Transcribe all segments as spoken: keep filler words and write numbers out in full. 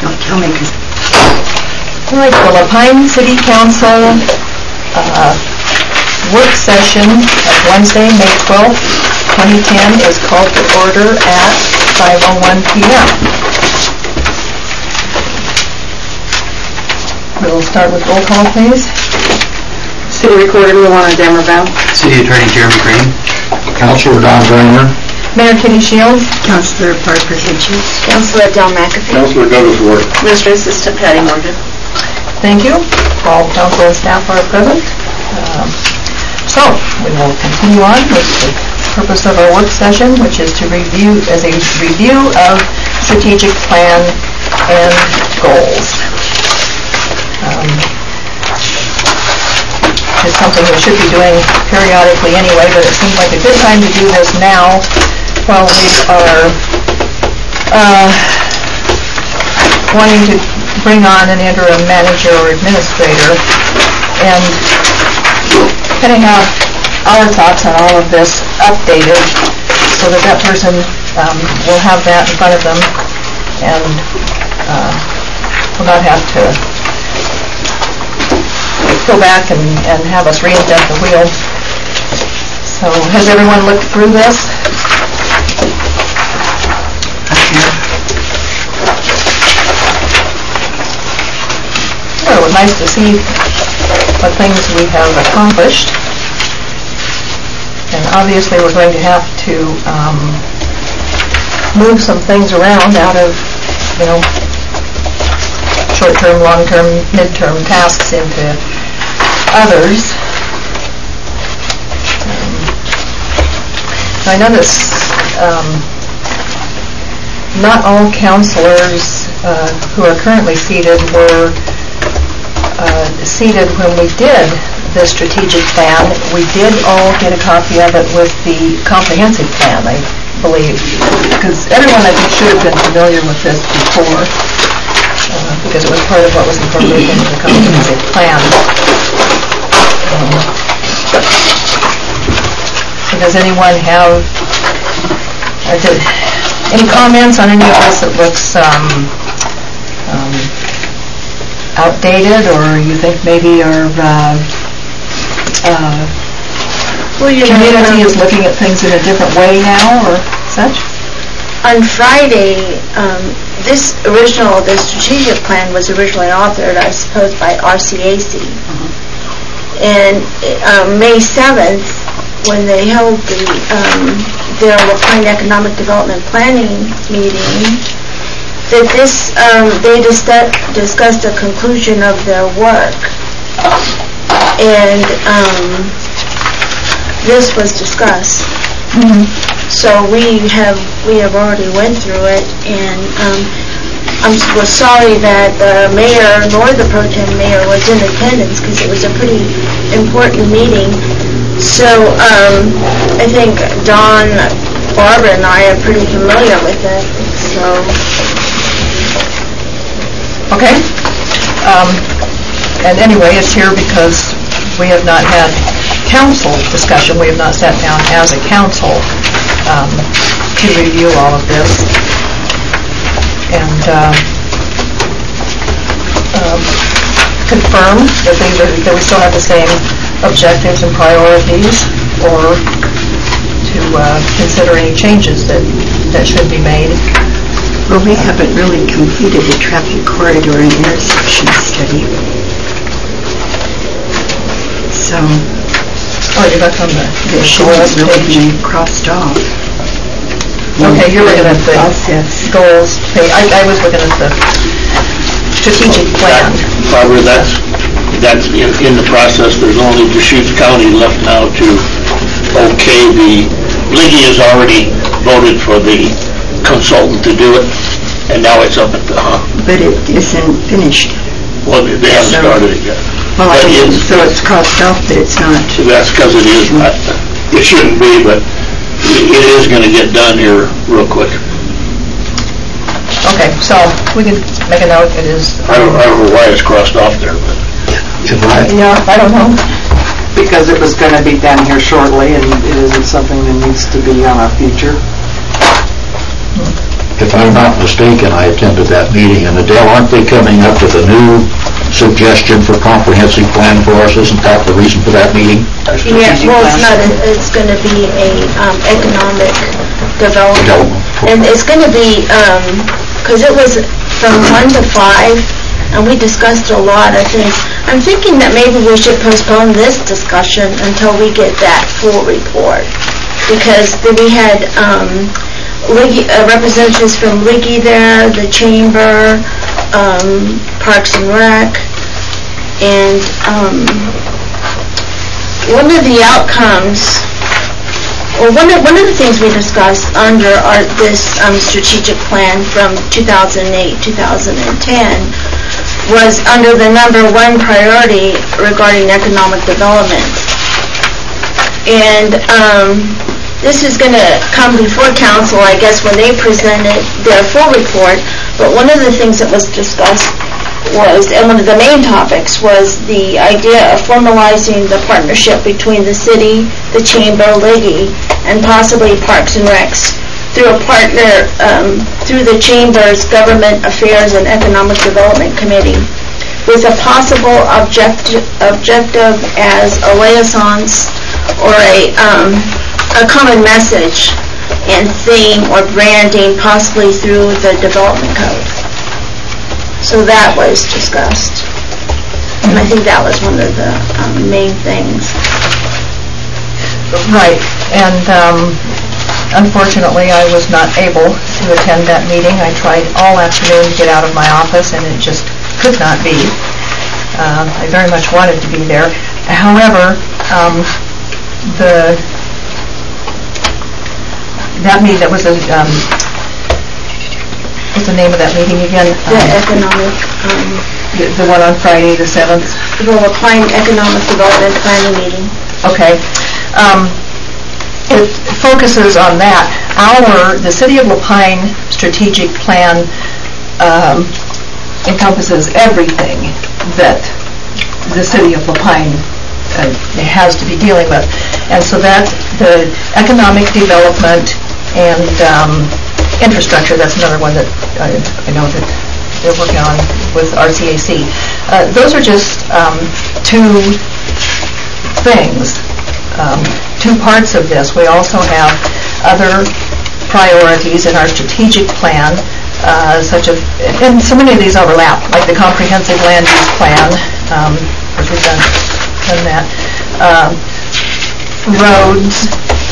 Don't tell me, because... All right, the Lapine City Council uh, work session of Wednesday, May twelfth, twenty ten is called to order at five oh one p.m. We'll start with roll call, please. City Recorder Luana Demerval. City Attorney Jeremy Green. Councilor Don Drainer. Mayor Kitty Shields. Councilor Parker Hitchens. Councilor Del McAfee. Councilor Douglas Ward. Minister Assistant Patty Morgan. Thank you. All council and staff are present. Um, so, we will continue on with the purpose of our work session, which is to review, as a review of strategic plan and goals. Um, it's something we should be doing periodically anyway, but it seems like a good time to do this now while we are uh, wanting to bring on an interim manager or administrator and kind of have our thoughts on all of this updated so that that person um, will have that in front of them and uh, will not have to go back and, and have us reinvent the wheel. So, has everyone looked through this? Well, it was nice to see what things we have accomplished. And obviously we're going to have to um, move some things around out of, you know, short-term, long-term, mid-term tasks into others. Um, I notice um, not all counselors uh, who are currently seated were uh, seated when we did the strategic plan. We did all get a copy of it with the comprehensive plan, I believe, because everyone I think should have been familiar with this before. Uh, because it was part of what was incorporated into the comprehensive plan. Um, so does anyone have uh, did, any comments on any of this that looks um, um, outdated, or you think maybe our uh, uh, well, you community know, is looking at things in a different way now, or such? On Friday, um, this original, the strategic plan was originally authored, I suppose, by R C A C. Mm-hmm. And um, May seventh, when they held the, um, their Lapine Economic Development Planning meeting, that this, um, they dis- discussed a conclusion of their work. And um, this was discussed. Mm-hmm. So we have we have already went through it, and um, I was sorry that the mayor nor the pro tem mayor was in attendance because it was a pretty important meeting. So um, I think Dawn, Barbara, and I are pretty familiar with it. So okay. Um, and anyway, it's here because we have not had council discussion. We have not sat down as a council um, to review all of this and uh, um, confirm that these are that we still have the same objectives and priorities, or to uh, consider any changes that that should be made. Well, we haven't really completed a traffic corridor and intersection study. So, oh, you're back on the, the goals really be crossed off. Okay, you're looking at the process. goals page. I, I was looking at the strategic plan. Barbara, that's, that's in, in the process. There's only Deschutes County left now to okay the, Liggy has already voted for the consultant to do it, and now it's up at the, uh, But it isn't finished. well, they haven't So- started it yet. Well, I But mean, it's- so it's crossed off, but it's not. So that's because it is not, it shouldn't be, but it is going to get done here real quick. Okay, so we can make a note. It is. I don't, I don't know why it's crossed off there, but If I, Yeah, I don't know. Because it was going to be done here shortly, and it isn't something that needs to be on our future. if I'm not mistaken, I attended that meeting, and Adele, aren't they coming up with a new suggestion for comprehensive plan for us? Isn't that the reason for that meeting? Yeah, well, it's not, a- it's going to be a um, economic development. Development. And it's going to be, because it was from one to five, and we discussed a lot of things. I'm thinking that maybe we should postpone this discussion until we get that full report. Because then we had um, League- uh, representatives from League there, the Chamber, um, Parks and Rec, and um, one of the outcomes, or one of, one of the things we discussed under our, this um, strategic plan from two thousand eight, two thousand ten was under the number one priority regarding economic development. And um, this is going to come before council, I guess, when they presented their full report. But one of the things that was discussed was, and one of the main topics was the idea of formalizing the partnership between the city, the chamber, Leahy, and possibly Parks and Recs through a partner, um, through the chamber's Government Affairs and Economic Development Committee, with a possible object, objective as a liaisons or a um, a common message and theme or branding, possibly through the development code. So that was discussed. And I think that was one of the um, main things. Right, and um, unfortunately I was not able to attend that meeting. I tried all afternoon to get out of my office and it just could not be. Uh, I very much wanted to be there. However, um, the that meeting, that was a, um, what's the name of that meeting again? The Um, economic, um, The the one on Friday, the seventh? well, the Pine Economic Development Planning Meeting. Okay. Um, It focuses on that. Our, the City of LaPine strategic plan um, encompasses everything that the City of LaPine uh, has to be dealing with. And so that's the economic development and um, infrastructure. That's another one that I, I know that they're working on with R C A C. Uh, those are just um, two things, um, two parts of this. We also have other priorities in our strategic plan, uh, such as, and so many of these overlap, like the comprehensive land use plan, um, of course we've done, done that, um, roads,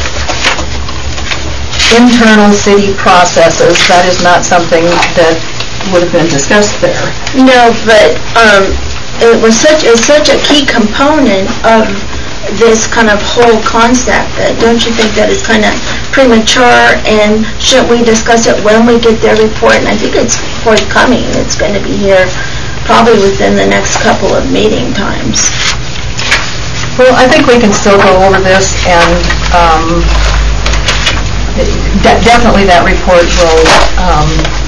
internal city processes. That is not something that would have been discussed there. No, but um, it was such, it's such a key component of this kind of whole concept that don't you think that it's kind of premature, and shouldn't we discuss it when we get their report? And I think it's forthcoming. It's going to be here probably within the next couple of meeting times. Well, I think we can still go over this, and um, de- definitely that report will um,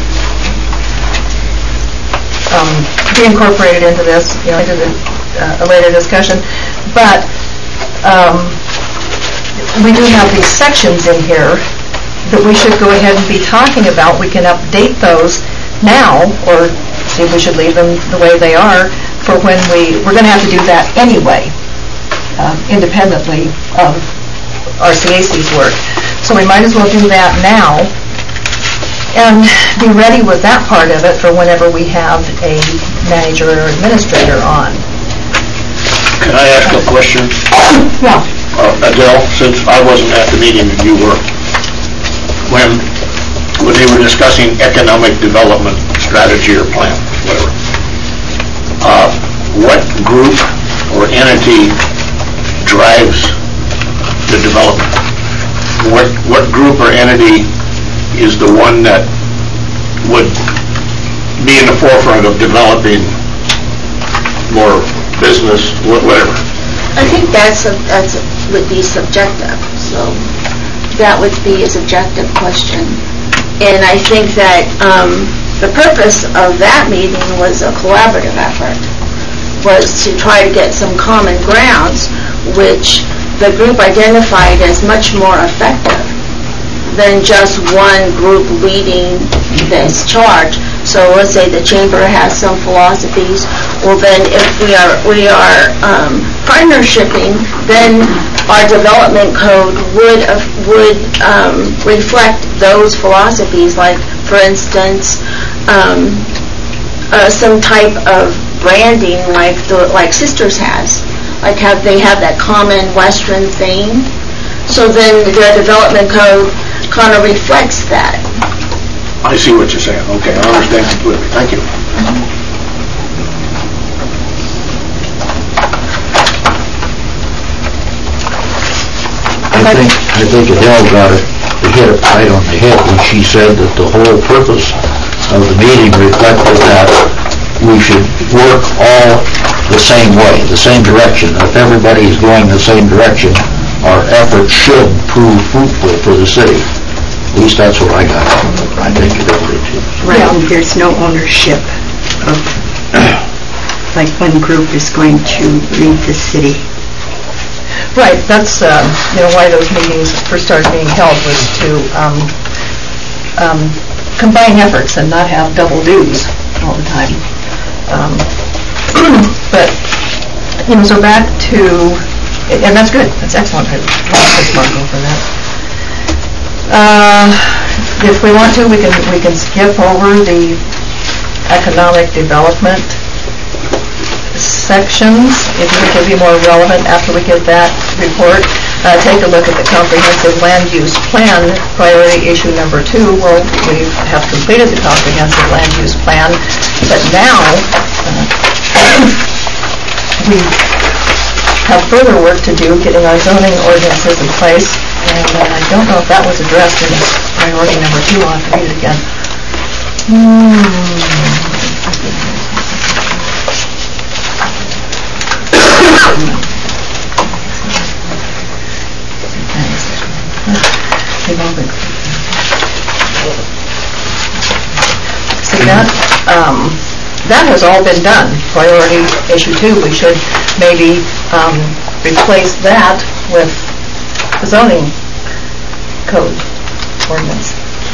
um, be incorporated into this, you know, into the, uh, a later discussion. But um, we do have these sections in here that we should go ahead and be talking about. We can update those now, or see if we should leave them the way they are for when we, we're going to have to do that anyway. Uh, independently of R C A C's work. So we might as well do that now and be ready with that part of it for whenever we have a manager or administrator on. Can I ask a question? Yeah. Uh, Adele, since I wasn't at the meeting and you were, when, when they were discussing economic development strategy or plan, whatever, uh, what group or entity drives the development? What what group or entity is the one that would be in the forefront of developing more business, wha- whatever? I think that's a, that's a, would be subjective. So that would be a subjective question. And I think that um, the purpose of that meeting was a collaborative effort, was to try to get some common grounds, which the group identified as much more effective than just one group leading this charge. So let's say the chamber has some philosophies, well then if we are, we are um, partnershiping, then our development code would, uh, would um, reflect those philosophies, like for instance, um, uh, some type of branding like the, like Sisters has. Like have they have that common Western theme, so then their development code kind of reflects that. I see what you're saying. Okay, I understand completely. Thank you. I think, I think Adele got it, hit it right on the head when she said that the whole purpose of the meeting reflected that we should work all the same way, the same direction. If everybody is going the same direction, our efforts should prove fruitful for the city. At least that's what I got. I think it did too. Right, and there's no ownership of, like one group is going to lead the city. Right, that's, uh, you know, why those meetings first started being held, was to um, um, combine efforts and not have double dues all the time. Um, but, you know, so back to, and that's good, that's excellent, I like Marco for that. Uh, if we want to, we can, we can skip over the economic development sections, if you think it'll be more relevant after we get that report. Uh, take a look at the comprehensive land use plan, priority issue number two. Well, we have completed the comprehensive land use plan, but now uh, we have further work to do getting our zoning ordinances in place, and uh, I don't know if that was addressed in priority number two. I'll have to read it again. Hmm. See that? Um, that has all been done. Priority issue two, we should maybe um, replace that with the zoning code ordinance.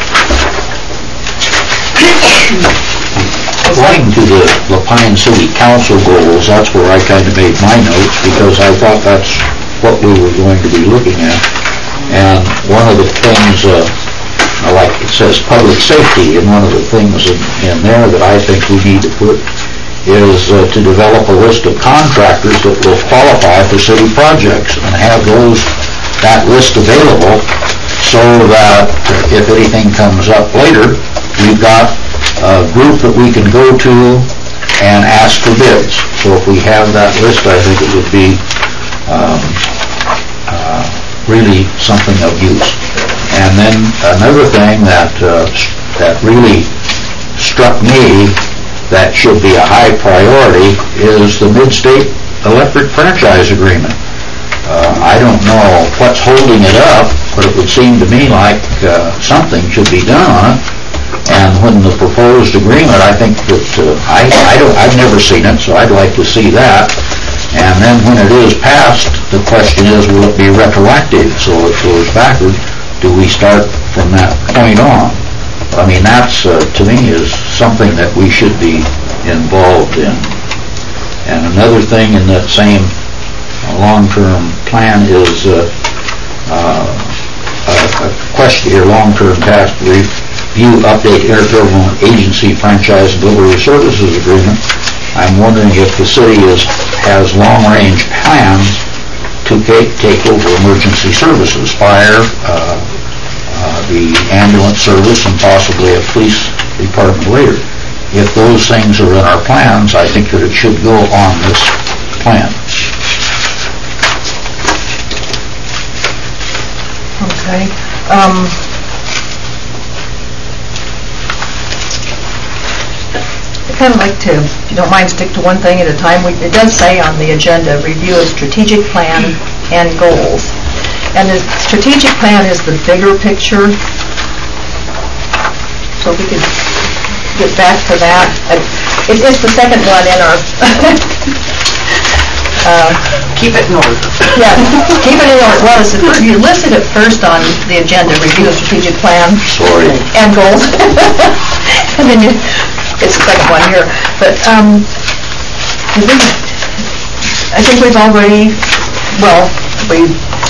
According to the Lapine City Council goals, that's where I kind of made my notes, because I thought that's what we were going to be looking at. And one of the things, uh, like it says public safety, and one of the things in, in there that I think we need to put is uh, to develop a list of contractors that will qualify for city projects and have those, that list available, so that if anything comes up later, we've got a group that we can go to and ask for bids. So if we have that list, I think it would be um, uh, really something of use. And then another thing that uh, that really struck me that should be a high priority is the Mid-State Electric Franchise Agreement. Uh, I don't know what's holding it up, but it would seem to me like uh, something should be done on it. And when the proposed agreement, I think that uh, I, I don't, I've never seen it, so I'd like to see that. And then when it is passed, the question is, will it be retroactive? So it goes backward. Do we start from that point on? I mean, that's, uh, to me, is something that we should be involved in. And another thing in that same long-term plan is uh, uh, a, a question here, long-term task brief. View, update, intergovernmental agency franchise and delivery services agreement. I'm wondering if the city is, has long-range plans to take, take over emergency services, fire, uh, uh, the ambulance service, and possibly a police department later. If those things are in our plans, I think that it should go on this plan. Okay. Um, I kind of like to, if you don't mind, stick to one thing at a time. We, it does say on the agenda, review of strategic plan and goals. And the strategic plan is the bigger picture. So if we could get back to that. It is the second one in our... uh, Keep it in order. Yeah, keep it in order. Well, it's the first, you listed it first on the agenda, review of strategic plan. Sorry. And goals. continue. It's the second one here. But, um, did we, I think we've already, well, we,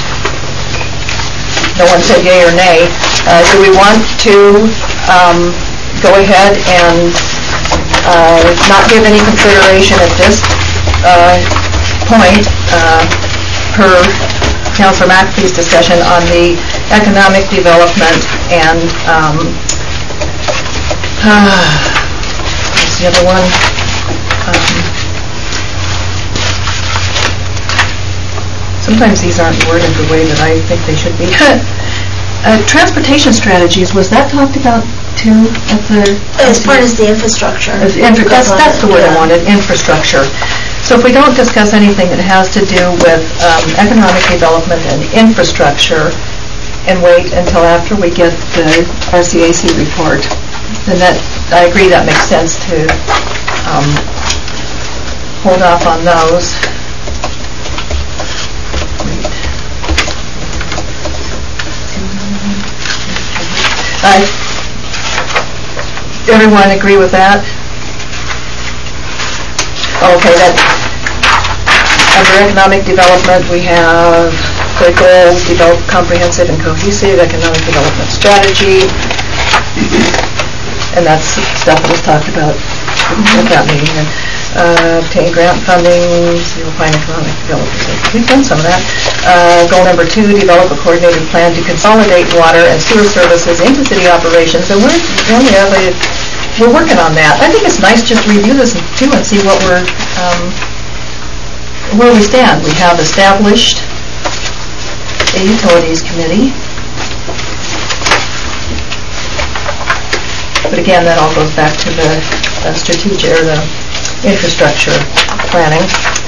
no one said yea or nay. Uh, do we want to, um, go ahead and, uh, not give any consideration at this, uh, point, uh, per Councilor McAfee's discussion on the economic development and, um, uh, what's the other one? Um, sometimes these aren't worded the way that I think they should be. uh, transportation strategies, was that talked about too at the... As part of the infrastructure. As infra- that's, that's the word I Yeah. wanted, infrastructure. So if we don't discuss anything that has to do with um, economic development and infrastructure and wait until after we get the R C A C report, then that, I agree that makes sense to um, hold off on those. Uh, everyone agree with that? Okay, that, under economic development, we have the goals, develop comprehensive and cohesive economic development strategy. And that's stuff that was talked about at that meeting. And, uh, obtain grant funding, zero point economic development. We've done some of that. Uh, goal number two, develop a coordinated plan to consolidate water and sewer services into city operations. And we're, we only have a We're working on that. I think it's nice just to review this too and see what we're, um, where we stand. We have established a utilities committee. But again, that all goes back to the uh, strategic, or the infrastructure planning.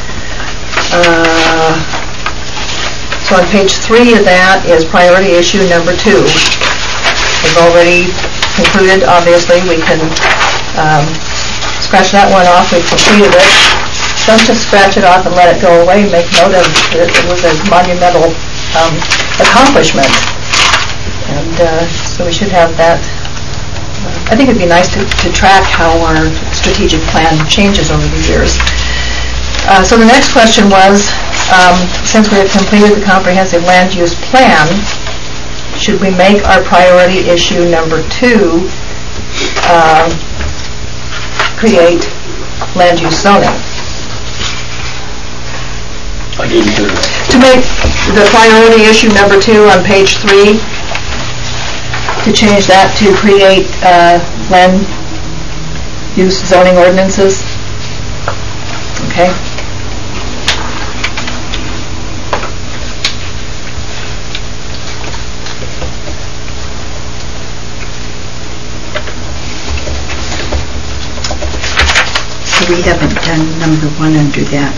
Uh, so on page three of that is priority issue number two. We've already concluded, obviously, we can um, scratch that one off. We've completed it. Don't just scratch it off and let it go away. Make note of it. It was a monumental um, accomplishment. And uh, so we should have that. I think it'd be nice to, to track how our strategic plan changes over the years. Uh, so the next question was, um, since we have completed the comprehensive land use plan, should we make our priority issue number two uh, create land use zoning? I didn't hear that. To make the priority issue number two on page three, to change that to create uh, land use zoning ordinances. Okay. We haven't done number one under that.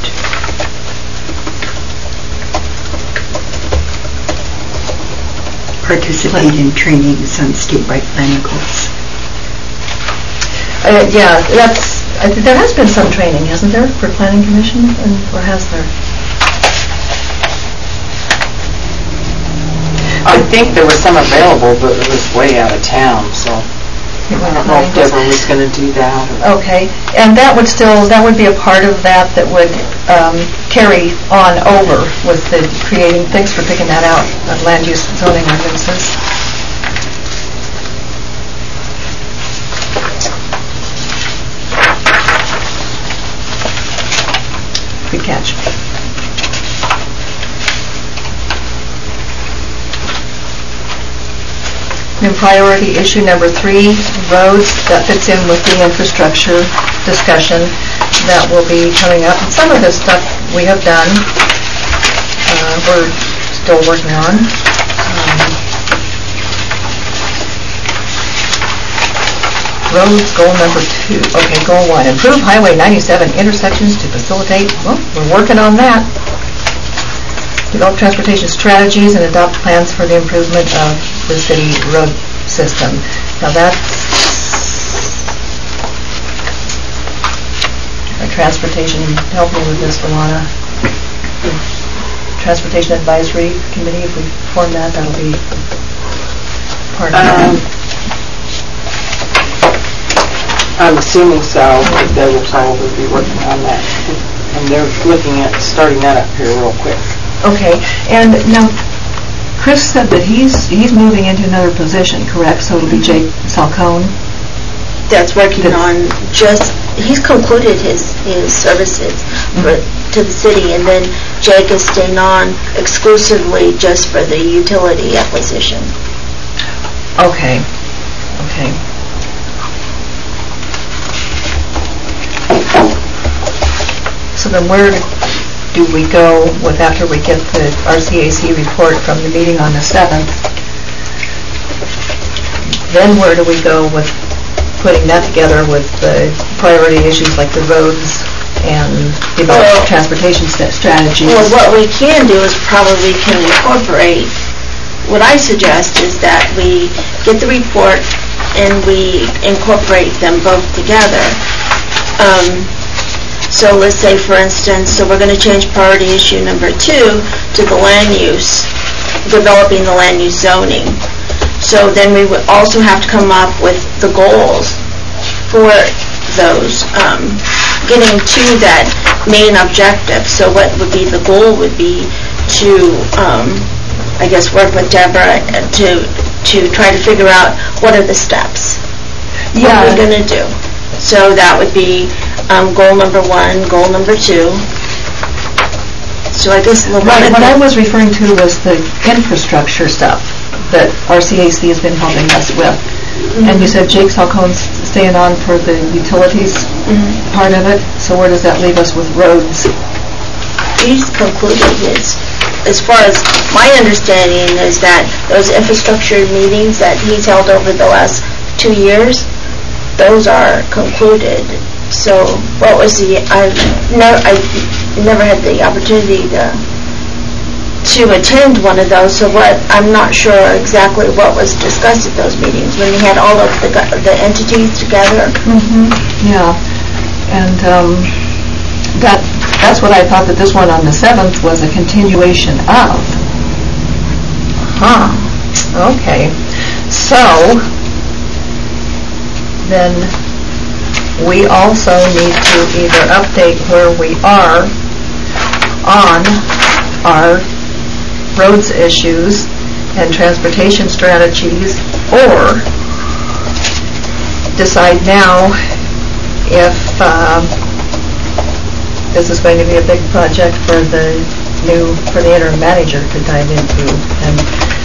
Participate in trainings on statewide planning goals. Uh, yeah, that's, I think there has been some training, hasn't there, for planning commission, and, or has there? I think there was some available, but it was way out of town, so I don't know if Deborah was going to do that. Or Okay, and that would still, that would be a part of that that would um, carry on over with the creating, thanks for picking that out, of land use zoning ordinances. Good catch. And priority issue number three, roads, that fits in with the infrastructure discussion that will be coming up. And some of this stuff we have done, uh, we're still working on. Um, roads, goal number two, okay, goal one, improve Highway ninety-seven intersections to facilitate, well, we're working on that. Develop transportation strategies and adopt plans for the improvement of the city road system. Now that's our transportation, help me with this, Luana. Transportation Advisory Committee, if we form that, that'll be part of Um, that. I'm assuming so, but they will probably be working on that. And they're looking at starting that up here real quick. Okay, and now, Chris said that he's, he's moving into another position, correct? So it'll be Jake Salcone? That's working That's- on just, he's concluded his, his services for, to the city, and then Jake is staying on exclusively just for the utility acquisition. Okay, okay. So then where do we go with, after we get the R C A C report from the meeting on the seventh? Then where do we go with putting that together with the priority issues like the roads and develop Well- transportation st- strategies? Well, what we can do is probably can incorporate, what I suggest is that we get the report and we incorporate them both together. Um, so let's say, for instance, so we're going to change priority issue number two to the land use, developing the land use zoning. So then we would also have to come up with the goals for those, um, getting to that main objective. So what would be the goal would be to, um, I guess, work with Deborah to to try to figure out what are the steps. What are we Yeah. going to do? So that would be um, goal number one, goal number two. So I guess one Right, of what I the- was referring to was the infrastructure stuff that R C A C has been helping us with. And you said Jake Salcone's staying on for the utilities part of it, so where does that leave us with roads? he's concluded his, as far as my understanding is that those infrastructure meetings that he's held over the last two years, those are concluded. So what was the, I've never, I never had the opportunity to to attend one of those, so what, I'm not sure exactly what was discussed at those meetings, when we had all of the, gu- the entities together. Mm-hmm. Yeah, and um, that, that's what I thought, that this one on the seventh was a continuation of. Huh, okay. So, then we also need to either update where we are on our roads issues and transportation strategies, or decide now if um, this is going to be a big project for the new, for the interim manager to dive into and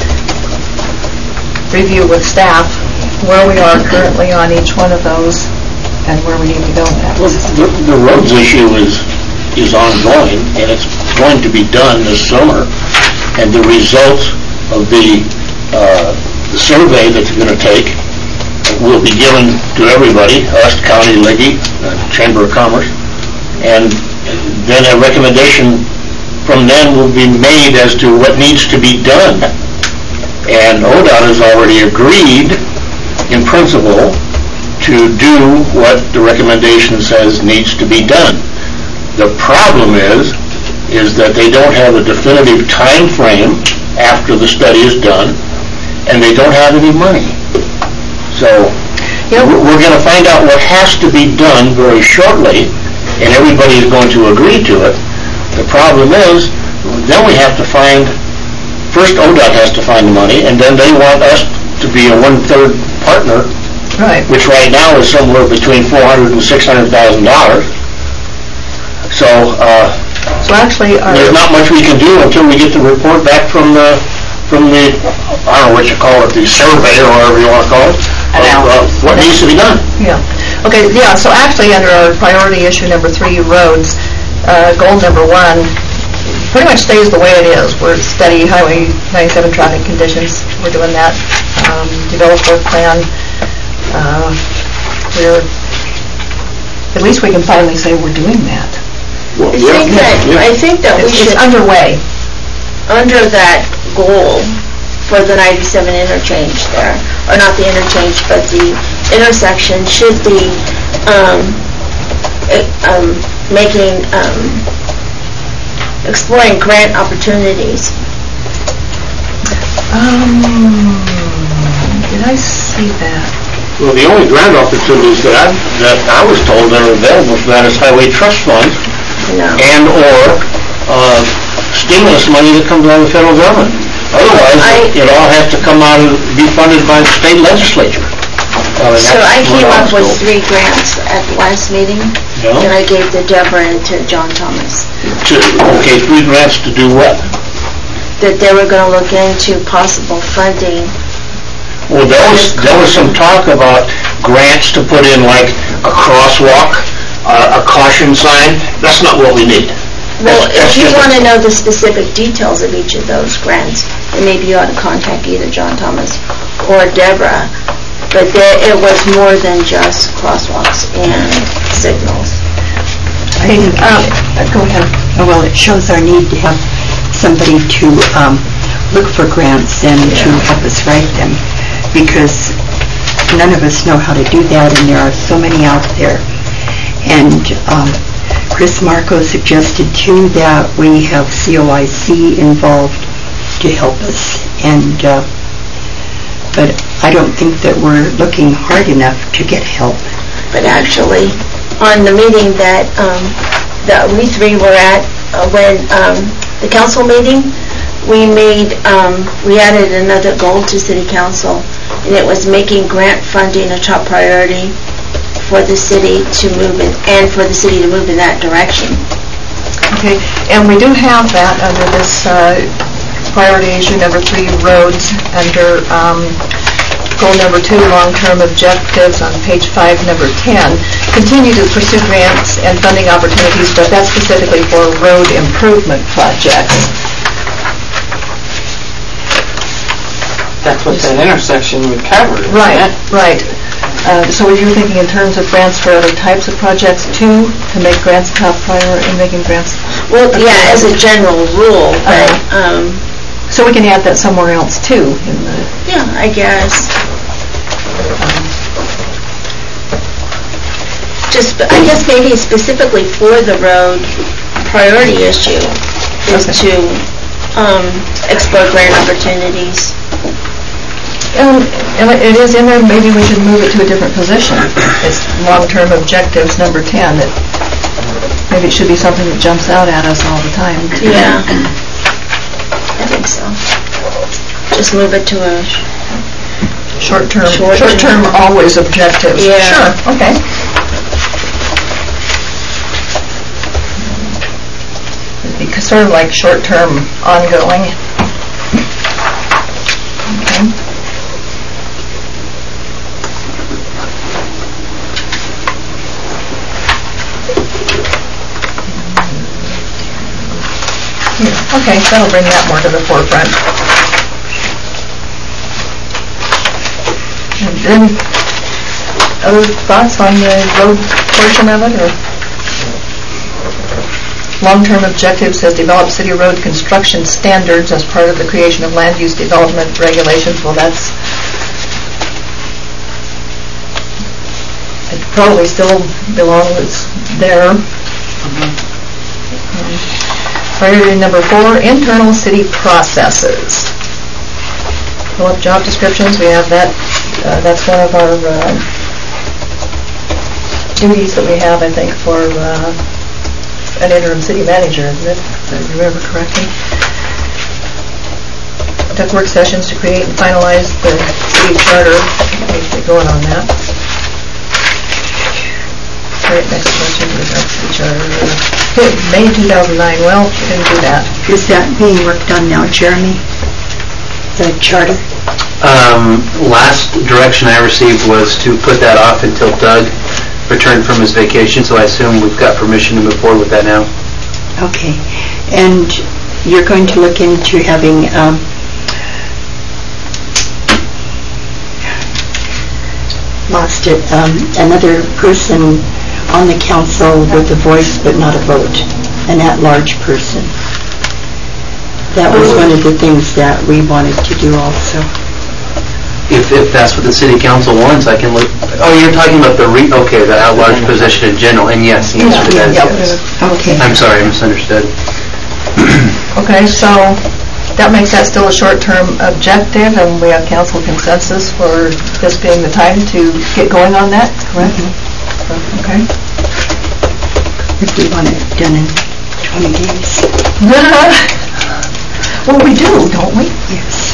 review with staff where we are currently on each one of those and where we need to go Well, next. the, the roads issue is, is ongoing, and it's going to be done this summer, and the results of the, uh, the survey that they're going to take will be given to everybody, us, county, Leggy, uh, Chamber of Commerce, and then a recommendation from them will be made as to what needs to be done. And O D O T has already agreed, in principle, to do what the recommendation says needs to be done. The problem is, is that they don't have a definitive time frame after the study is done, and they don't have any money. So, Yep. we're we're going to find out what has to be done very shortly, and everybody is going to agree to it. The problem is, then we have to find, first O D O T has to find the money, and then they want us to be a one-third partner, Right. which right now is somewhere between four hundred and six hundred thousand dollars. So, uh, So actually, our, there's not much we can do until we get the report back from the, from the, I don't know what you call it, the survey or whatever you want to call it, of uh, what needs to be done. yeah. Okay, yeah, so actually, under our priority issue number three, roads, uh, goal number one pretty much stays the way it is. We're study Highway ninety-seven traffic conditions. We're doing that. Um, develop work plan. Uh, we're, at least we can finally say we're doing that. Well, I think that, I think that we It's, it's should, underway. under that goal for the ninety-seven interchange there, or not the interchange, but the intersection should be, um, eh, um, making, um, exploring grant opportunities. Um, did I see that? Well, the only grant opportunities that I, that I was told that are available for that is highway trust funds No. and/or uh, stimulus money that comes out of the federal government. Otherwise, I- it all has to come out of, be funded by the state legislature. Uh, So that's I what came up was with told. three grants at the last meeting Yeah. that I gave to Deborah and to John Thomas, To- Okay, three grants to do what? that they were gonna look into possible funding. Well, there was, there was some talk about grants to put in like a crosswalk, uh, a caution sign. That's not what we need. Well, That's- that's if you just a- want to know the specific details of each of those grants, then maybe you ought to contact either John Thomas or Deborah. But there, it was more than just crosswalks and signals. I think, Um, Go ahead. oh, well, it shows our need to have somebody to um, look for grants and to help us write them, because none of us know how to do that, and there are so many out there. And um, Chris Marco suggested too that we have C O I C involved to help us, and uh, but I don't think that we're looking hard enough to get help. But actually, on the meeting that, um, that we three were at, uh, when, um, the council meeting, we made, um, we added another goal to city council, and it was making grant funding a top priority for the city to move in, and for the city to move in that direction. Okay, and we do have that under this uh, priority issue number three, roads, under um, goal number two, long-term objectives on page five, number ten. Continue to pursue grants and funding opportunities, but that's specifically for road improvement projects. That's what that intersection would cover, isn't Right, it? right. Uh, So were you thinking in terms of grants for other types of projects too, to make grants top priority, in making grants? Well, yeah, as a general rule, but, um, So we can add that somewhere else too, in the, yeah, I guess. Just, I guess maybe specifically for the road priority issue is Okay. to, um, explore grant opportunities. and and it is in there, maybe we should move it to a different position. It's long-term objectives, number ten, that maybe it should be something that jumps out at us all the time. Yeah. I think so. Just move it to a, Short-term, Short-term. short-term always objectives. Yeah. Sure, okay. It'd be sort of like short-term ongoing. Okay. Yeah, okay, that'll bring that more to the forefront. And then, other thoughts on the road portion of it, or? Long-term objective says develop city road construction standards as part of the creation of land use development regulations. Well, that's, it probably still belongs there. Priority number four, internal city processes. Fill up job descriptions, we have that, uh, that's one of our uh, duties that we have, I think, for uh, an interim city manager, isn't it, if I remember correctly? Took work sessions to create and finalize the city charter. We'll get going on that. Right, next question, regards to the charter. Good, May two thousand nine, well, we didn't do that. Is that being worked on now, Jeremy? The charter? Um, last direction I received was to put that off until Doug returned from his vacation, so I assume we've got permission to move forward with that now. Okay. And you're going to look into having, um, lost it, um, another person on the council with a voice but not a vote, an at-large person. That was one of the things that we wanted to do also. If, if that's what the city council wants, I can look, oh, you're talking about the re, okay, the at-large position in general, and yes, the answer to that is Yeah, yes. Okay. I'm sorry, I misunderstood. Okay, so that makes that still a short-term objective, and we have council consensus for this being the time to get going on that, correct? Okay. If we want it done in twenty days. Well, we do, don't we? Yes.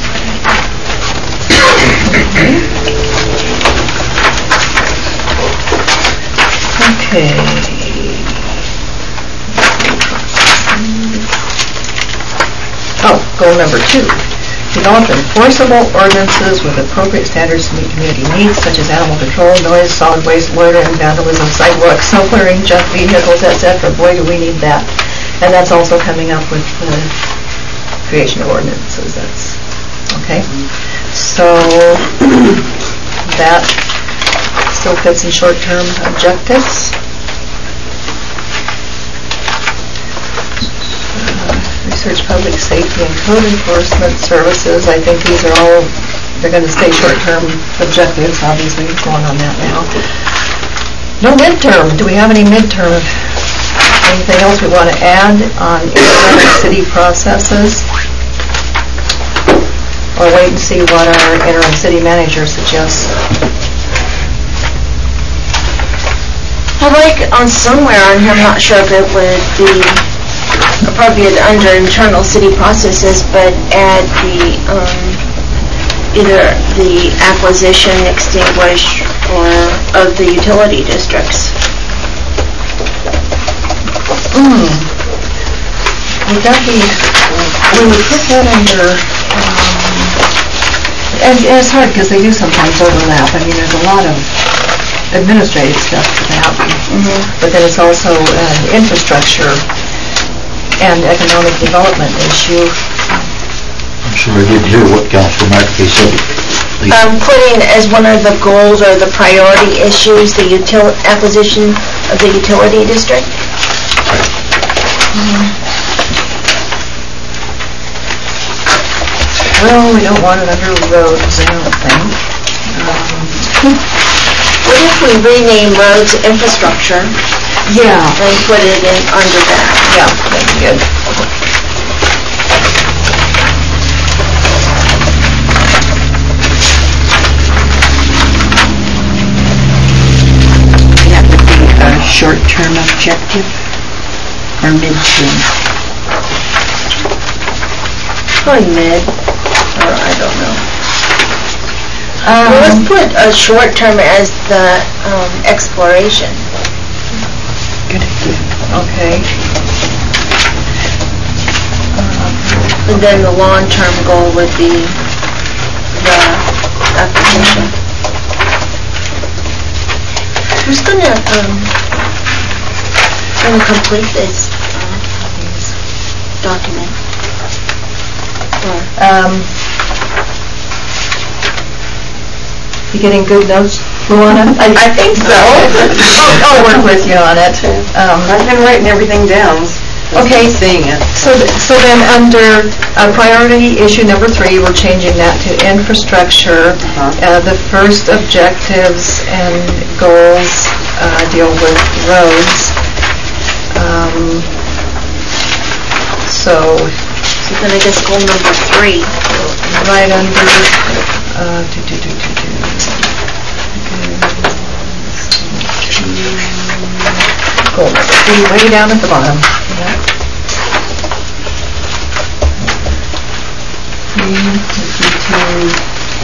Okay. Oh, goal number two. Develop enforceable ordinances with appropriate standards to meet community needs such as animal control, noise, solid waste, litter, and vandalism, sidewalks, snow clearing, junk vehicles, et cetera. Boy, do we need that. And that's also coming up with the creation of ordinances. That's okay. So that still fits in short-term objectives. Research public safety and code enforcement services. I think these are all, they're going to stay short-term objectives, obviously, going on that now. No midterm. Do we have any midterm? Anything else we want to add on interim city processes? Or wait and see what our interim city manager suggests? I'd like on somewhere on here, I'm not sure if it would be appropriate under internal city processes, but add the um, either the acquisition, extinguish, or of the utility districts. Mm. Would that be, we would put that under, um, and, and it's hard because they do sometimes overlap. I mean, there's a lot of administrative stuff to that, mm-hmm. but then it's also an infrastructure and economic development issue. I'm sorry, I didn't hear what Councilor McAfee said. Um, putting as one of the goals or the priority issues the util acquisition of the utility district. Mm. Well, we don't want it under roads, I don't think. Um, what if we rename roads infrastructure? Yeah. And put it in under that. Yeah, that's good. That would be a short-term objective or mid-term? Probably mid, or I don't know. Um, well, let's put a short term as the um, exploration. Good idea. Okay. Uh, and then the long-term goal would be the acquisition. Who's gonna um, gonna complete this uh, document? Or Um, you getting good notes, Luana? I, I think so. I'll, I'll work with you on it. Um, I've been writing everything down. Okay. Seeing it. So, th so then under uh, priority issue number three, we're changing that to infrastructure. Uh-huh. Uh, the first objectives and goals uh, deal with roads. Um, so, so then I guess goal number three. right under uh, do, do, do, do, do. Goal number three, way down at the bottom. Yeah. Three, fifty-two.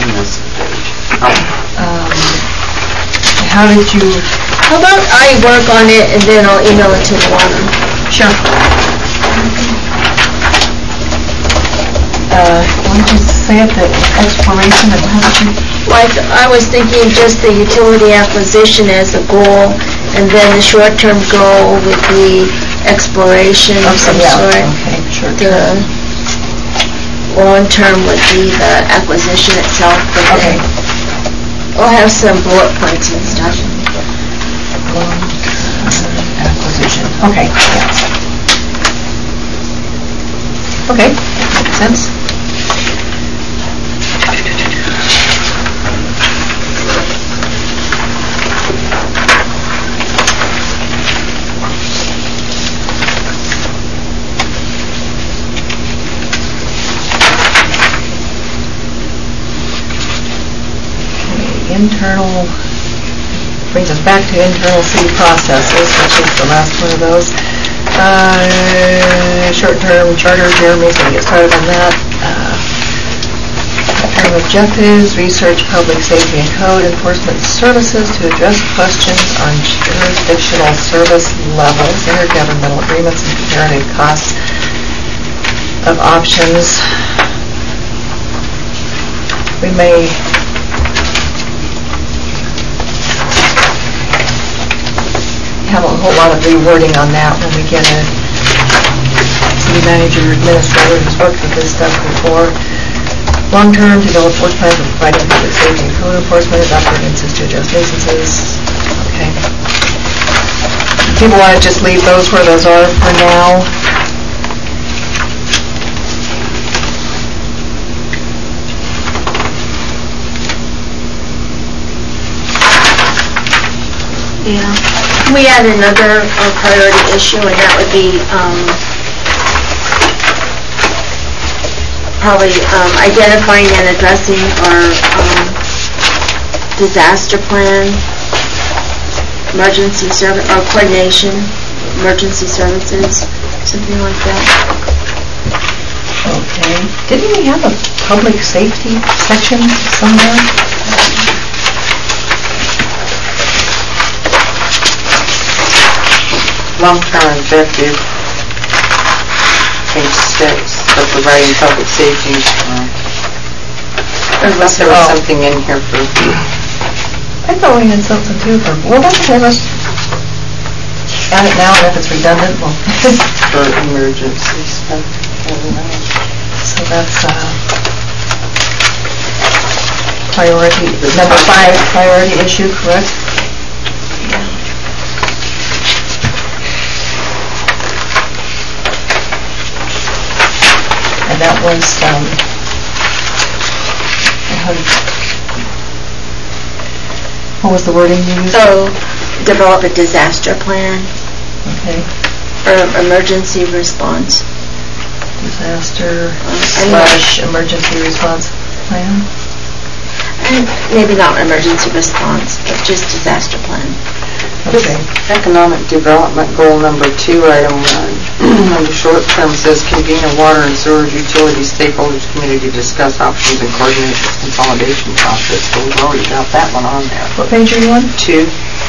Um, how did you? How about I work on it and then I'll email it to Luana? Sure. Uh, what did you say at the exploration and how did you? Like, I was thinking just the utility acquisition as a goal, and then the short-term goal would be exploration of some yeah. sort. Okay, sure. The long-term would be the acquisition itself, but Okay. then we'll have some bullet points and stuff. Long-term acquisition. Okay. Yeah. Okay, makes sense. internal, brings us back to internal city processes, which is the last one of those. Uh, short-term charter, Jeremy's going to get started on that. Uh, short-term objectives, research public safety and code enforcement services to address questions on jurisdictional service levels, intergovernmental agreements, and comparative costs of options. We may have a whole lot of rewording on that when we get a city manager or administrator who's worked with this stuff before. Long-term, develop work plans for providing public safety and code enforcement, adopt ordinances to address nuisances. Okay. People want to just leave those where those are for now. Yeah. We add another uh, priority issue, and that would be um, probably um, identifying and addressing our um, disaster plan, emergency service, or coordination, emergency services, something like that. Okay. Didn't we have a public safety section somewhere? Long-term objective, page six, for providing public safety. uh, Unless there was Oh. something in here for, I thought we had something too for, well, that's okay, let's add it now, and if it's redundant, well, for emergency stuff. I don't know. so that's, uh, priority, number five, priority issue, correct? And that was, um, how did- what was the wording you used? So, develop a disaster plan Okay, or emergency response. disaster Uh, slash emergency response plan? And maybe not emergency response, but just disaster plan. Okay. Economic development goal number two, item one, under short term says convene a water and sewer utility stakeholders committee to discuss options and coordinate this consolidation process. So we've already got that one on there. What page are you on? Two.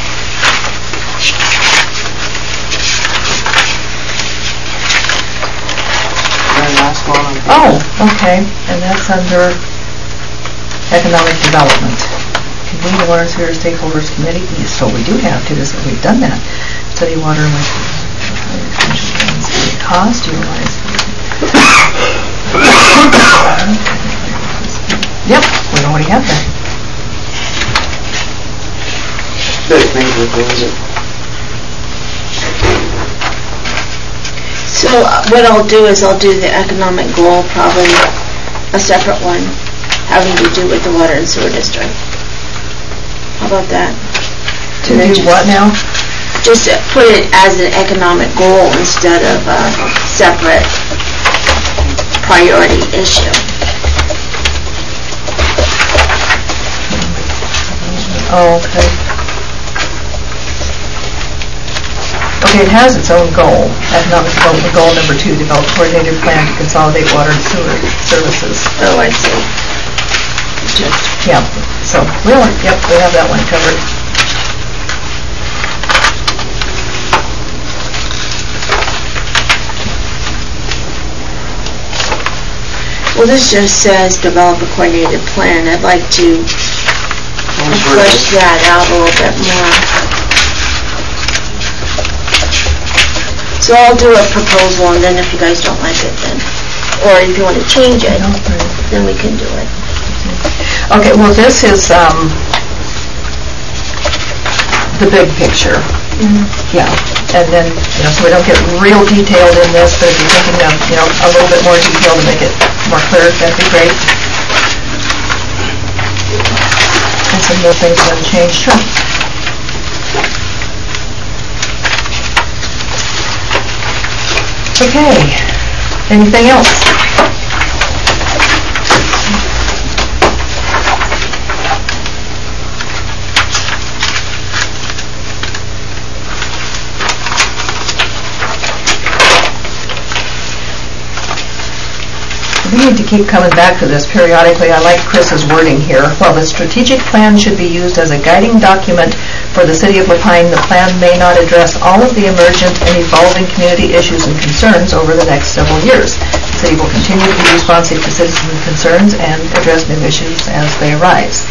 Very last one. on page- Oh, okay, and that's under economic development. Convene the water and sewer stakeholders committee, Yes, so we do have to, this, we've done that. Study water and waste cost, utilize. Yep, we already have that. Those major things that So uh, what I'll do is I'll do the economic goal, probably a separate one, having to do with the water and sewer district. How about that? To do what now? Just uh, put it as an economic goal instead of a separate priority issue. Oh, okay. Okay, it has its own goal. Economic development goal number two, develop coordinated plan to consolidate water and sewer services. Oh, I see. Just Yeah, so, we all, yep, we have that one covered. Well, this just says develop a coordinated plan. I'd like to flesh that out a little bit more. So I'll do a proposal, and then if you guys don't like it, then, or if you want to change it, then we can do it. Okay, well, this is, um, the big picture. Yeah, and then, you know, so we don't get real detailed in this, but if you're thinking of, you know, a little bit more detail to make it more clear, that'd be great. And some of those things haven't changed, sure. Okay, anything else? need to keep coming back to this periodically. I like Chris's wording here. While the strategic plan should be used as a guiding document for the City of LaPine, the plan may not address all of the emergent and evolving community issues and concerns over the next several years. The City will continue to be responsive to citizen concerns and address new issues as they arise.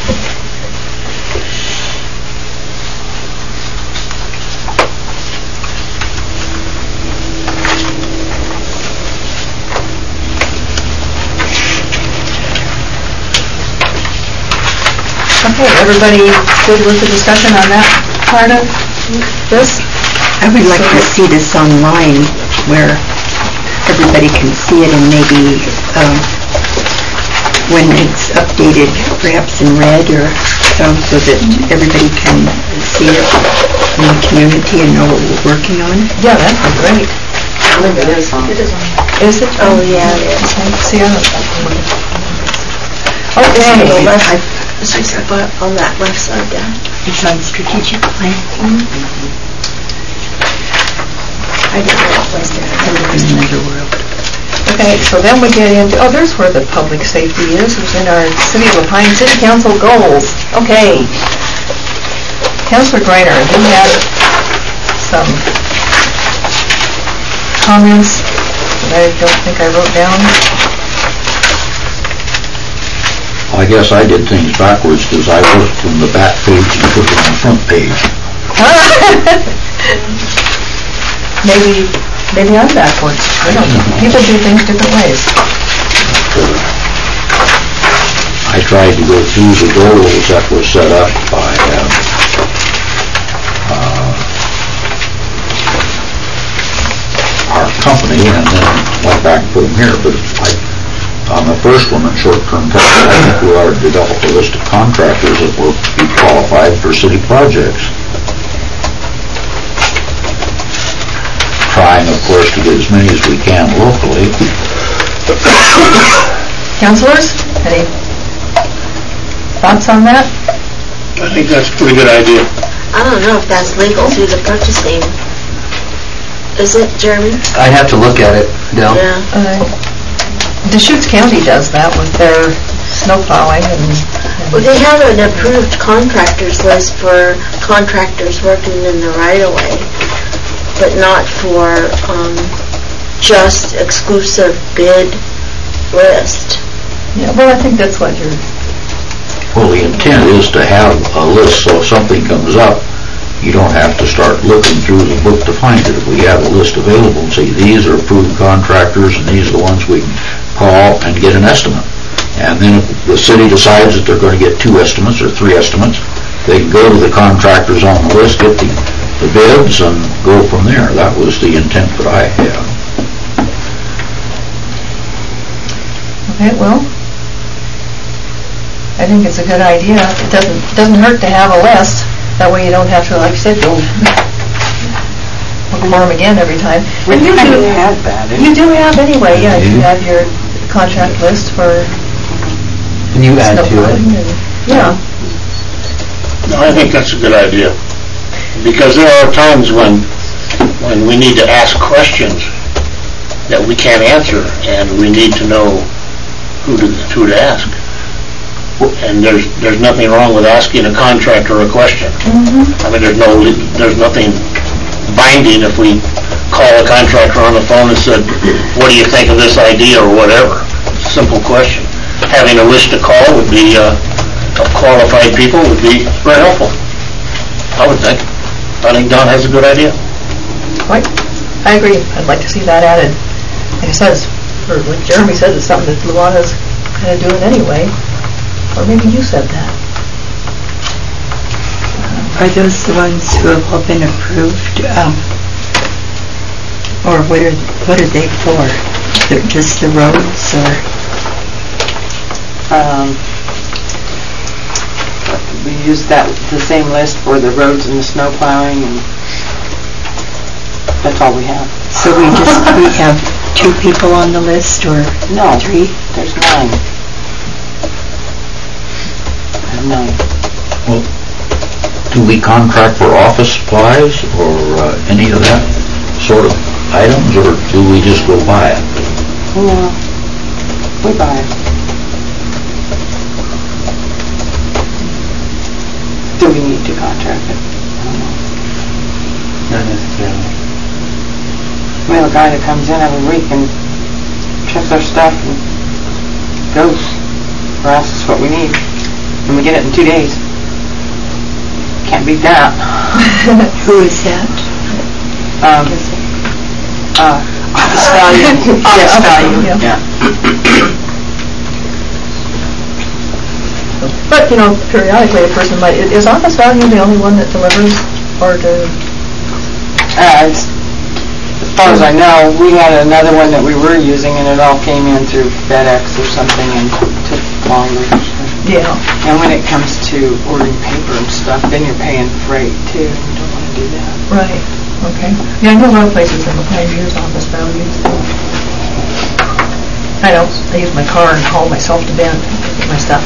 Okay, everybody good with the discussion on that part of this? I would like to see this online where everybody can see it, and maybe um, when it's updated, perhaps in red or um, so that everybody can see it in the community and know what we're working on. Yeah, that'd be great. I believe it is on. It is on. Is it? Oh, yeah, it is. Okay, see, I don't... It's on the Okay. left. It's just about on that left side down. It's on strategic plan. I didn't know it was there. I live in another world. Okay, so then we get into, oh, there's where the public safety is. It's in our City of LaPine City Council goals. Okay. Councilor Greiner, you had some comments that I don't think I wrote down. I guess I did things backwards because I worked from the back page and put it on the front page. Maybe, maybe I'm backwards. I don't know. People do things different ways. I tried to go through the goals that were set up by uh, uh, our company and then went back and put them here. But I, on the first one, in short-term capital, I think we ought to develop a list of contractors that will be qualified for city projects. Trying, of course, to get as many as we can locally. Councilors, any thoughts on that? I think that's a pretty good idea. I don't know if that's legal through the purchasing. Is it, Jeremy? I'd have to look at it, Del. Yeah. Uh, Deschutes County does that with their snow plowing and... Well, they have an approved contractors list for contractors working in the right-of-way, but not for um, just exclusive bid list. Yeah, well, I think that's what you're... Well, the intent is to have a list, so if something comes up, you don't have to start looking through the book to find it. If we have a list available and say, these are approved contractors and these are the ones we can call and get an estimate. And then if the city decides that they're going to get two estimates or three estimates, they can go to the contractors on the list, get the, the bids, and go from there. That was the intent that I had. Okay, well, I think it's a good idea. It doesn't, doesn't hurt to have a list. That way you don't have to, like I said, go look for them again every time. And you do have that. You do have anyway, yeah. You have your contract list for Can you add snow to it? plowing and, yeah. No, I think that's a good idea. Because there are times when, when we need to ask questions that we can't answer, and we need to know who to, who to ask. And there's there's nothing wrong with asking a contractor a question. Mm-hmm. I mean, there's no there's nothing binding if we call a contractor on the phone and said, "What do you think of this idea?" or whatever. Simple question. Having a list to call would be uh, of qualified people would be very helpful. I would think. I think Don has a good idea. Right. I agree. I'd like to see that added. Like I said, it's, or like Jeremy said, it's something that Luana's kind of doing anyway. Or maybe you said that. Are those the ones who have all been approved? Um, or what are, what are they for? They're just the roads, or? Um, we use that, the same list for the roads and the snow plowing, and that's all we have. So we just, we have two people on the list, or No, three? there's nine. I have nine. Well, do we contract for office supplies or uh, any of that sort of items, or do we just go buy it? Well, We buy it. Do we need to contract it? I don't know. Not necessarily. We have a guy that comes in every week and checks our stuff and goes, or asks us what we need, and we get it in two days. Can't beat that. Who is that? Um, uh, Office Value. Office Yeah, Value, yeah. yeah. But, you know, periodically a person might, is Office Value the only one that delivers, or do, Uh, it's, as far as I know, we had another one that we were using, and it all came in through FedEx or something and took longer. yeah, And when it comes to ordering paper and stuff, then you're paying freight too, and you don't want to do that. right, okay. Yeah, I know a lot of places in the plan use Office Value, so. I don't, I use my car and haul myself to Bend to get my stuff.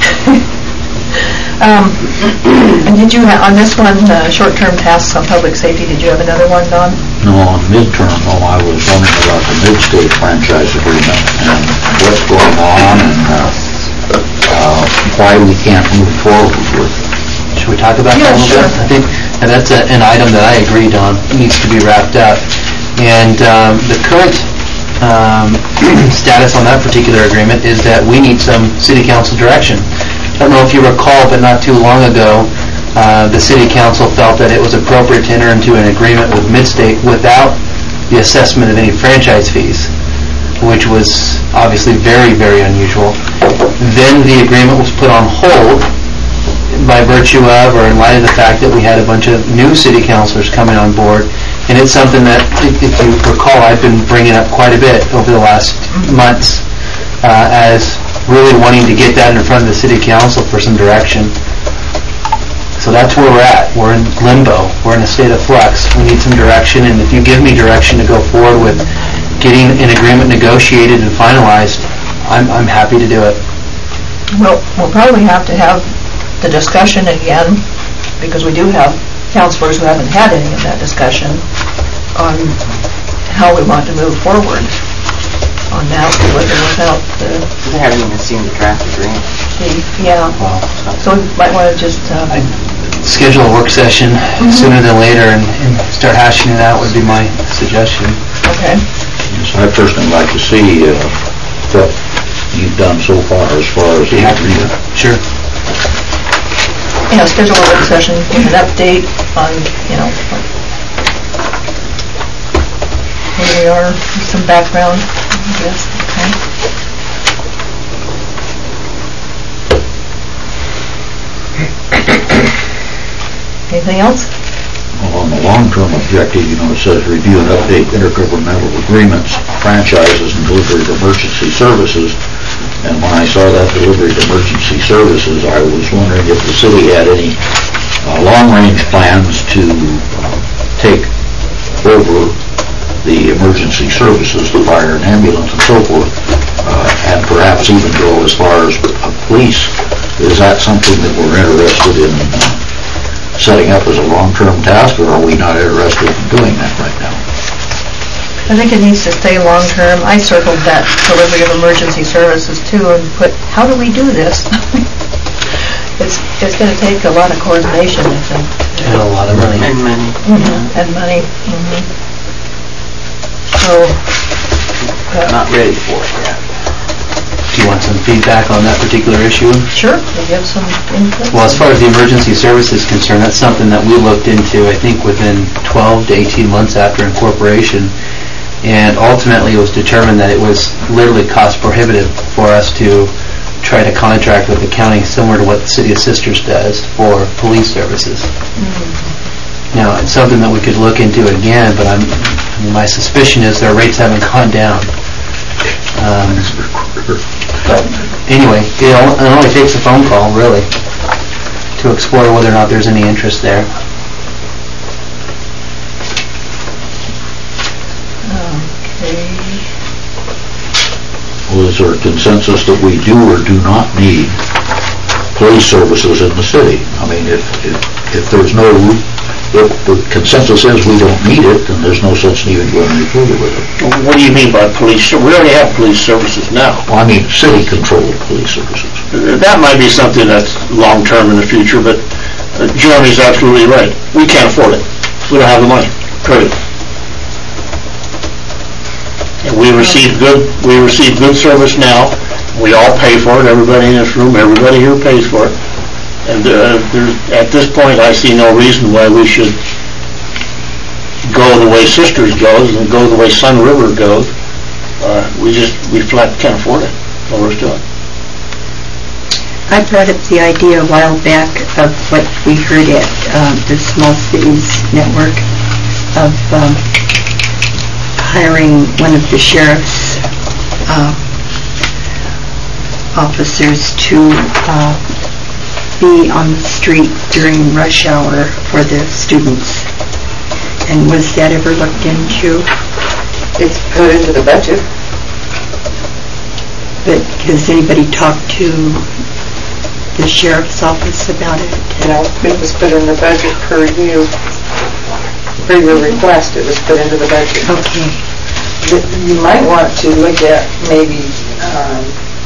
Um, and did you, ha- on this one, uh, short-term tasks on public safety, did you have another one, Don? No, on midterm, oh, I was wondering about the mid-state franchise agreement and what's going on and uh, uh, why we can't move forward with it. Should we talk about Yeah, that a little sure. bit? I think and that's a- an item that I agreed on, needs to be wrapped up. And um, the current um, status on that particular agreement is that we need some city council direction. I don't know if you recall, but not too long ago, uh, the city council felt that it was appropriate to enter into an agreement with Midstate without the assessment of any franchise fees, which was obviously very, very unusual. Then the agreement was put on hold by virtue of, or in light of the fact that we had a bunch of new city councilors coming on board. And it's something that, if if you recall, I've been bringing up quite a bit over the last months uh, as really wanting to get that in front of the city council for some direction. So that's where we're at. We're in limbo. We're in a state of flux. We need some direction, and if you give me direction to go forward with getting an agreement negotiated and finalized, I'm, I'm happy to do it. Well, we'll probably have to have the discussion again, because we do have counselors who haven't had any of that discussion on how we want to move forward on that, with or without the, They haven't even seen the draft agreement. the- yeah. Well, So we might want to just, uh, I'd schedule a work session sooner than later and, and start hashing it out would be my suggestion. okay. So I personally like to see uh, what you've done so far as far as the agreement. Sure. Yeah, schedule a work session, give an update on, you know, where we are, some background, I guess, okay. Anything else? Well, on the long-term objective, you know, it says review and update intergovernmental agreements, franchises, and delivery of emergency services. And when I saw that delivery of emergency services, I was wondering if the city had any uh, long-range plans to uh, take over the emergency services, the fire and ambulance and so forth, uh, and perhaps even go as far as uh, police. Is that something that we're interested in uh, setting up as a long-term task, or are we not interested in doing that right now? I think it needs to stay long-term. I circled that delivery of emergency services too and put, how do we do this? It's, it's going to take a lot of coordination, I think. And a lot of money. And money. And money. Mhm. So, uh, Not ready for it yet. Do you want some feedback on that particular issue? sure, we'll give some input. Well, as far as the emergency service is concerned, that's something that we looked into, I think, within twelve to eighteen months after incorporation. And ultimately, it was determined that it was literally cost prohibitive for us to try to contract with the county similar to what the City of Sisters does for police services. Now, it's something that we could look into again, but I'm, I mean, my suspicion is their rates haven't gone down. Um, But anyway, it o- it only takes a phone call, really, to explore whether or not there's any interest there. Okay. Well, is there a consensus that we do or do not need police services in the city? I mean, if, if, if there's no if the consensus is we don't need it, then there's no sense in even going any further with it. What do you mean by police? We already have police services now. Well, I mean, city-controlled police services. That might be something that's long-term in the future, but uh, Jeremy's absolutely right. We can't afford it. We don't have the money, period. And we receive good, we receive good service now. We all pay for it. Everybody in this room, everybody here pays for it. And uh, there's, at this point, I see no reason why we should go the way Sisters goes and go the way Sun River goes. Uh, we just, we flat can't afford it. What we're doing. I brought up the idea a while back of what we heard at um, the Small Cities Network of um, hiring one of the sheriff's uh, officers to uh, be on the street during rush hour for the students. And was that ever looked into? It's put into the budget. But has anybody talked to the sheriff's office about it? No, it was put in the budget per you, per your request, it was put into the budget. Okay. You might want to look at maybe um,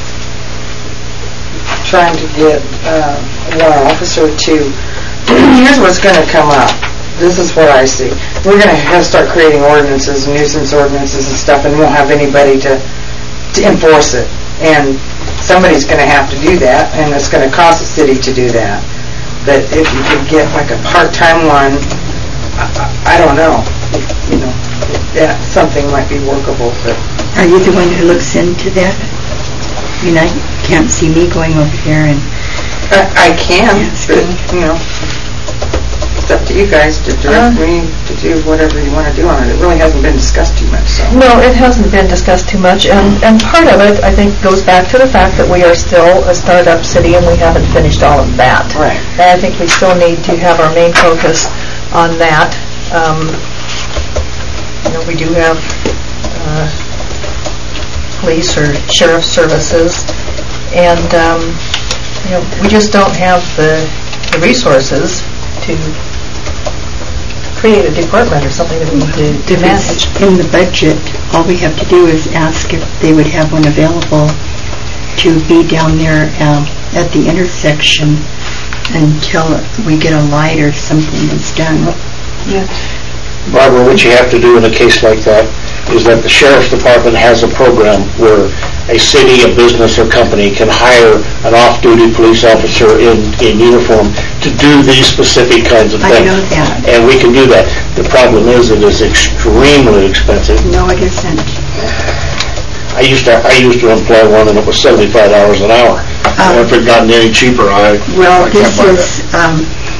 trying to get uh, one officer to, here's what's going to come up. This is what I see. We're going to have to start creating ordinances, nuisance ordinances and stuff, and we won't have anybody to, to enforce it. And somebody's going to have to do that, and it's going to cost the city to do that. But if you could get like a part-time one, I, I don't know, you know, that something might be workable. But Are you the one who looks into that? I mean, I can't see me going over there and... I, I can, Yes, but, good. you know, it's up to you guys to direct Uh, me to do whatever you want to do on it. It really hasn't been discussed too much, so. No, it hasn't been discussed too much, and, and part of it, I think, goes back to the fact that we are still a startup city and we haven't finished all of that. Right. And I think we still need to have our main focus on that. Um, you know, we do have uh, police or sheriff's services, and um, you know, we just don't have the, the resources to create a department or something that we need to, to If it's manage. in the budget, all we have to do is ask if they would have one available to be down there um, at the intersection until we get a light or something that's done. Barbara, what you have to do in a case like that is that the sheriff's department has a program where a city, a business, or company can hire an off-duty police officer in, in uniform to do these specific kinds of I things. know that. And we can do that. The problem is it is extremely expensive. No, it isn't. I used to, I used to employ one and it was seventy-five dollars an hour. Um, And if it gotten any cheaper, I, Well, I can't this buy that. is, um,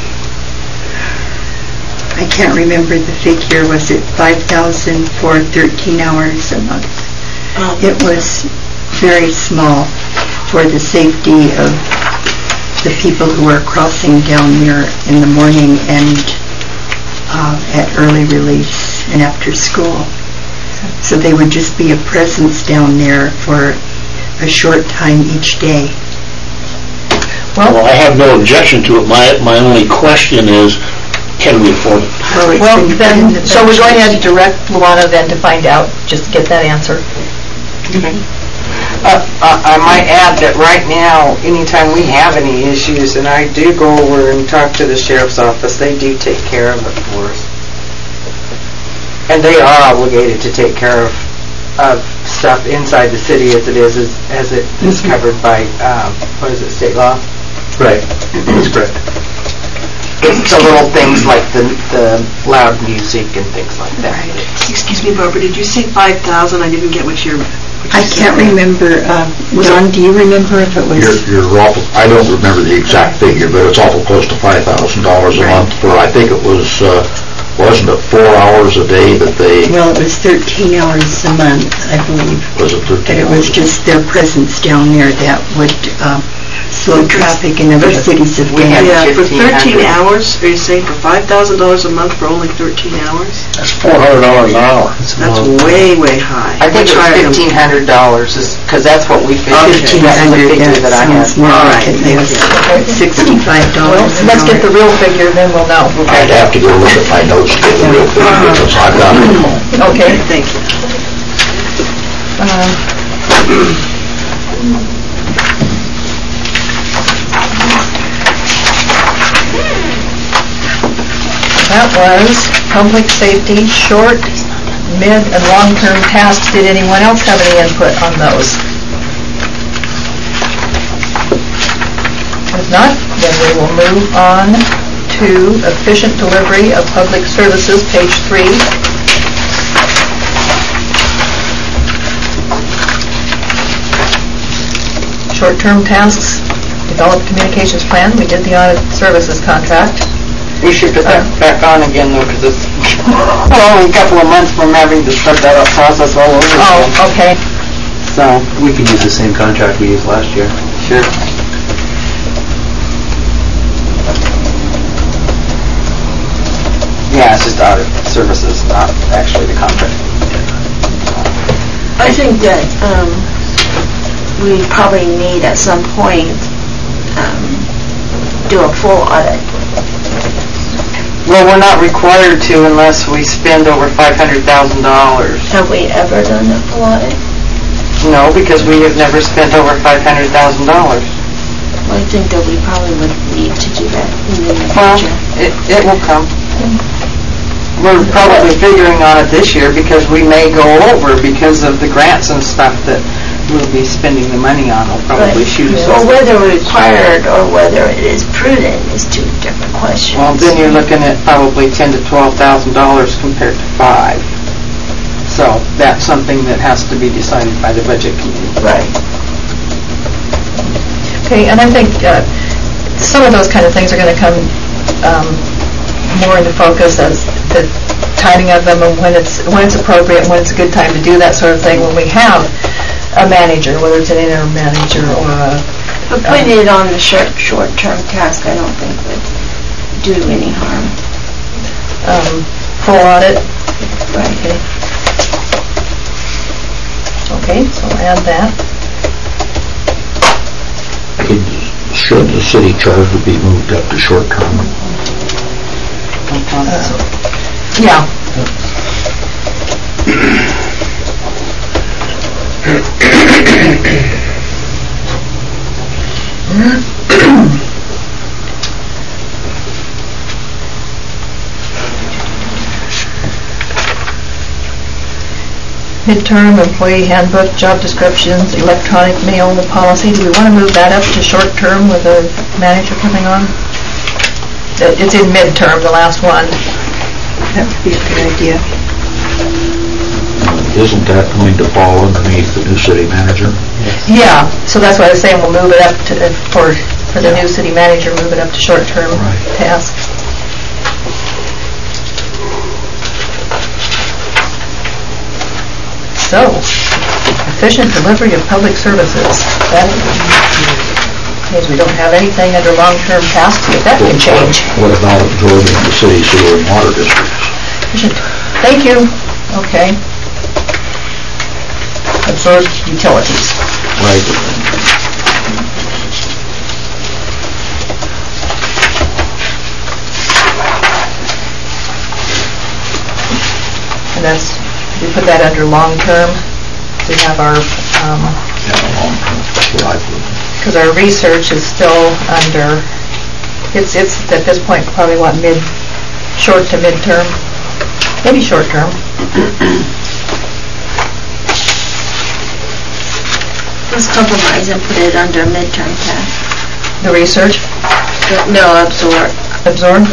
I can't remember the figure. Was it five thousand for thirteen hours a month? It was very small for the safety of the people who are crossing down there in the morning and uh, at early release and after school. So they would just be a presence down there for a short time each day. Well, I have no objection to it. My, my only question is, can we afford it? Well, it's Well, been put in then, the so we're going budget. to direct Luana then to find out, just get that answer. Uh, I I might add that right now, anytime we have any issues, and I do go over and talk to the sheriff's office, they do take care of it for us. And they are obligated to take care of, of stuff inside the city as it is, as, as it is covered by, um, what is it, state law? Right, that's correct. It's the little things like the, the loud music and things like that. Excuse me, Barbara, did you say five thousand? I didn't get what you're... what you I can't said. remember, uh, Don, do you remember if it was? You're, you're awful, I don't remember the exact figure, but it's awful close to five thousand dollars a Right. month for, I think it was, uh, wasn't it four hours a day that they, Well, it was thirteen hours a month, I believe. was it But thirteen it was hours? just their presence down there that would um, slow traffic in other cities have We had gained. Yeah, for fifteen thirteen hundred. hours, are you saying for five thousand dollars a month for only thirteen hours? That's four hundred dollars an hour. That's way, way high. I think Much it was higher than- fifteen hundred dollars, because that's what we figured. Okay. That's the figure that I had. Sounds more All like right, it. thank you. Sixty-five Well, dollars an hour. let's get the real figure, then we'll know. I'd have to go look at my notes to get the real figure, because I've got it at home. Okay. Thank you. Um, That was public safety, short, mid, and long-term tasks. Did anyone else have any input on those? If not, then we will move on to efficient delivery of public services, page three. Short-term tasks, develop communications plan. We did the audit services contract. We should put that back on again, though, because it's only a couple of months from having to start that process all over again. Oh, okay. So, We could use the same contract we used last year. sure. Yeah, it's just audit services, not actually the contract. I think that um, we probably need at some point um, do a full audit. Well, we're not required to unless we spend over five hundred thousand dollars. Have we ever done a full audit? No, because we have never spent over five hundred thousand dollars. Well, I think that we probably would need to do that in the Well, future. it, it will come. We're probably figuring on it this year because we may go over because of the grants and stuff that we'll be spending the money on. Will probably Right. shoot us Well, over. whether required or whether it is prudent is two different questions. Well, then you're looking at probably ten to twelve thousand dollars compared to five. So that's something that has to be decided by the budget committee. Right. Okay, and I think uh, some of those kind of things are going to come um, more into focus as the timing of them and when it's when it's appropriate, when it's a good time to do that sort of thing. When we have a manager, whether it's an interim manager or a But putting it on the short, short-term task, I don't think would do any harm. um, full audit. Right. Okay. Okay, so I'll add that. Could- Should the city charter be moved up to short term? Yeah. Midterm employee handbook, job descriptions, electronic mail policy. Do we want to move that up to short term with a manager coming on? It- It's in midterm, the last one. That would be a good idea. Isn't that going to fall underneath the new city manager? Yeah, so that's why I was saying we'll move it up to, uh, for, for the new city manager, move it up to short-term Right. tasks. So, efficient delivery of public services. That means we don't have anything under long-term tasks, but that can change. What about absorbing the city sewer and water districts? Efficient- Thank you. Okay. Absorb utilities. Right. And that's, we put that under long-term. We have our, um, Yeah, long term, that's what I put. because our research is still under, it's, it's at this point probably what, mid, short to mid-term, maybe short-term. Let's compromise and put it under midterm task. The research, No, absorb. absorb.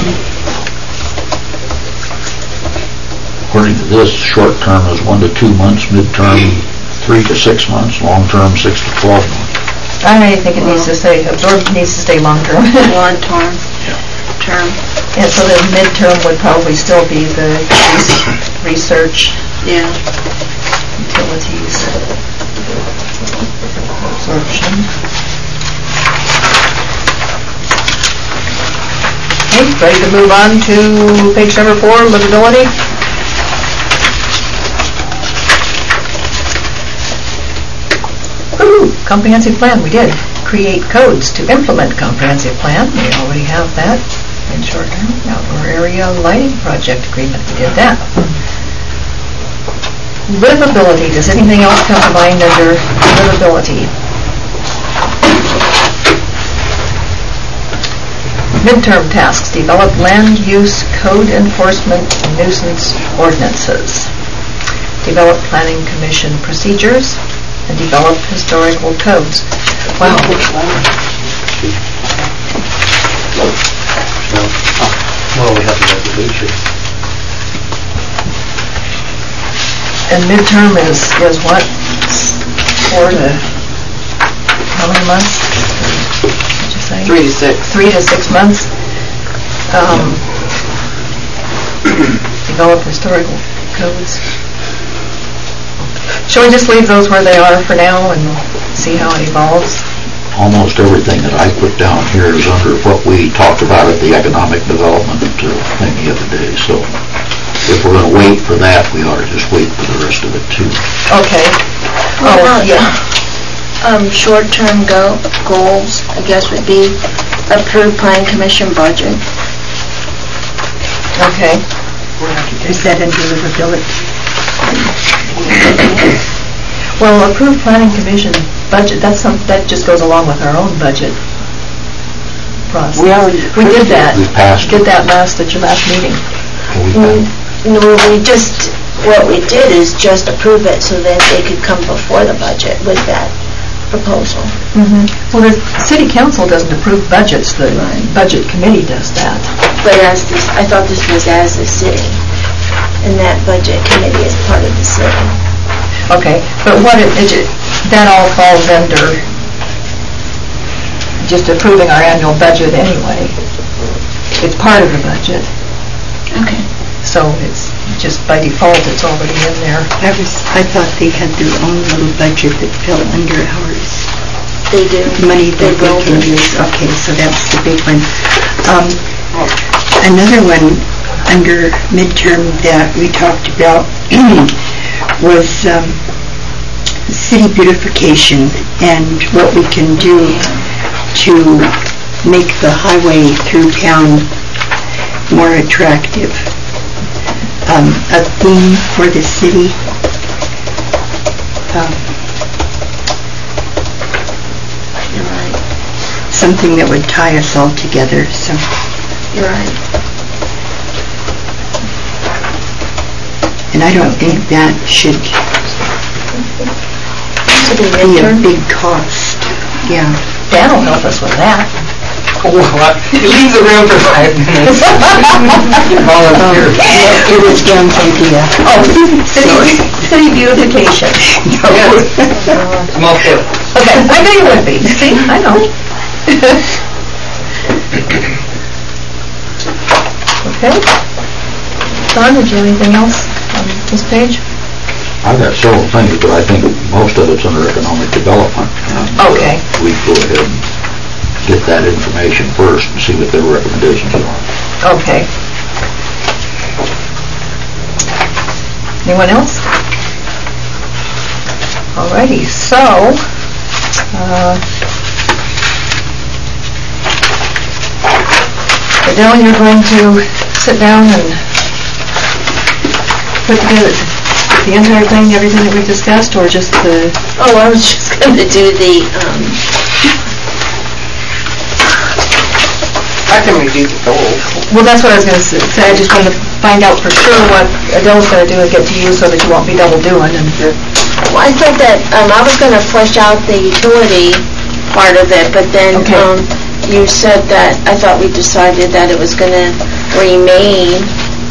According to this, short term is one to two months, mid-term, three to six months, long-term, six to twelve months. I think it needs to say, absorb needs to stay long-term. One term. Term. And so the midterm would probably still be the res- research, Yeah. utilities, absorption. Okay, ready to move on to page number four, livability? Woo-hoo, comprehensive plan, we did. Create codes to implement comprehensive plan, we already have that. In short term, outdoor area lighting project agreement, we did that. Livability, does anything else come to mind under livability? Midterm tasks, develop land use code enforcement nuisance ordinances. Develop planning commission procedures and develop historical codes. Wow. Well, we have the resolution. And midterm is, is what? Four to, how many months? What'd you say? Three to six. Three to six months. Um, develop historical codes. Shall we just leave those where they are for now and see how it evolves? Almost everything that I put down here is under what we talked about at the economic development uh, thing the other day, so if we're going to wait for that, we ought to just wait for the rest of it too. Okay. What Oh, about, yeah. um, short-term go, goals, I guess would be approved planning commission budget. Okay. Is that under livability? Well, approved planning commission budget, that's some, that just goes along with our own budget process. We already We did that. We passed Did it. that last, at your last meeting. We passed- No, we just, what we did is just approve it so that they could come before the budget with that proposal. Well, the city council doesn't approve budgets, the budget committee does that. But as this, I thought this was as the city, and that budget committee is part of the city. Okay, but what it, it, that all falls under just approving our annual budget anyway. It's part of the budget, Okay. so it's just by default, it's already in there. I was, I thought they had their own little budget that fell under ours. They do. Money that we will can do. use, okay, so that's the big one. Um, another one under midterm that we talked about was um, city beautification and what we can do to make the highway through town more attractive. Um, a theme for the city. Um, You're right. something that would tie us all together, so. You're right. And I don't think that should Should be be a midterm. big cost. Yeah. Dan will help us with that. Leave the room for five minutes. Volunteer. It was Dan's idea. Oh, city, city beautification. Small scale. Okay, I knew you would be. See, I know. Okay. Don, did you have anything else on this page? I've got several things, but I think most of it's under economic development. and, uh, Okay. We go ahead and get that information first and see what their recommendations are. Okay. Anyone else? Alrighty, so, uh, Adele, you're going to sit down and put together the entire thing, everything that we've discussed, or just the... Oh, I was just going to do the, um, How can we do the goals? Well, that's what I was going to say. I just wanted to find out for sure what Adele's going to do and get to you so that you won't be double doing. And well, I thought that, um, I was going to flesh out the utility part of it, but then, Okay. um, you said that, I thought we decided that it was going to remain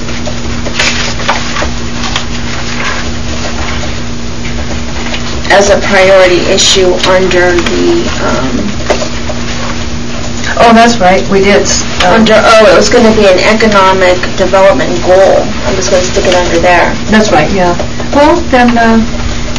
as a priority issue under the, um, oh, that's right, we did. Um, under, oh, it was going to be an economic development goal. I was going to stick it under there. that's right, yeah. Well, then, uh,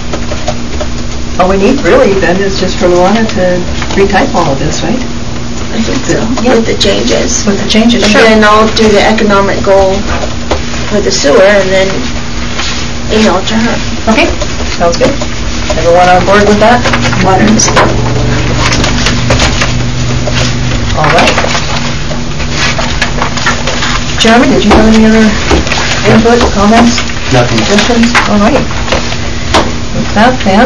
all we need really then is just for Luana to retype all of this, right? I think so, with the changes. With the changes, And sure. then I'll do the economic goal for the sewer and then email it to her. Okay, sounds good. Everyone on board with that? Water and sewer. All right. Jeremy, did you have any other input, comments, Nothing. suggestions? All right. With that then,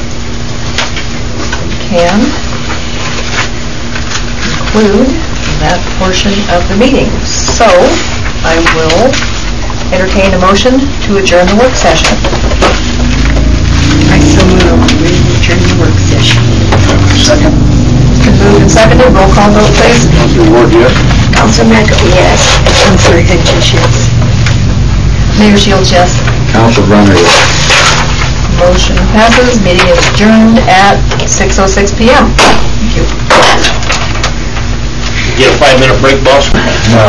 we can conclude that portion of the meeting. So, I will entertain a motion to adjourn the work session. I so move, we adjourn the work session. Second. It's been moved and seconded. Roll call vote, please. Councilor Ward, yes? Council McAfee, yes. Counselor Hedges, yes. Mayor Shields, yes. Council Brenner, yes. Motion passes. Meeting is adjourned at six oh six p m Thank you. Get a five-minute break, boss? No.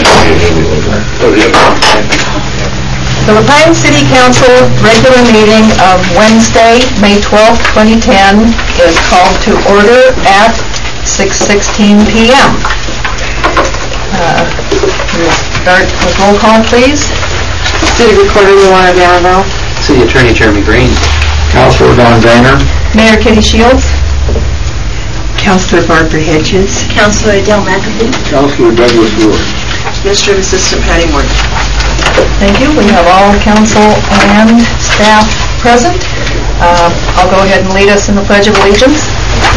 The Lapine City Council regular meeting of Wednesday, May twelfth, twenty ten is called to order at six sixteen p m Uh, We'll start with roll call, please. City Recorder, Luana Downville. City Attorney Jeremy Green. Councilor Don Vanner. Mayor Kitty Shields. Counselor Barbara Hedges. Councilor Adele McAfee. Councilor Douglas Ward. Administrative Assistant Patty Moore. Thank you. We have all council and staff present. Uh, I'll go ahead and lead us in the Pledge of Allegiance.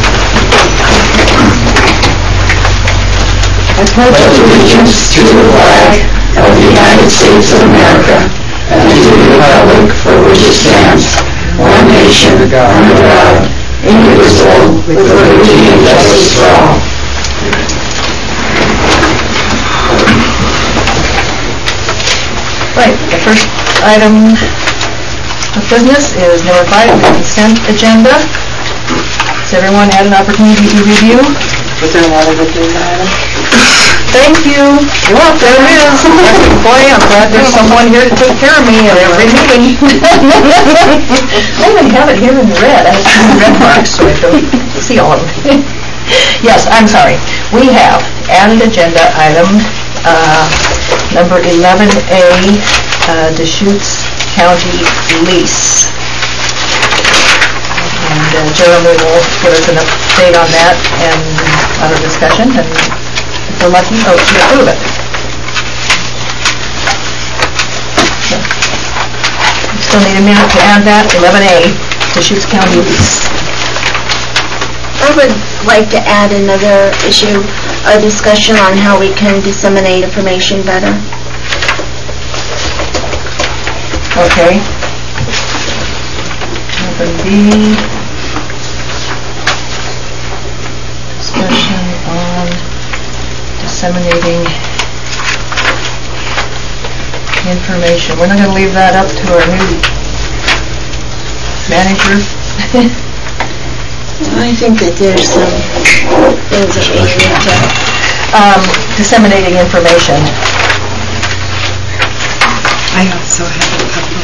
I pledge allegiance to the flag of the United States of America and to the republic for which it stands, one nation, under God, indivisible, with liberty and justice for all. Right, the first item of business is number five, the consent agenda. Has everyone had an opportunity to review? Was there a lot of agenda items? Thank you. You're welcome. There it is. Boy, I'm glad there's someone here to take care of me at every meeting. I even have it here in red. I have two red marks so I don't see all of them. Yes, I'm sorry. We have added agenda item uh, number eleven A, uh, Deschutes County lease. And uh, Jeremy will give us an update on that and on our discussion, and if we're lucky, vote to approve it. So, we still need a minute to add that, eleven A, Deschutes County lease. I would like to add another issue, a discussion on how we can disseminate information better. Okay. Number B, discussion on disseminating information. We're not going to leave that up to our new manager. I think that there's some things that we need to... Um, disseminating information. I also have a couple.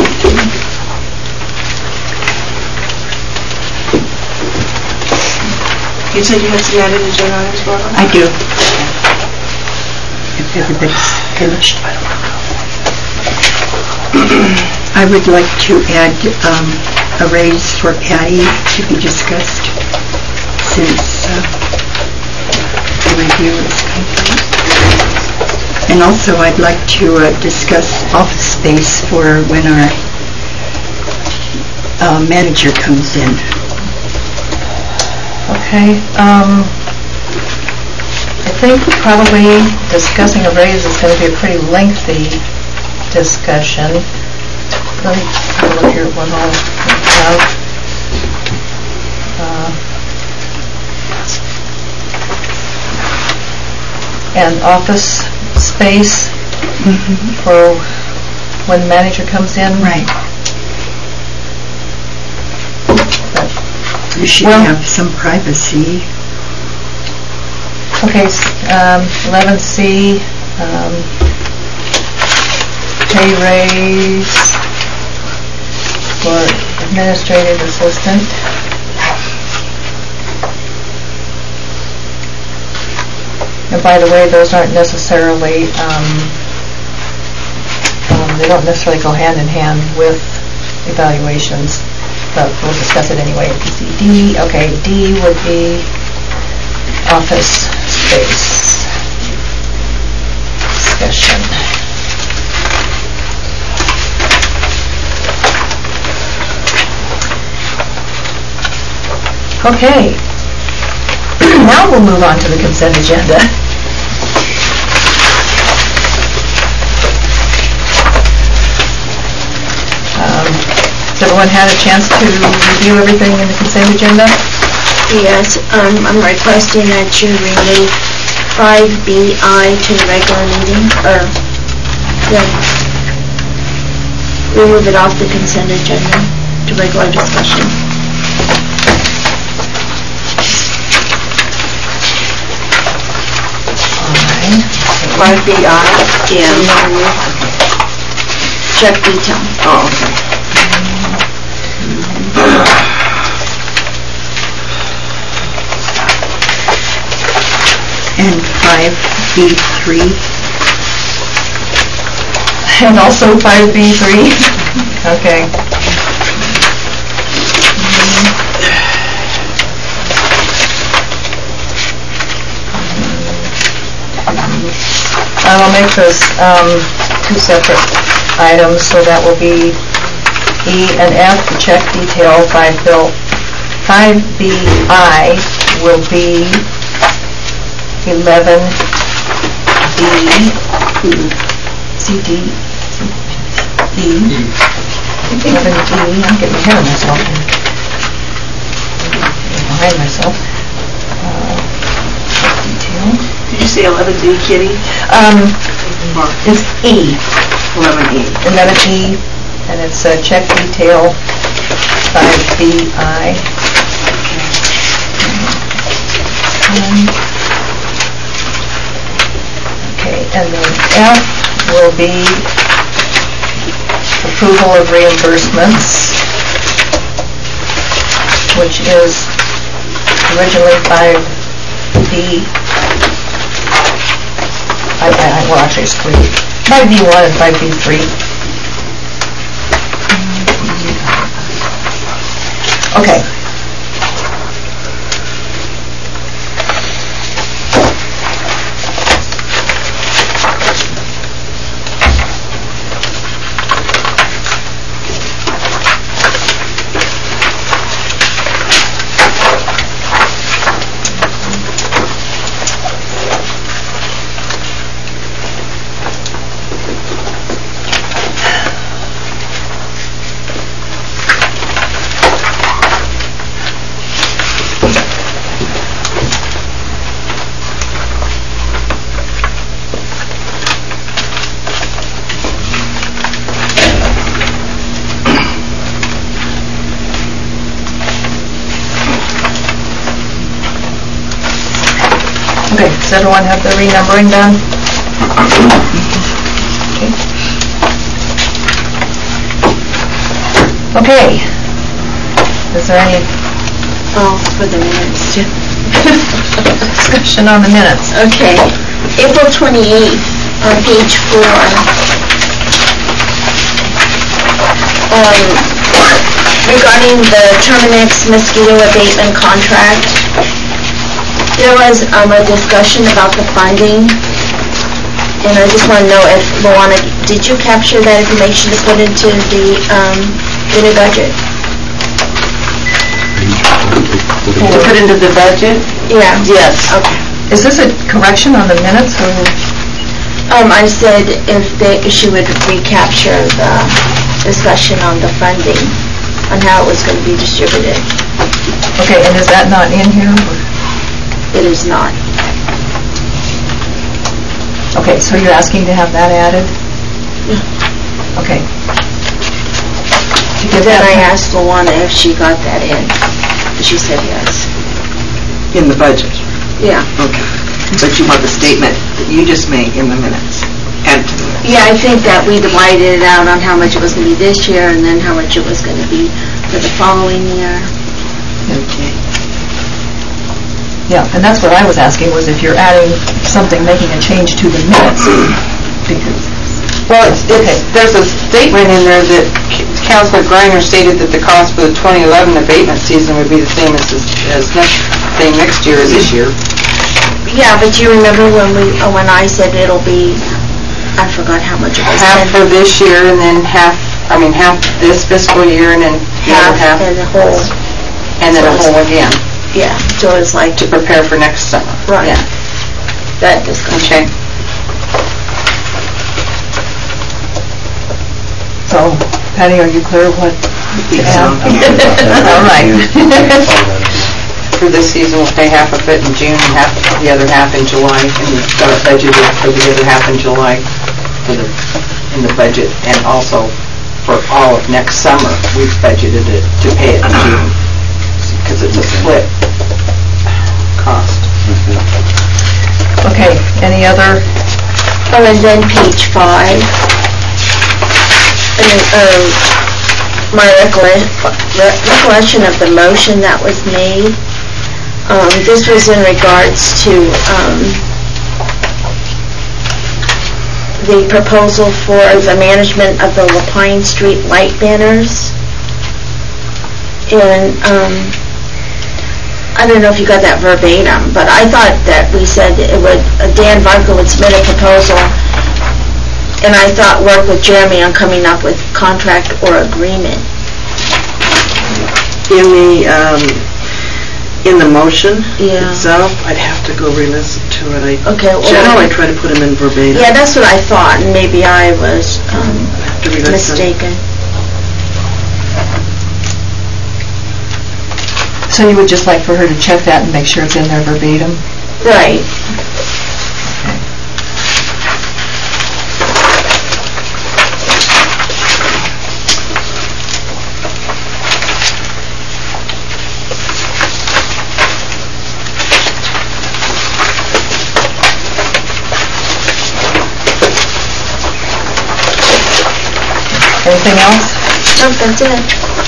You said you had some added agenda items, Barbara? I do. If everybody's finished. I would like to add um, a raise for Patty to be discussed since uh, the review is complete. And also I'd like to uh, discuss office space for when our uh, manager comes in. Okay, um, I think probably discussing a raise is going to be a pretty lengthy discussion. Let me take a look here at what all we have. Uh, and office space for when the manager comes in. Right. But, You should Well- have some privacy. okay, s- um, eleven C, um, pay raise for administrative assistant. And by the way, those aren't necessarily, um, um, they don't necessarily go hand in hand with evaluations, but we'll discuss it anyway. D, okay, D would be office space discussion. Okay. Now we'll move on to the consent agenda. Um, has everyone had a chance to review everything in the consent agenda? Yes, um, I'm requesting that you remove five B I to the regular meeting, or, yeah, remove it off the consent agenda to regular discussion. five B I and... Check detail. Oh, okay. And five B three. And also five B three. Okay. I'll make those um, two separate items, so that will be E and F, the check detail, five bill. five B I will be eleven D, C D, E, eleven D, I'm getting ahead of myself. Behind myself. Uh, check detail. Did you say eleven D, Kitty? Um, it's E. eleven E. eleven E, and it's a check detail, five B I. Um, Okay, and then F will be approval of reimbursements, which is originally five B. I, I, well, actually it's three. five B one and five B three. Okay. Okay, does everyone have the renumbering done? Okay. Okay. Is there any Oh, for the minutes too. discussion on the minutes? Okay. April twenty-eighth, on page four. Um, regarding the Terminix mosquito abatement contract, there was um, a discussion about the funding, and I just want to know if, Luana, did you capture that information to put into the um, in the budget? To put into the budget? Yeah. Yes. Okay. Is this a correction on the minutes, or? Um, I said if they, if she would recapture the discussion on the funding, on how it was going to be distributed. Okay, and is that not in here? It is not. Okay, so you're asking to have that added? Yeah. Okay. Then I asked Luana if she got that in. She said yes. In the budget? Yeah. Okay. But you want the statement that you just made in the minutes? Add to the minutes? Yeah, I think that we divided it out on how much it was going to be this year and then how much it was going to be for the following year. Okay. Yeah, and that's what I was asking, was if you're adding something, making a change to the minutes. Because, Well, it's, it's, there's a statement in there that Councilor Griner stated that the cost for the twenty eleven abatement season would be the same as, this- as next, same next year as this year. Yeah, but you remember when we, uh, when I said it'll be, I forgot how much it was. Half ten- for this year and then half, I mean, half this fiscal year and then the other half. And the whole, And then a whole again, yeah, so it's like, to prepare for next summer. Right. Yeah. that discussion. Okay. so, Patty, are you clear what to add? so. All right. For this season, we'll pay half of it in June and half, the other half in July, and we've got it budgeted for the other half in July for the, in the budget, and also for all of next summer, we've budgeted it to pay it in June, because it's a split cost. Okay, any other, Oh, and then page five. And, um, my recolle- re- recollection of the motion that was made, um, this was in regards to, um, the proposal for the management of the LaPine Street light banners. And, um, I don't know if you got that verbatim, but I thought that we said it would, uh, Dan Varka would submit a proposal, and I thought work with Jeremy on coming up with contract or agreement. In the, um, in the motion Yeah. itself, I'd have to go re-listen to it. I Okay, well- generally try to put them in verbatim. Yeah, that's what I thought, and maybe I was um, I have to re-listen. mistaken. so you would just like for her to check that and make sure it's in there verbatim? Right. Anything else? Nope, that's it.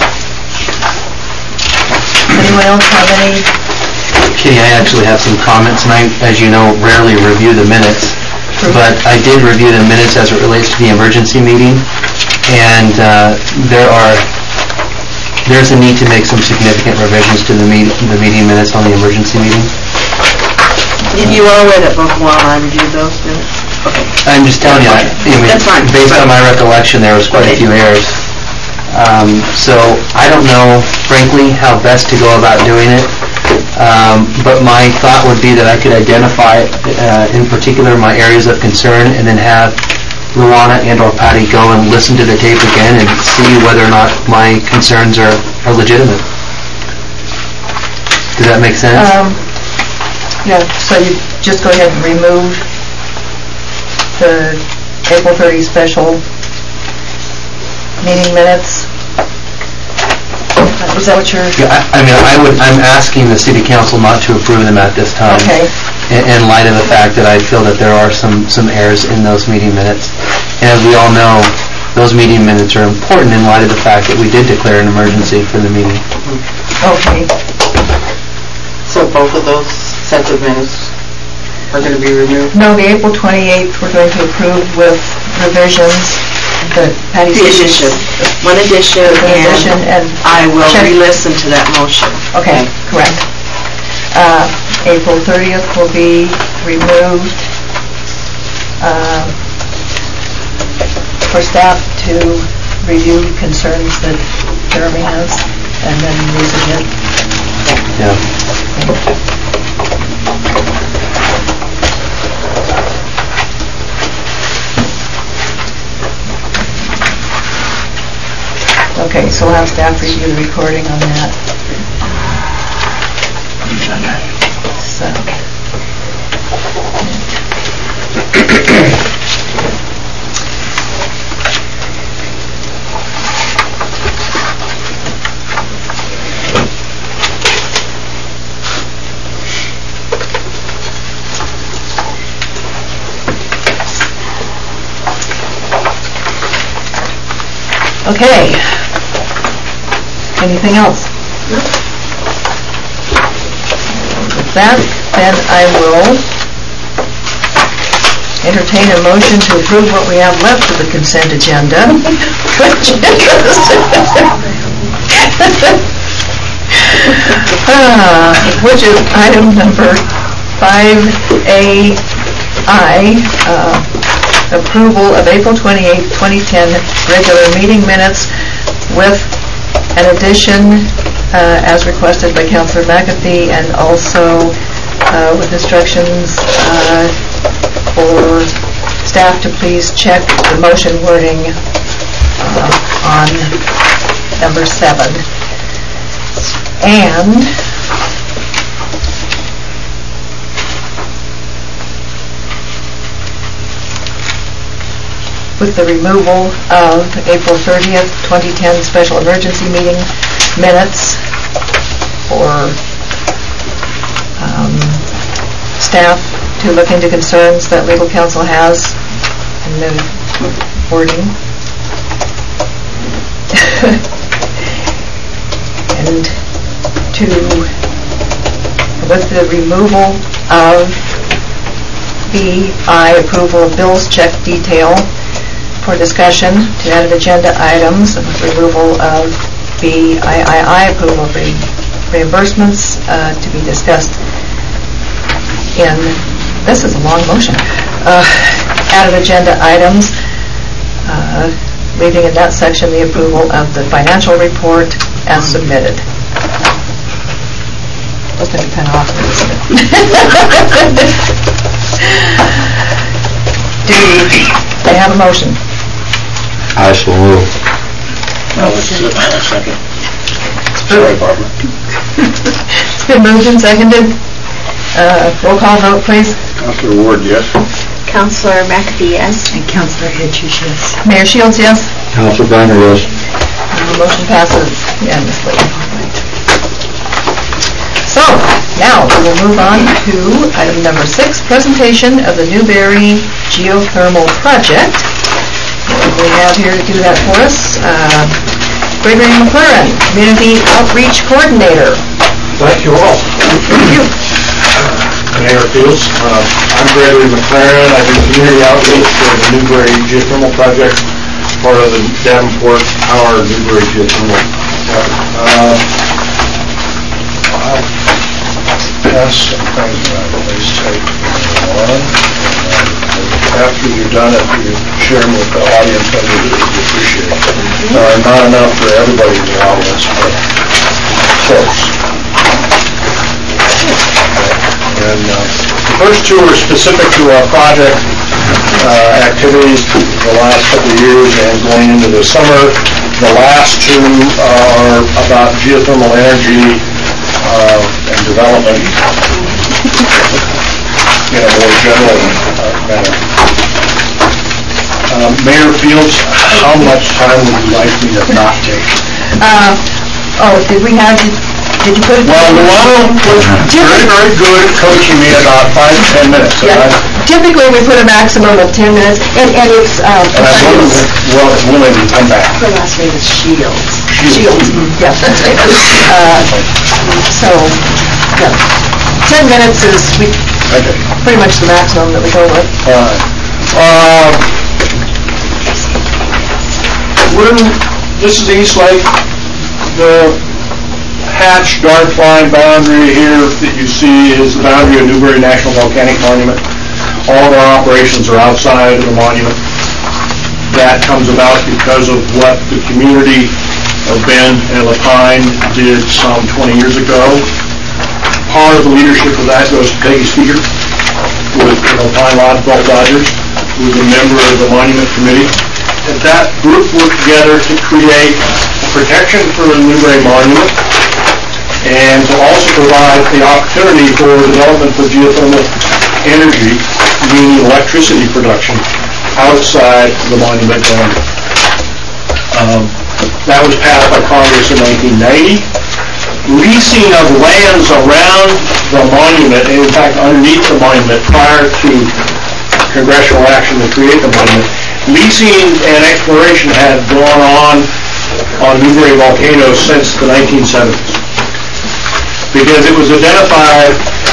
Anyone else have any? Kitty, I actually have some comments, and I, as you know, rarely review the minutes, but I did review the minutes as it relates to the emergency meeting, and uh, there are, there's a need to make some significant revisions to the meet, the meeting minutes on the emergency meeting. You you all read it both while I reviewed those minutes? Okay. I'm just telling you, I I mean, That's fine. based on my recollection, there was quite a Okay. few errors. Um, So I don't know, frankly, how best to go about doing it, Um, but my thought would be that I could identify, uh, in particular, my areas of concern, and then have Luana and/or Patty go and listen to the tape again and see whether or not my concerns are are legitimate. Does that make sense? Um, yeah, so you just go ahead and remove the April thirtieth special meeting minutes? Is that what you're... Yeah, I I mean, I would, I'm asking the city council not to approve them at this time. Okay. In, in light of the fact that I feel that there are some, some errors in those meeting minutes. And as we all know, those meeting minutes are important in light of the fact that we did declare an emergency for the meeting. Okay. So both of those sets of minutes are going to be removed? No, the April twenty-eighth, we're going to approve with revisions that Patty... The addition, one addition, One addition, and and I will check- re-listen to that motion. Okay, correct. Uh, April thirtieth will be removed uh, for staff to review concerns that Jeremy has, and then resubmit. Yeah. Okay, so we'll have staff review the recording on that. So. Okay. Anything else? that, then I will entertain a motion to approve what we have left of the consent agenda, which is, uh, which is item number five A I, uh, approval of April twenty-eighth, twenty ten regular meeting minutes with an addition uh, as requested by Councilor McAfee, and also uh, with instructions uh, for staff to please check the motion wording uh, on number seven. And with the removal of April thirtieth, twenty ten special emergency meeting minutes for um, staff to look into concerns that legal counsel has in the wording. And to, with the removal of B I, approval of bills check detail for discussion, to added agenda items, and with removal of B I I I, approval of re reimbursements uh, to be discussed in, this is a long motion, uh, added agenda items, uh, leaving in that section the approval of the financial report as submitted. That's been kind of awkward, isn't it? Do I have a motion? I so move. No, it's a a second. Sorry, Barbara. It's been moved and seconded. Uh, roll call vote, please. Councilor Ward, yes. Councilor McAfee, yes. And Councilor Hitchens, yes. Mayor Shields, yes. Council Brenner, yes. Uh, motion passes unanimously. So, now we will move on to item number six, presentation of the Newberry Geothermal Project. And we have here to do that for us, uh, Gregory McLaren, Community Outreach Coordinator. Thank you all. Thank you. Mayor Fields, uh, I'm Gregory McLaren. I do community outreach for the Newberry Geothermal Project, part of the Davenport Power Newberry Geothermal Project. Uh, I'll pass some things around. Please take one. After you're done, if you share them with the audience, I would really appreciate it. Uh, not enough for everybody in the audience, but close. And uh, the first two are specific to our project uh, activities the last couple of years and going into the summer. The last two are about geothermal energy uh, and development in a more general uh, manner. Uh, Mayor Fields, how much time would you like me to not take? Uh, oh, did we have, did, did you put it? Well, Luana was very, very good at coaching me about five to ten minutes. Yeah. And I, Typically, we put a maximum of ten minutes, and, and it's, um... and I'm willing, well, willing to come back. Her last name is Shields. Shields. Yeah. Uh, so, yeah. Ten minutes is we, Okay. pretty much the maximum that we go with. All right. Uh, we're, this is East Lake. The hatched dark line boundary here that you see is the boundary of Newberry National Volcanic Monument. All of our operations are outside of the monument. That comes about because of what the community of Bend and Lapine did some twenty years ago. Part of the leadership of that goes to Peggy Steger with the Lapine Lodge Bolt Dodgers, who is a member of the Monument Committee. And that group worked together to create protection for the Newberry Monument and to also provide the opportunity for development of geothermal energy, meaning electricity production, outside the monument boundary. Um, that was passed by Congress in nineteen ninety. Leasing of lands around the monument, and in fact underneath the monument prior to congressional action to create the monument, leasing and exploration had gone on on Newberry volcanoes since the nineteen seventies. Because it was identified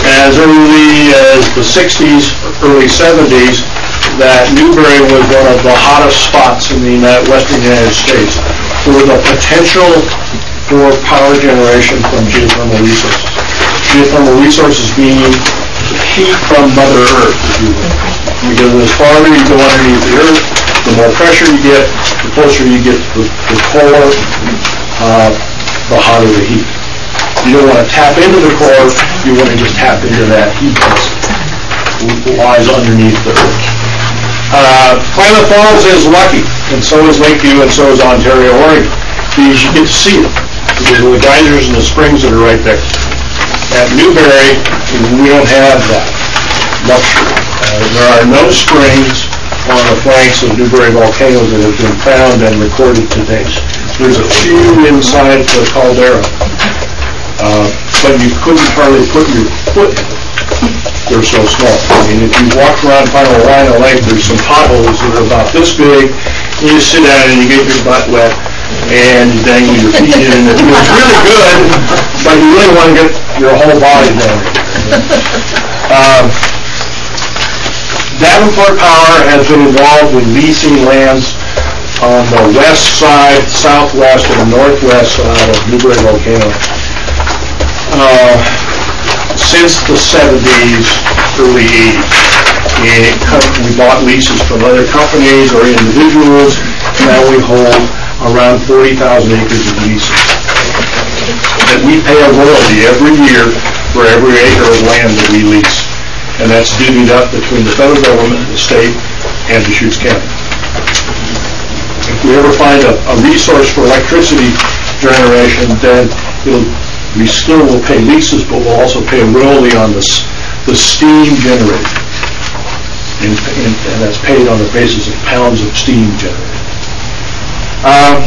as early as the sixties, early seventies, that Newberry was one of the hottest spots in the United, western United States for the potential for power generation from geothermal resources. Geothermal resources being heat from Mother Earth, if you will. Because the farther you go underneath the earth, the more pressure you get, the closer you get to the, the core, uh, the hotter the heat. You don't want to tap into the core, you want to just tap into that heat that lies underneath the earth. Uh, Klamath Falls is lucky, and so is Lakeview, and so is Ontario, Oregon, because you get to see it, because of the geysers and the springs that are right there. At Newberry, we don't have that luxury. Uh, there are no springs on the flanks of Newberry volcano that have been found and recorded to date. There's a few inside the caldera, uh, but you couldn't hardly put your foot in it. They're so small. I mean, if you walk around Panorama Lake, there's some potholes that are about this big. You just sit down and you get your butt wet, and you dangle your feet in, and it feels really good, but you really want to get your whole body down there. Um, Davenport Power has been involved in leasing lands on the west side, southwest, and northwest side of Newberry Volcano uh, since the seventies, early eighties. And it come, we bought leases from other companies or individuals. Now we hold around forty thousand acres of leases that we pay a royalty every year for every acre of land that we lease. And that's divvied up between the federal government, the state, and Deschutes County. If we ever find a, a resource for electricity generation, then it'll, we still will pay leases, but we'll also pay a royalty on the, the steam generated. And, and, and that's paid on the basis of pounds of steam generated. Um,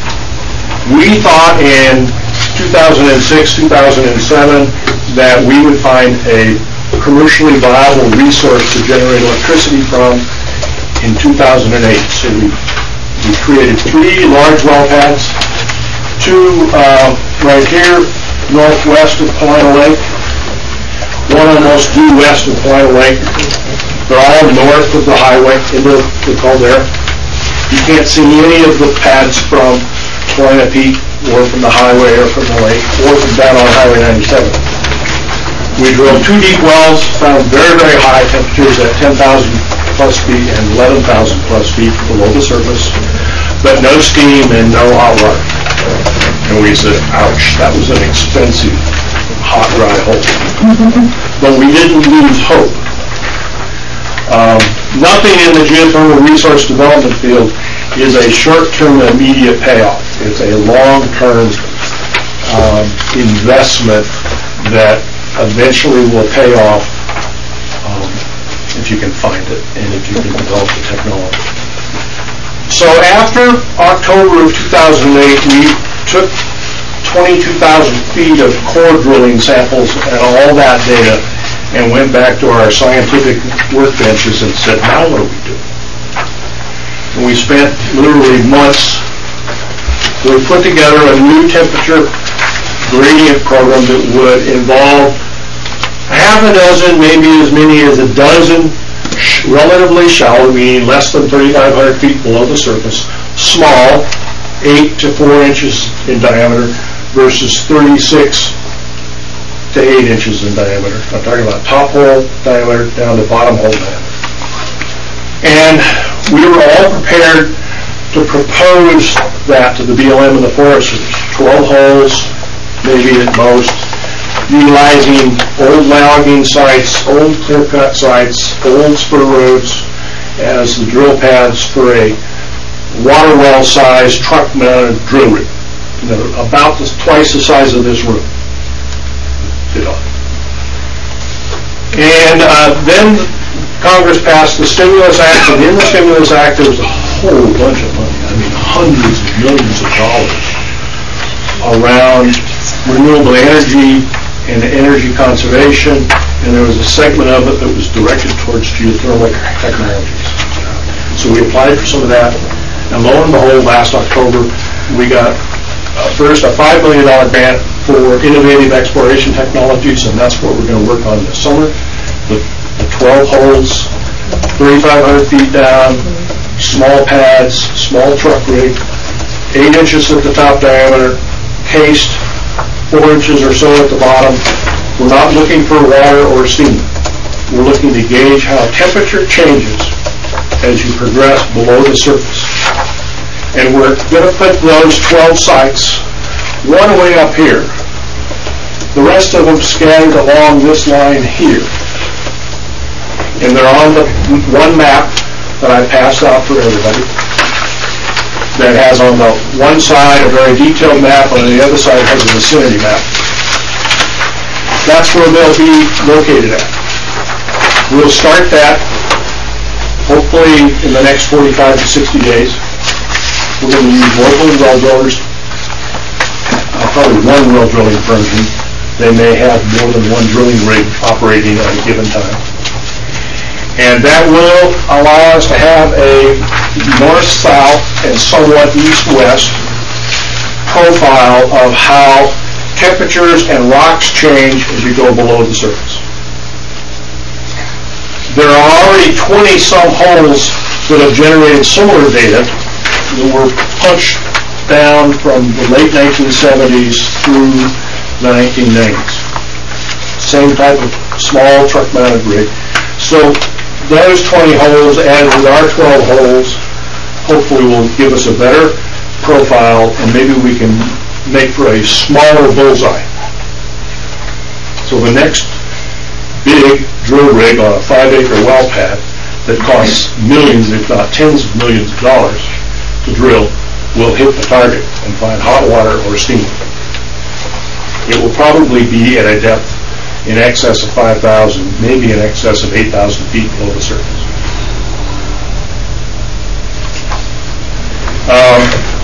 we thought in two thousand six, two thousand seven that we would find a commercially viable resource to generate electricity from in two thousand eight. So we, we created three large well pads, two uh, right here northwest of Paulina Lake, one almost due west of Paulina Lake. They're all north of the highway into the caldera. You can't see any of the pads from Paulina Peak or from the highway or from the lake or from down on Highway ninety-seven. We drilled two deep wells, found very, very high temperatures at ten thousand plus feet and eleven thousand plus feet below the surface, but no steam and no hot water. And we said, ouch, that was an expensive, hot, dry hole. But we didn't lose hope. Um, nothing in the geothermal resource development field is a short-term immediate payoff. It's a long-term um, investment that eventually will pay off um, if you can find it and if you can develop the technology. So after October of two thousand eight, we took twenty-two thousand feet of core drilling samples and all that data and went back to our scientific workbenches and said, now what do we do? And we spent literally months. We put together a new temperature gradient program that would involve half a dozen, maybe as many as a dozen sh- relatively shallow, meaning less than thirty-five hundred feet below the surface, small, eight to four inches in diameter versus thirty-six to eight inches in diameter. I'm talking about top hole diameter down to bottom hole diameter. And we were all prepared to propose that to the B L M and the foresters. twelve holes, maybe at most, utilizing old logging sites, old clear-cut sites, old spur roads as the drill pads for a water well size truck-mounted drill rig. You know, about the, twice the size of this room. You know. And uh, then Congress passed the Stimulus Act, and in the Stimulus Act there was a whole bunch of money, I mean hundreds of millions of dollars around renewable energy and energy conservation, and there was a segment of it that was directed towards geothermal technologies. So we applied for some of that, and lo and behold, last October we got uh, first, a five million dollars grant for innovative exploration technologies, and that's what we're going to work on this summer. The, the twelve holes, thirty-five hundred feet down, small pads, small truck rig, eight inches at the top diameter, cased, four inches or so at the bottom. We're not looking for water or steam. We're looking to gauge how temperature changes as you progress below the surface. And we're going to put those twelve sites, one way up here, the rest of them scattered along this line here. And they're on the one map that I passed out for everybody that has on the one side a very detailed map, and on the other side has a vicinity map. That's where they'll be located at. We'll start that hopefully in the next forty-five to sixty days. We're going to use local well drillers, uh, probably one well drilling firm. They may have more than one drilling rig operating at a given time. And that will allow us to have a north-south and somewhat east-west profile of how temperatures and rocks change as you go below the surface. There are already twenty-some holes that have generated similar data that were punched down from the late nineteen seventies through the nineteen nineties. Same type of small truck-mounted rig. So those twenty holes added with our twelve holes hopefully will give us a better profile, and maybe we can make for a smaller bullseye. So the next big drill rig on a five acre well pad that costs millions, if not tens of millions of dollars to drill, will hit the target and find hot water or steam. It will probably be at a depth in excess of five thousand, maybe in excess of eight thousand feet below the surface. Um,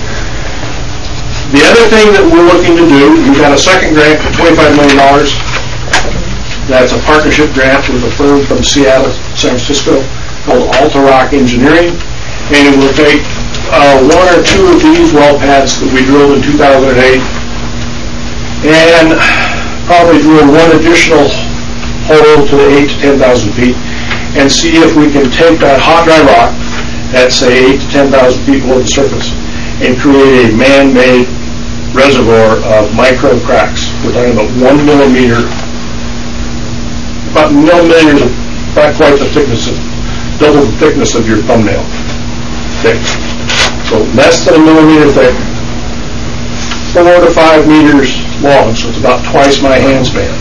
the other thing that we're looking to do, we've got a second grant for twenty-five million dollars. That's a partnership grant with a firm from Seattle, San Francisco, called Alta Rock Engineering, and it will take uh, one or two of these well pads that we drilled in two thousand eight and probably drill one additional hole to eight to ten thousand feet and see if we can take that hot dry rock at say eight to ten thousand feet below the surface and create a man-made reservoir of micro cracks. We're talking about one millimeter, about millimeters, not quite the thickness of, double the thickness of your thumbnail thick. So less than a millimeter thick, four to five meters long, so it's about twice my hand span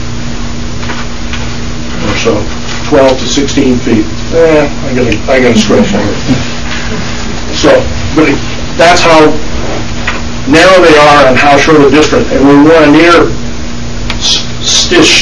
or so, twelve to sixteen feet. Eh, I'm gonna, I'm gonna stretch on it. So, but it, that's how narrow they are and how short a distance. And we want a near stitched,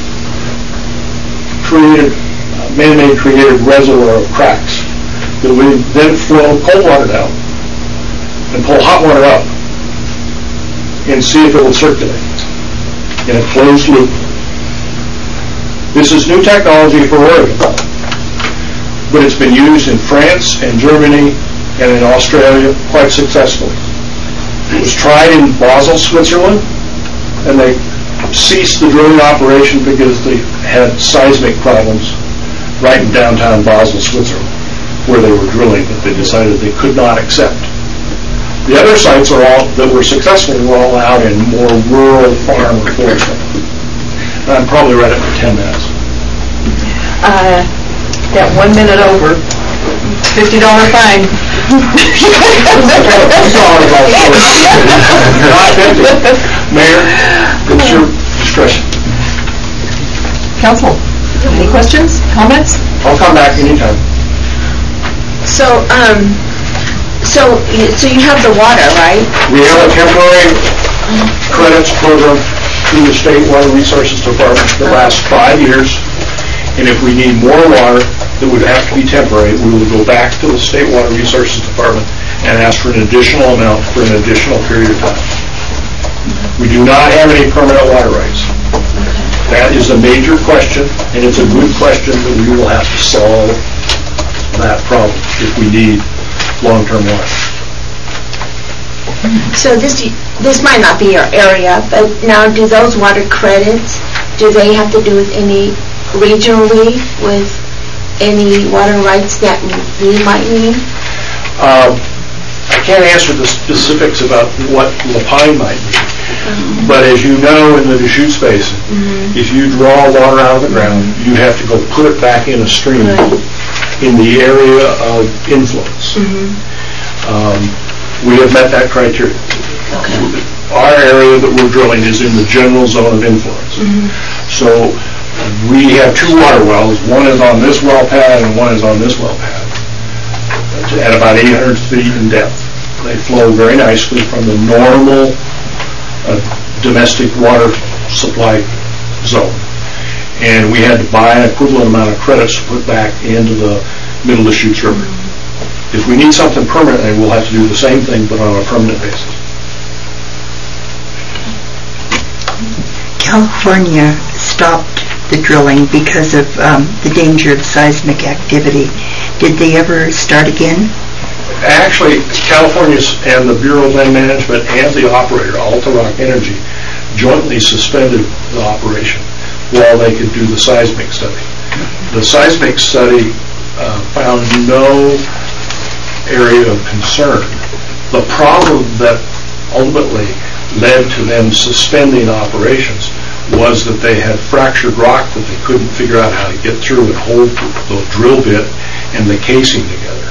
created, uh, man-made created reservoir of cracks that we then flow cold water down and pull hot water up and see if it will circulate in a closed loop. This is new technology for Oregon, but it's been used in France and Germany and in Australia quite successfully. It was tried in Basel, Switzerland, and they ceased the drilling operation because they had seismic problems right in downtown Basel, Switzerland, where they were drilling that they decided they could not accept. The other sites are all that were successful were all out in more rural farm or forest land. And I'm probably right at for ten minutes. Uh, got one minute over. fifty dollar fine. Sorry about that. Not fifty. Mayor, it's your discretion. Council, any questions, comments? I'll come back anytime. So, um, so, y- so you have the water, right? We have a temporary credits program through the State Water Resources Department that lasts five years. And if we need more water that would have to be temporary, we will go back to the State Water Resources Department and ask for an additional amount for an additional period of time. We do not have any permanent water rights. That is a major question, and it's a good question that we will have to solve that problem if we need long-term water. So this, this might not be your area, but now do those water credits, do they have to do with any, regionally, with any water rights that we might need? Um, I can't answer the specifics about what Lapine might be, Um, but as you know, in the Deschutes Basin, mhm. if you draw water out of the ground, you have to go put it back in a stream Right. in the area of influence. Mhm. Um, we have met that criteria. Okay. Our area that we're drilling is in the general zone of influence. Mhm. So we have two water wells. One is on this well pad and one is on this well pad at about eight hundred feet in depth. They flow very nicely from the normal uh, domestic water supply zone. And we had to buy an equivalent amount of credits to put back into the Middle Deschutes River. If we need something permanently, we'll have to do the same thing, but on a permanent basis. California stopped the drilling because of um, the danger of seismic activity. Did they ever start again? Actually, California and the Bureau of Land Management and the operator, Alta Rock Energy, jointly suspended the operation while they could do the seismic study. The seismic study uh, found no area of concern. The problem that ultimately led to them suspending operations was that they had fractured rock that they couldn't figure out how to get through and hold the drill bit and the casing together.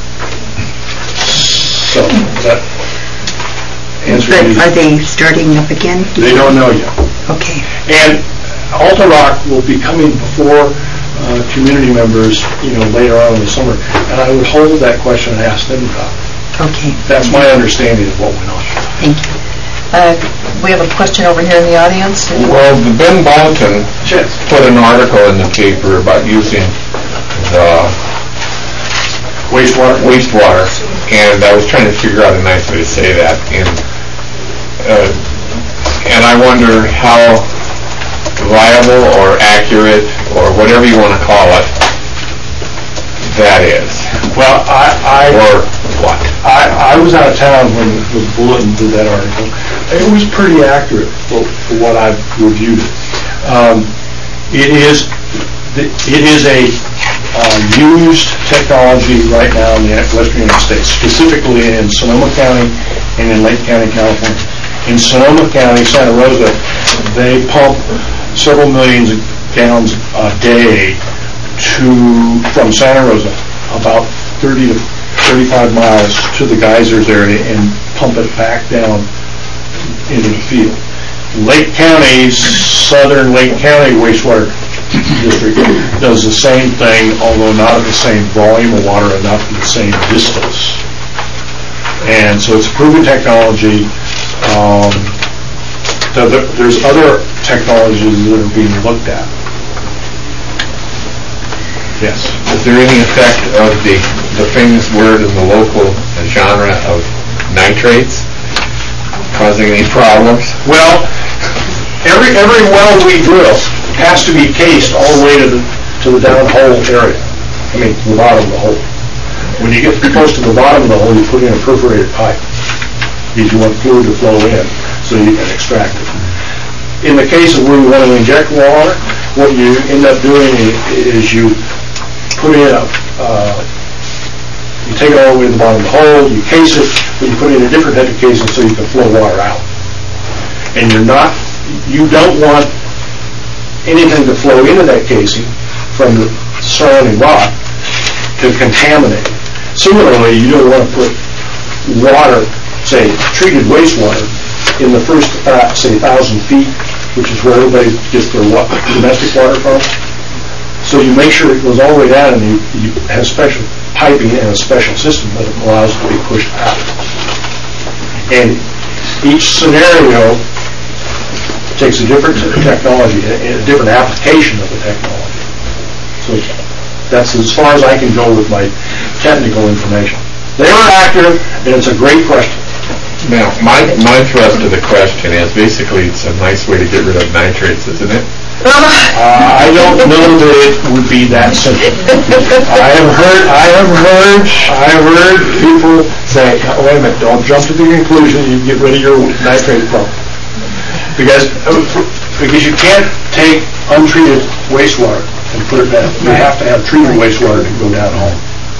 So that answers But you. are they starting up again? They don't know yet. Okay. And Alta Rock will be coming before uh, community members, you know, later on in the summer, and I would hold that question and ask them about it. Okay. That's my understanding of what went on. Thank you. Uh, we have a question over here in the audience. Well, the Ben Bonton Yes. put an article in the paper about using the Wastewater? wastewater, and I was trying to figure out a nice way to say that. And, uh, and I wonder how viable or accurate, or whatever you want to call it, that is. Well, I, I, Or what? I, I was out of town when the Bulletin did that article. It was pretty accurate for, for what I've reviewed. Um, it is, it is a uh, used technology right now in the western United States, specifically in Sonoma County and in Lake County, California. In Sonoma County, Santa Rosa, they pump several millions of gallons a day to, from Santa Rosa, about thirty to thirty-five miles to the geysers area and pump it back down into the field. Lake County, southern Lake County wastewater district does the same thing, although not at the same volume of water and not at the same distance. And so it's proven technology. Um, th- th- there's other technologies that are being looked at. Yes. Is there any effect of the, the famous word in the local genre of nitrates causing any problems? Well, every every well we drill has to be cased all the way to the to the downhole area. I mean, to the bottom of the hole. When you get close to the bottom of the hole, you put in a perforated pipe because you want fluid to flow in so you can extract it. In the case of where you want to inject water, what you end up doing is you put in a, uh, you take it all the way to the bottom of the hole, you case it, but you put in a different type of casing so you can flow water out. And you're not, you don't want anything to flow into that casing from the surrounding rock to contaminate. Similarly, you don't want to put water, say treated wastewater, in the first, uh, say, thousand feet, which is where everybody gets their wa- domestic water from. So you make sure it goes all the way down, and you, you have special piping and a special system that allows it to be pushed out. And each scenario takes a different technology, a, a different application of the technology. So that's as far as I can go with my technical information. They are accurate, and it's a great question. Now, my, my thrust of the question is, basically, it's a nice way to get rid of nitrates, isn't it? Uh, I don't know that it would be that simple. I have heard, I have heard, I have heard people say, "Now, wait a minute, don't jump to the conclusion you get rid of your nitrate pump." Because, because you can't take untreated wastewater and put it down. You have to have treated wastewater to go down home.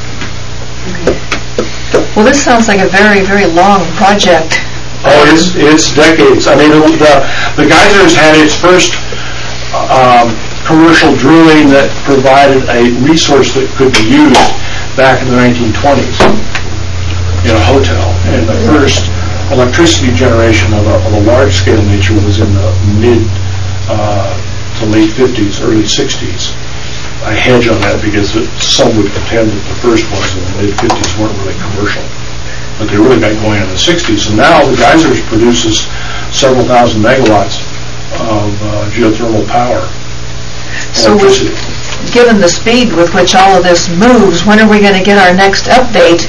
Well, this sounds like a very, very long project. Oh, it's, it's decades. I mean, the, the Geysers had its first um, commercial drilling that provided a resource that could be used back in the nineteen twenties in a hotel. And the first electricity generation of a, of a large-scale nature was in the mid uh, to late fifties, early sixties. I hedge on that because it, some would contend that the first ones in the mid-fifties weren't really commercial. But they really got going in the sixties. And now the Geysers produces several thousand megawatts of uh, geothermal power. So with, given the speed with which all of this moves, when are we going to get our next update?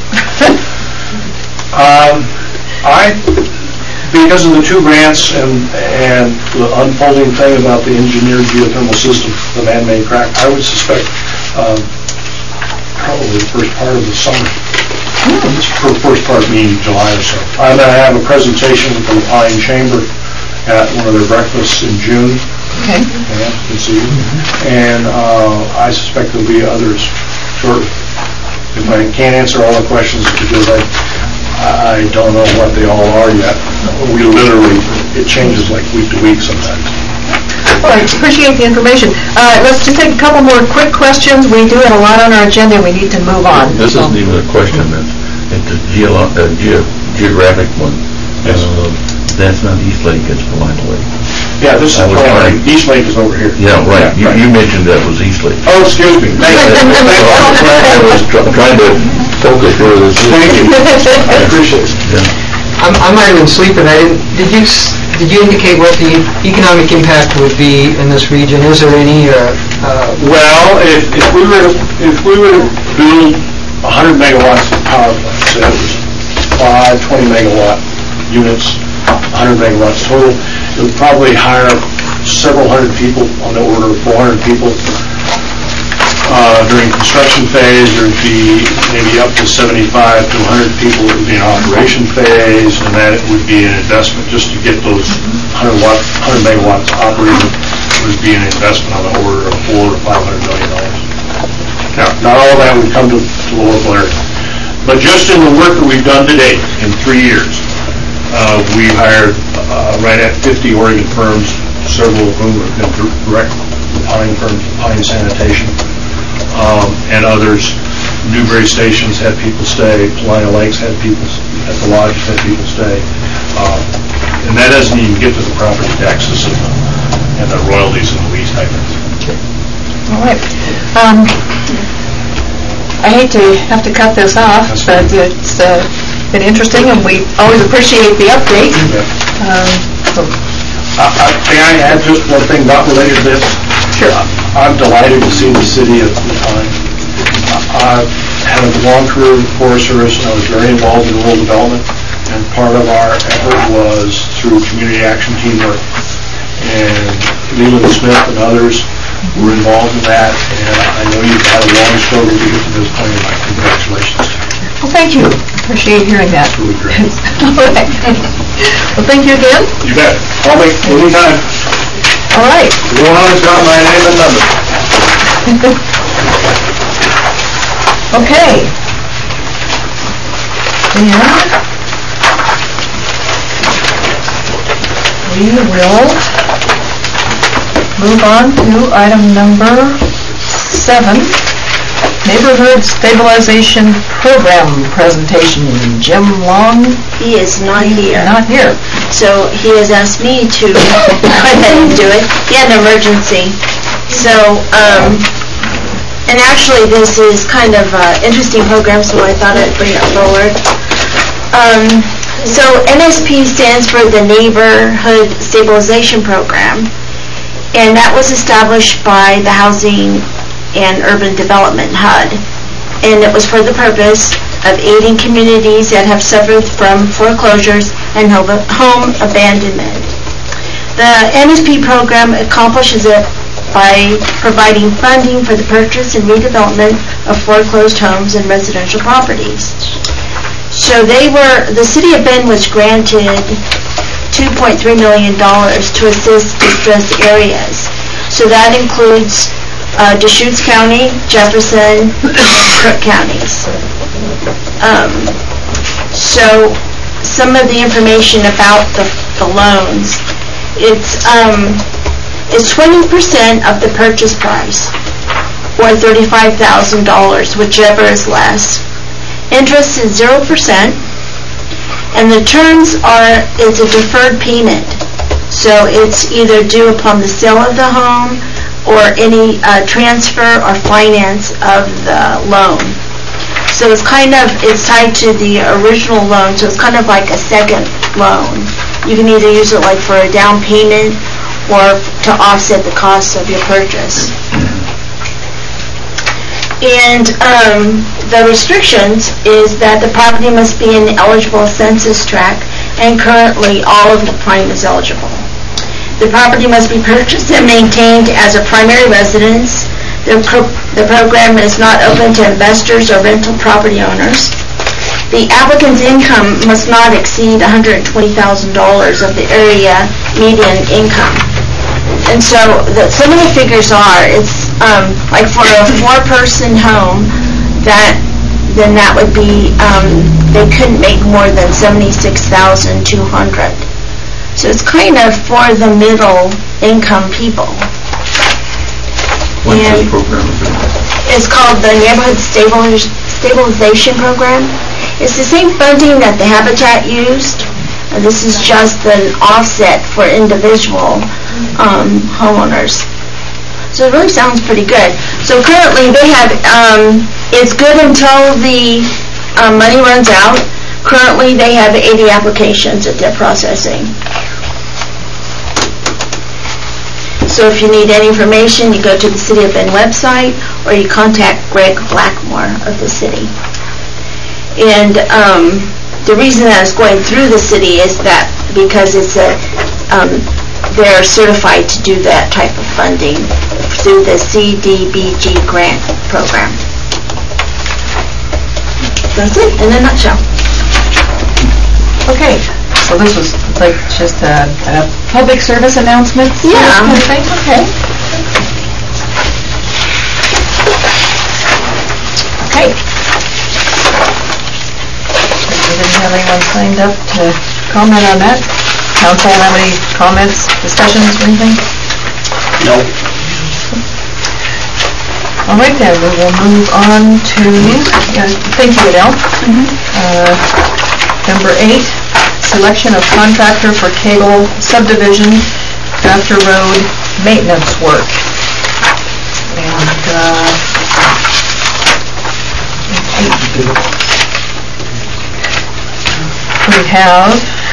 um, I, because of the two grants and, and the unfolding thing about the engineered geothermal system, the man-made crack, I would suspect um, probably the first part of the summer. Mm. For the first part meaning July or so. I'm going to have a presentation at the Pine Chamber at one of their breakfasts in June. Okay. Yeah, you see. And uh, I suspect there'll be others shortly. If I can't answer all the questions because I I don't know what they all are yet. We literally, it changes like week to week sometimes. Well, I appreciate the information. Uh, let's just take a couple more quick questions. We do have a lot on our agenda. We need to move on. This isn't even a question. It's, it's a geolo- uh, ge- geographic one. Yes. Uh, that's not East Lake, it's Palina Lake. Yeah, this is I was Palina trying- Lake. East Lake is over here. Yeah, right. Yeah, You, right. you mentioned that was East Lake. Oh, excuse me. Thank you. I was tr- trying to focus where this is. Thank you. I appreciate it. Yeah. I'm, I might have been sleeping. I didn't. Did you s- did you indicate what the economic impact would be in this region? Is there any? Uh, uh, Well, if, if we were to, if we were to build one hundred megawatts of power plant, so it was five twenty megawatt units, one hundred megawatts total, it would probably hire several hundred people, on the order of four hundred people. Uh, during construction phase, there would be maybe up to seventy-five to one hundred people that would be in operation phase, and then it would be an investment just to get those one hundred watt, one hundred megawatts operating. Would be an investment on the order of four to five hundred million dollars. Now, not all of that would come to, to the local area, but just in the work that we've done to date in three years, uh, we hired uh, right at fifty Oregon firms, several of whom have been direct Pine firms, Pine Sanitation. Um, and others. Newberry Stations had people stay, Palina Lakes had people, at the lodges had people stay. Um, and that doesn't even get to the property taxes and the, and the royalties and the lease stipends. All right. Um, I hate to have to cut this off, but it's uh, been interesting, and we always appreciate the update. Um, so Uh, uh, May I add just one thing not related to this? Sure. I'm delighted to see the city of Pine. I've had a long career in the Forest Service, and I was very involved in rural development, and part of our effort was through community action teamwork. And Leland Smith and others were involved in that, and I know you've had a long struggle to get to this point, and my congratulations. Well, thank you. Appreciate hearing that. It's really great. All right. Well, thank you again. You bet. Call me anytime. All right. Everyone has got my name and number. Okay. And we will move on to item number seven, Neighborhood Stabilization Program presentation. Jim Long? He is not here. Not here. So he has asked me to go ahead and do it. He had an emergency. So, um, and actually this is kind of an interesting program, so I thought I'd bring it forward. Um, so N S P stands for the Neighborhood Stabilization Program, and that was established by the Housing and Urban Development H U D, and it was for the purpose of aiding communities that have suffered from foreclosures and home abandonment. The N S P program accomplishes a by providing funding for the purchase and redevelopment of foreclosed homes and residential properties. So they were, the City of Bend was granted two point three million dollars to assist distressed areas. So that includes uh, Deschutes County, Jefferson, and Crook counties. Um, so some of the information about the, the loans, it's um, it's twenty percent of the purchase price, or thirty-five thousand dollars, whichever is less. Interest is zero percent, and the terms are, it's a deferred payment. So it's either due upon the sale of the home or any uh, transfer or finance of the loan. So it's kind of, it's tied to the original loan, so it's kind of like a second loan. You can either use it like for a down payment or to offset the cost of your purchase. And um, the restrictions is that the property must be in the eligible census tract, and currently all of the prime is eligible. The property must be purchased and maintained as a primary residence. The, pro the program is not open to investors or rental property owners. The applicant's income must not exceed one hundred twenty thousand dollars of the area median income. And so the, some of the figures are, it's um, like for a four-person home, that then that would be, um, they couldn't make more than seventy-six thousand two hundred dollars. So it's kind of for the middle income people. What's And this program? it's called the Neighborhood Stabiliz Stabilization Program. It's the same funding that the Habitat used. Uh, this is just an offset for individual um, homeowners. So it really sounds pretty good. So currently they have, um, it's good until the um, money runs out. Currently they have eighty applications that they're processing. So if you need any information, you go to the City of Bend website, or you contact Greg Blackmore of the city. And um, the reason that it's going through the city is that because it's a, um, they're certified to do that type of funding through the C D B G grant program. That's it in a nutshell. Okay, so this was like just a, a public service announcements? Yeah. Kind of thing? Okay. Okay. We didn't have anyone signed up to comment on that. Council, have any comments, discussions, or anything? No. All right then, we will move on to, uh, thank you, Adele. Uh, Number eight, selection of contractor for Cagle subdivision after road maintenance work. And uh, we have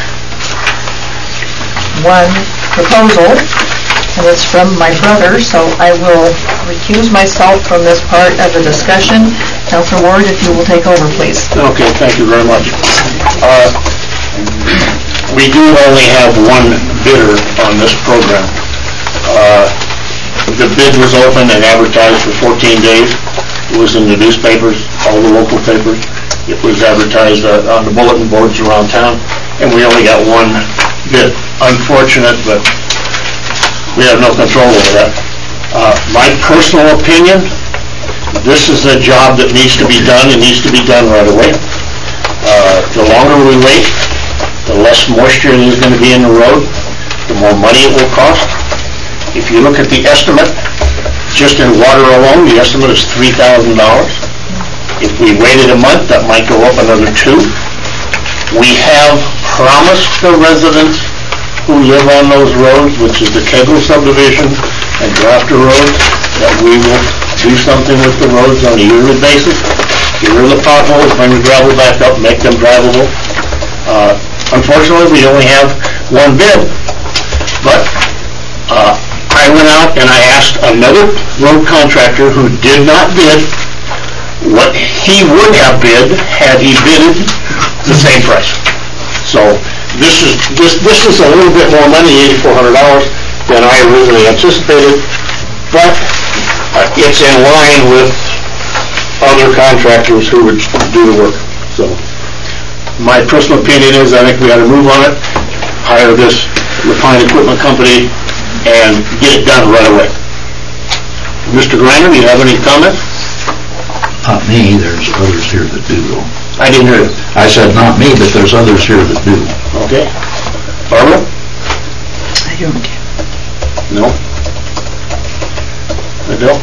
one proposal, and it's from my brother, so I will recuse myself from this part of the discussion. Councilor Ward, if you will take over, please. Okay, thank you very much. Uh, we do only have one bidder on this program. Uh, the bid was open and advertised for fourteen days. It was in the newspapers, all the local papers. It was advertised uh, on the bulletin boards around town, and we only got one bid. Unfortunate, but we have no control over that. Uh, my personal opinion, this is a job that needs to be done, and needs to be done right away. Uh, the longer we wait, the less moisture there's going to be in the road, the more money it will cost. If you look at the estimate, just in water alone, the estimate is three thousand dollars. If we waited a month, that might go up another two. We have promised the residents who live on those roads, which is the Cagle subdivision and Grafter Road, that we will do something with the roads on a yearly basis. Get rid of the potholes, bring the gravel back up, make them drivable. Uh, unfortunately, we only have one bid, but uh, I went out and I asked another road contractor who did not bid what he would have bid had he bidded the same price. So this is this this is a little bit more money, eighty-four hundred dollars, than I originally anticipated. but uh, it's in line with other contractors who would do the work. So my personal opinion is I think we ought to move on it, hire this Lapine Equipment Company, and get it done right away. Mister Griner, do you have any comments? Not me, there's others here that do though. I didn't hear it. I said not me, but there's others here that do. Okay. Barbara? I don't. No. Adele?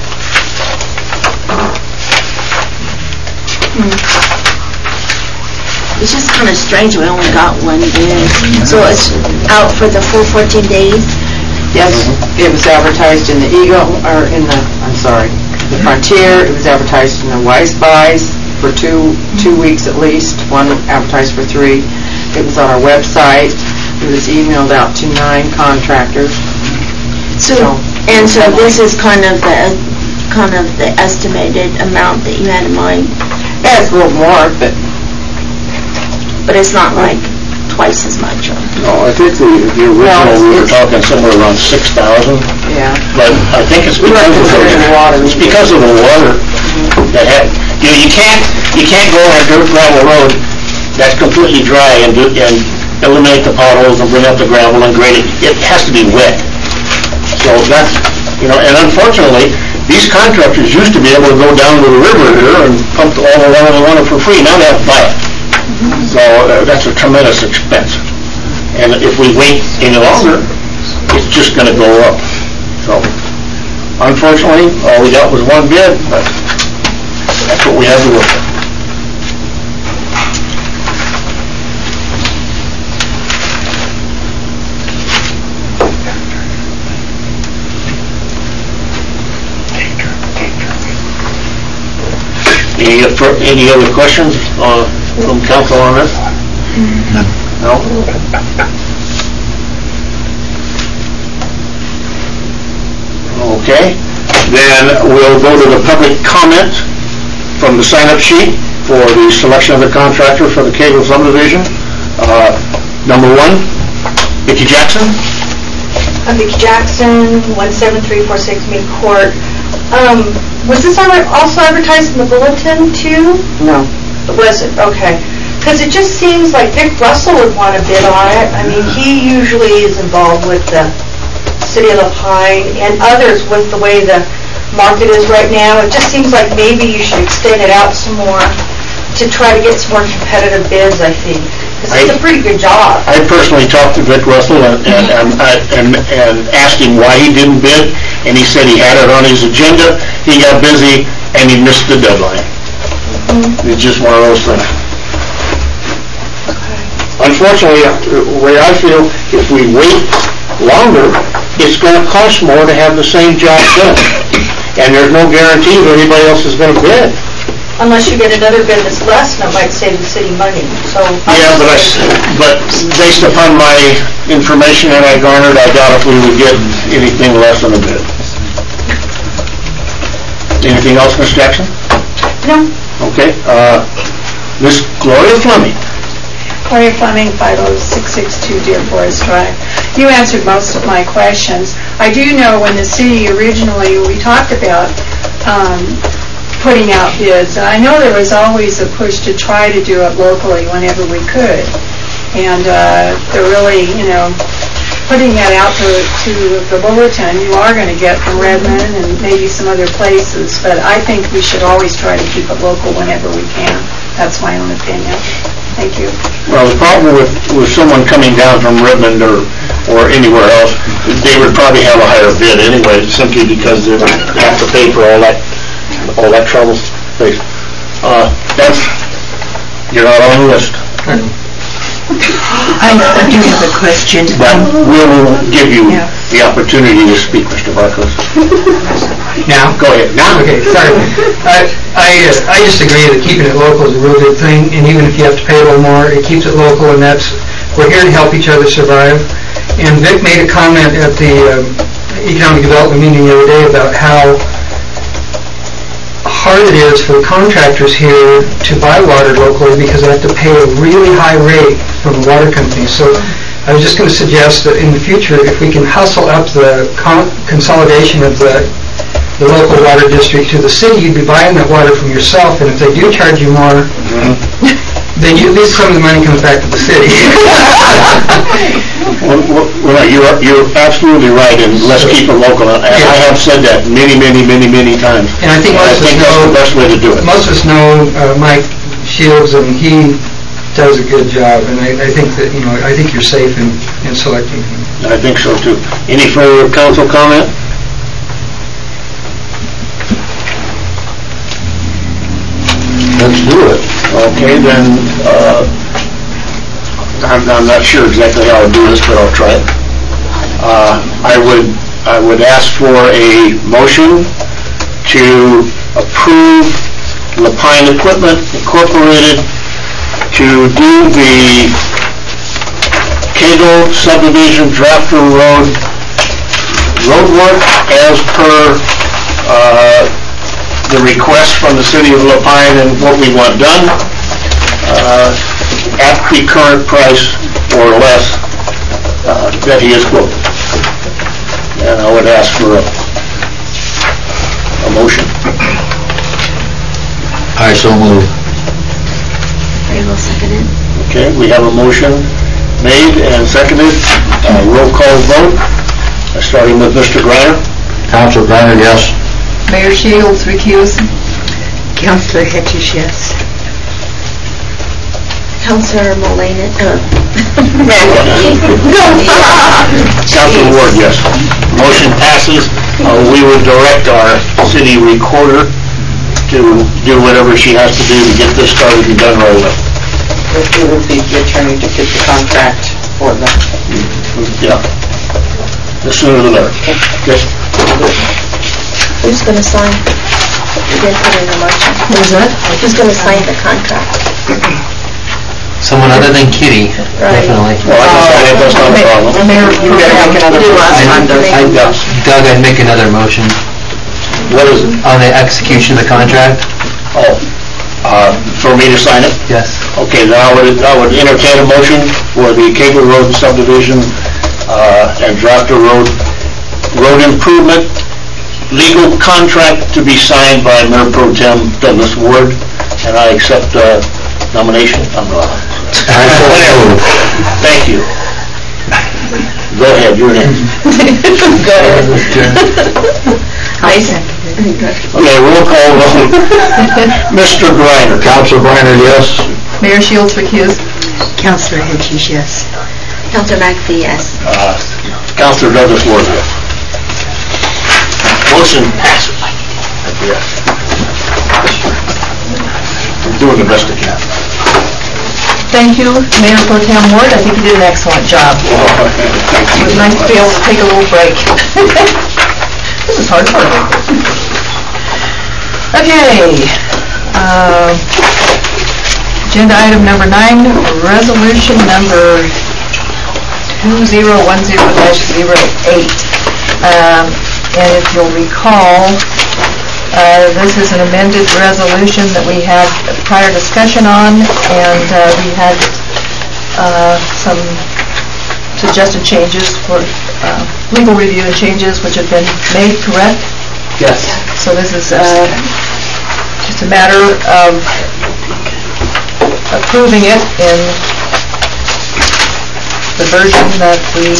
It's just kind of strange we only got one bid. So it's out for the full fourteen days? Yes, it was advertised in the Eagle, or in the, I'm sorry, the Frontier, it was advertised in the Wise Buys for two, two weeks at least, one advertised for three. It was on our website, it was emailed out to nine contractors. So, and so this is kind of the, kind of the estimated amount that you had in mind? Yeah, it's a little more, but... But it's not like twice as much? Or? No, I think the, the original, we were talking somewhere around six thousand. Yeah. But I think it's because of the water. It's because of the water that had, you know, you can't, you can't go on a dirt gravel road that's completely dry and do, and eliminate the potholes and bring up the gravel and grade it. It has to be wet. So that's, you know, and unfortunately, these contractors used to be able to go down to the river here and pump all the water they wanted for free. Now they have to buy it. So uh, that's a tremendous expense. And if we wait any longer, it's just going to go up. So unfortunately, all we got was one bid, but that's what we have to work with. Any, any other questions uh, from council on this? No. Okay. Then we'll go to the public comment from the sign-up sheet for the selection of the contractor for the Cagle subdivision. Uh, number one, Vicki Jackson. I'm Vicki Jackson, one seven three four six Main Court. Um, was this also advertised in the bulletin too? No. It wasn't, okay. Because it just seems like Vic Russell would want to bid on it. I mean, he usually is involved with the City of Lapine and others with the way the market is right now. It just seems like maybe you should extend it out some more to try to get some more competitive bids, I think. Because it's a pretty good job. I personally talked to Vic Russell and, and, and, and, and asked him why he didn't bid, and he said he had it on his agenda, he got busy, and he missed the deadline. Mm-hmm. It's just one of those things. Okay. Unfortunately, the way I feel, if we wait longer, it's going to cost more to have the same job done. And there's no guarantee that anybody else is going to bid. Unless you get another bid that's less, and it might save the city money. So yeah, but I, but based upon my information that I garnered, I doubt if we would get anything less than a bid. Anything else, Miz Jackson? No. Okay. Uh, Miz Gloria Fleming. Gloria Fleming, five oh six six two Deer Forest Drive. You answered most of my questions. I do know when the city originally, we talked about um, putting out bids, and I know there was always a push to try to do it locally whenever we could. And uh, they're really, you know, putting that out to, to the bulletin, you are going to get from Redmond and maybe some other places, but I think we should always try to keep it local whenever we can. That's my own opinion. Thank you. Well, the problem with, with someone coming down from Redmond or, or anywhere else, they would probably have a higher bid anyway, simply because they would have to pay for all that all that trouble. Uh, that's, you're not on the list. I do have a question. But we'll give you yeah. the opportunity to speak, Mister Barkos. Now? Go ahead. Now? Okay, sorry. I, I, uh, I just agree that keeping it local is a real good thing, and even if you have to pay a little more, it keeps it local, and that's, we're here to help each other survive. And Vic made a comment at the um, Economic Development meeting the other day about how hard it is for the contractors here to buy water locally because they have to pay a really high rate from the water companies. So I was just going to suggest that in the future, if we can hustle up the con- consolidation of the the local water district to the city, you'd be buying that water from yourself, and if they do charge you more, then you, at least some of the money comes back to the city. Well, well, well, you're, you're absolutely right, and let's keep it local. And I have said that many, many, many, many times. And I think I most of us think that's know, the best way to do it. most of us know uh, Mike Shields, and he does a good job, and I, I think that, you know, I think you're safe in, in selecting him. I think so too. Any further council comment? Let's do it. Okay, then, uh, I'm, I'm not sure exactly how I'll do this, but I'll try it. Uh, I would, I would ask for a motion to approve Lapine Equipment Incorporated to do the Cagle subdivision Drafter Road road work as per, uh, the request from the city of Lapine and what we want done, uh, at the current price or less, uh, that he has quoted. And I would ask for a, a motion. I so move. I will second it. Okay, we have a motion made and seconded. Uh, roll call vote, uh, starting with Mister Griner. Councilor Griner, yes. Mayor Shields, recuse. Councillor Hedges, yes. Councilor Mullane, uh, Councilor Ward, yes. Motion passes. Uh, we would direct our city recorder to do whatever she has to do to get this started and done right away. Let's do with the attorney to get the contract for them. Yeah. The sooner the better. Okay. who's gonna sign? You didn't put in the motion. Who's that? Who's gonna sign the contract? Someone other than Kitty, Right. definitely. Well, I guess that's not a problem. Mayor, You gotta make another I- motion. I- Doug, I'd make another motion. What is it? On the execution of the contract? Oh, uh, for me to sign it? Yes. Okay, then I would, I would entertain a motion for the Cable Road subdivision, uh, and Drafter Road, road improvement, legal contract to be signed by Mayor Pro Tem Douglas Ward, and I accept, uh, nomination. I'm wrong. Whatever. Thank you. Go ahead, you're next. Go ahead. I second. Okay, roll call vote. Mister Griner. Councilor Griner, yes. Mayor Shields recused. Councillor Hedges, yes. Councilor McPhee, yes. Uh, Councilor Douglas Ward, yes. Motion passes. Yes. I'm doing the best I can. Thank you, Mayor Pro Tem Ward. I think you did an excellent job. It was nice to be able to take a little break. This is hard work. Okay. uh, Agenda item number nine, resolution number two zero one zero dash zero eight. Um, And if you'll recall, uh, this is an amended resolution that we had prior discussion on, and uh, we had uh, some suggested changes for uh, legal review and changes which have been made, correct? Yes. So this is uh, just a matter of approving it in the version that we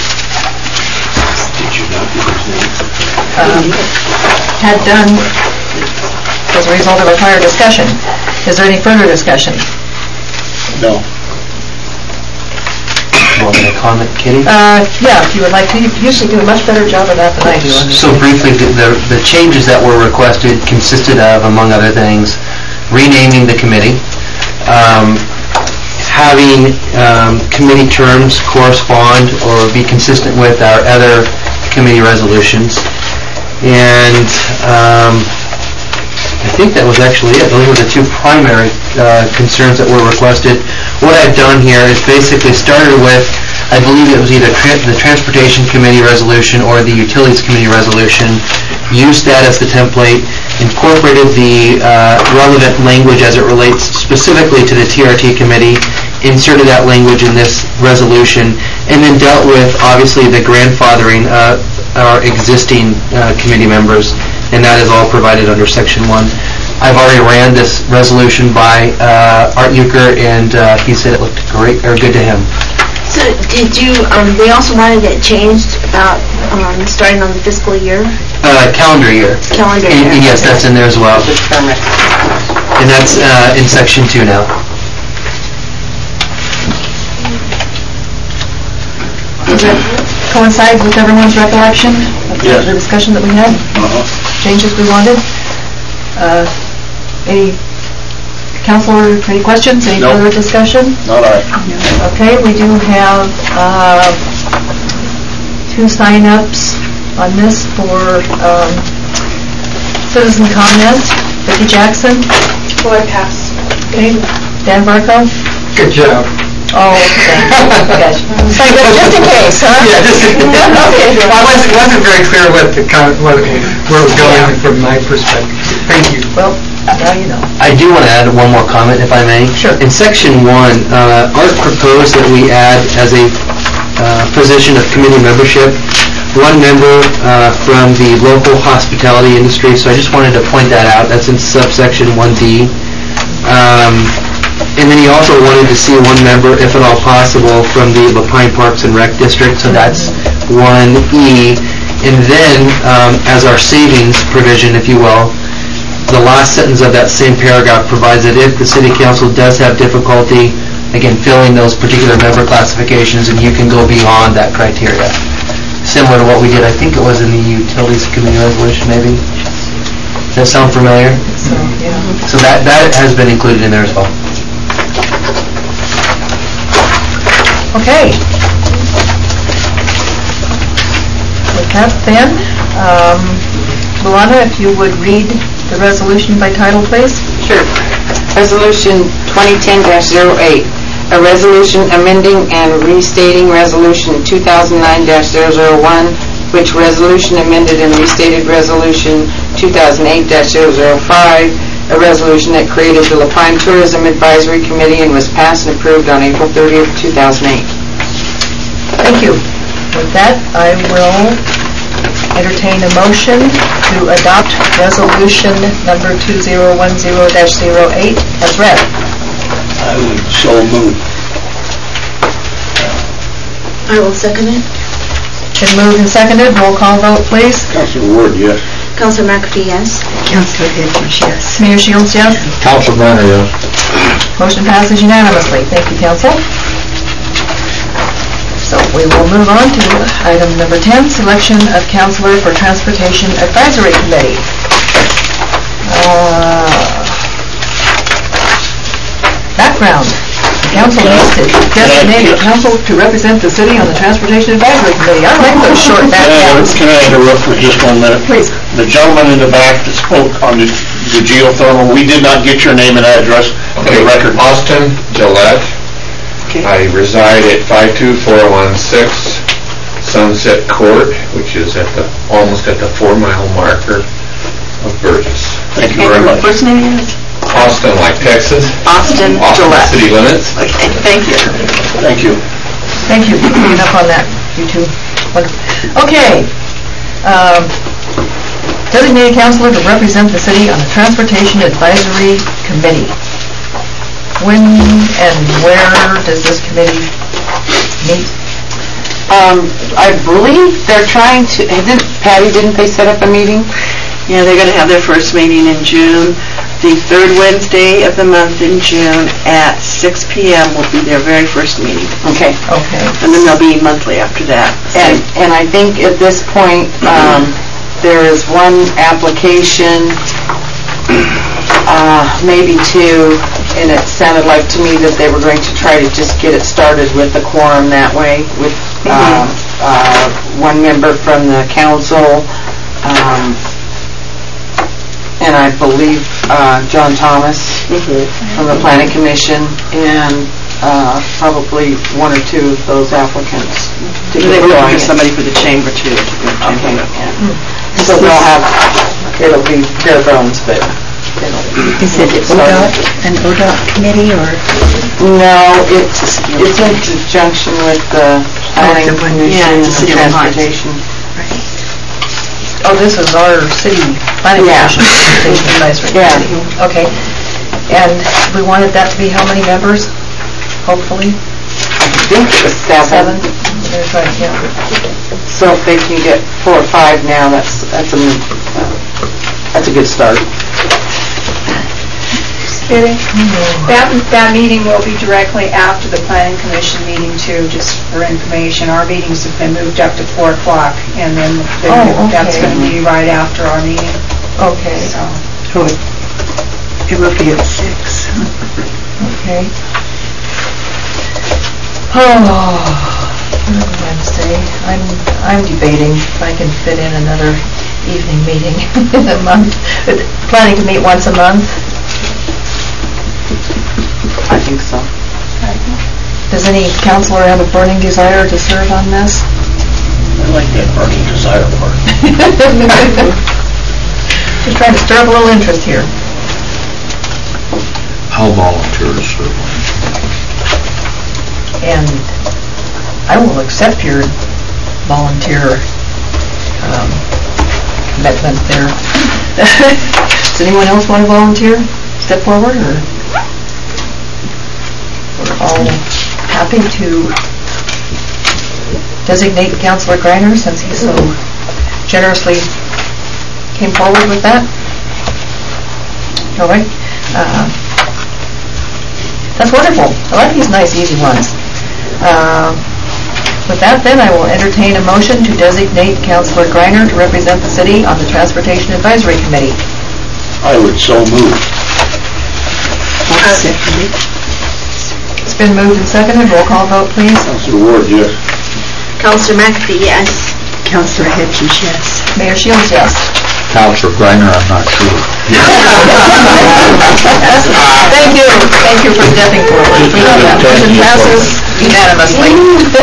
um, had done as a result of our prior discussion. Is there any further discussion? No. Want me to comment, Kitty? Uh, yeah, if you would like to. You usually do a much better job of that than I do. So briefly, the, the the changes that were requested consisted of, among other things, renaming the committee, um, having um, committee terms correspond or be consistent with our other committee resolutions, and um, I think that was actually it. Those were the two primary uh, concerns that were requested. What I've done here is basically started with, I believe it was either tra the Transportation Committee resolution or the Utilities Committee resolution, used that as the template, incorporated the uh, relevant language as it relates specifically to the T R T Committee, inserted that language in this resolution, and then dealt with, obviously, the grandfathering uh, our existing uh, committee members and that is all provided under Section one. I've already ran this resolution by uh, Art Euchre, and uh, he said it looked great, or good to him. So did you, um, they also wanted it changed about, um, starting on the fiscal year? Uh, calendar year. Calendar And- year. and yes, that's in there as well. And that's uh, in Section two now. Does it coincide with everyone's recollection of the- Yes. the discussion that we had? Changes we wanted? Uh, Any, counselor, any questions, any No. further discussion? Not I. Okay, we do have uh, two sign-ups on this for um, citizen comment. Vicki Jackson? Will I pass? Okay. Dan Barco? Good job. Oh, okay. Gotcha. Just in case, huh? Yeah, just, Okay. I wasn't, wasn't very clear what the, con- what, it- where it was going from my perspective. Thank you. Well, now you know. I do want to add one more comment, if I may. Sure. In Section one, uh, Art proposed that we add as a uh, position of committee membership, one member uh, from the local hospitality industry, so I just wanted to point that out. That's in subsection one D. Um, And then he also wanted to see one member, if at all possible, from the Lapine Parks and Rec District, so that's one E. And then, um, as our savings provision, if you will, the last sentence of that same paragraph provides that if the city council does have difficulty, again, filling those particular member classifications, and you can go beyond that criteria. Similar to what we did, I think it was in the Utilities Committee resolution, maybe? Does that sound familiar? So, yeah. So that, that has been included in there as well. Okay. With that then, um, Luana, if you would read the resolution by title, please? Sure. Resolution twenty ten dash zero eight, a resolution amending and restating Resolution two thousand nine dash zero zero one, which resolution amended and restated Resolution two thousand eight dash zero zero five, a resolution that created the Lapine Tourism Advisory Committee and was passed and approved on April thirtieth, two thousand eight. Thank you. With that, I will entertain a motion to adopt resolution number two thousand ten dash zero eight as read. I would so move. I will second it. Been moved and seconded. Roll call vote, please. Councilor Ward, yes. Councilor McAfee, yes. Councilor Hedges, yes. Mayor Shields, yes. Council Brenner, yes. Motion passes unanimously. Thank you, council. So we will move on to item number ten, selection of counselor for Transportation Advisory Committee. Uh, Background. The council needs to designate a council to represent the city on the Transportation Advisory Committee. I like those short Can I backgrounds. can I interrupt for just one minute? Please. The gentleman in the back that spoke on the the geothermal, we did not get your name and address for the record. Austin Gillette. I reside at five two four one six Sunset Court, which is at the, almost at the four-mile marker of Burgess. Thank you very much. First name is Austin, like Texas. Austin Austin, Gillette. city limits. Okay, thank you. Thank you. Thank you for picking up on that, you two. Wonderful. Okay. Um, Designated counselor to represent the city on the Transportation Advisory Committee. When and where does this committee meet? Um, I believe they're trying to, didn't, Patty, didn't they set up a meeting? Yeah, they're going to have their first meeting in June. The third Wednesday of the month in June at six p.m. will be their very first meeting. Okay. Okay. And then they'll be monthly after that. And, and I think at this point, um, there is one application, uh, maybe two, and it sounded like to me that they were going to try to just get it started with the quorum that way, with, uh, uh, one member from the council, um, and I believe, uh, John Thomas from the Planning Commission, and, uh, probably one or two of those applicants to They get were looking going. for somebody for the chamber too. to do the chamber Okay. rep, yeah. So they'll have, it'll be bare bones, but Is it O D O T, an O D O T committee, or? no, it's, it's in conjunction with the planning the one- commission yeah, and it's the city of Lehigh. transportation. Oh, this is our city planning Yeah. commission, Transportation Advisory Yeah. Committee. Okay. And we wanted that to be how many members, hopefully? I think it was seven. Seven? That's right, yeah. So if they can get four or five now, that's, that's a, uh, that's a good start. Kidding. That, that meeting will be directly after the planning commission meeting too, just for information. Our meetings have been moved up to four o'clock, and then then Oh, that's okay. going to be right after our meeting, Okay, so. Oh, it- It will be at six. okay. Oh, Wednesday. I'm, I'm debating if I can fit in another evening meeting in a month. Planning to meet once a month. I think so. Does any counselor have a burning desire to serve on this? I like that burning desire part. Just trying to stir up a little interest here. I'll volunteer to serve. And I will accept your volunteer um, commitment there. Does anyone else want to volunteer? Step forward, or? We're all happy to designate Councilor Greiner since he so generously came forward with that. All right. Uh, That's wonderful. I like these nice, easy ones. Uh, With that, then, I will entertain a motion to designate Councilor Greiner to represent the city on the Transportation Advisory Committee. I would so move. It's been moved and seconded. Roll call vote, please. Councilor Ward, yes. Counselor McAfee, yes. Counselor Hedges, yes. Mayor Shields, yes. Counselor Greiner, I'm not sure. Thank you. Thank you for stepping forward. That motion passes unanimously.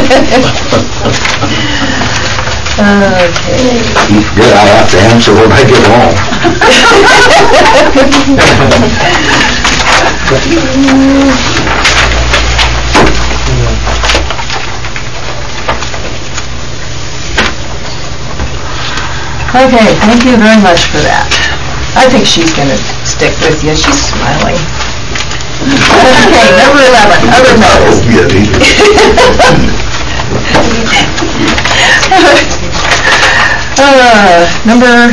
Okay. You forget I have to answer when I get home. Okay, thank you very much for that. I think she's going to stick with you. She's smiling. Okay, number eleven, other matters. Uh, number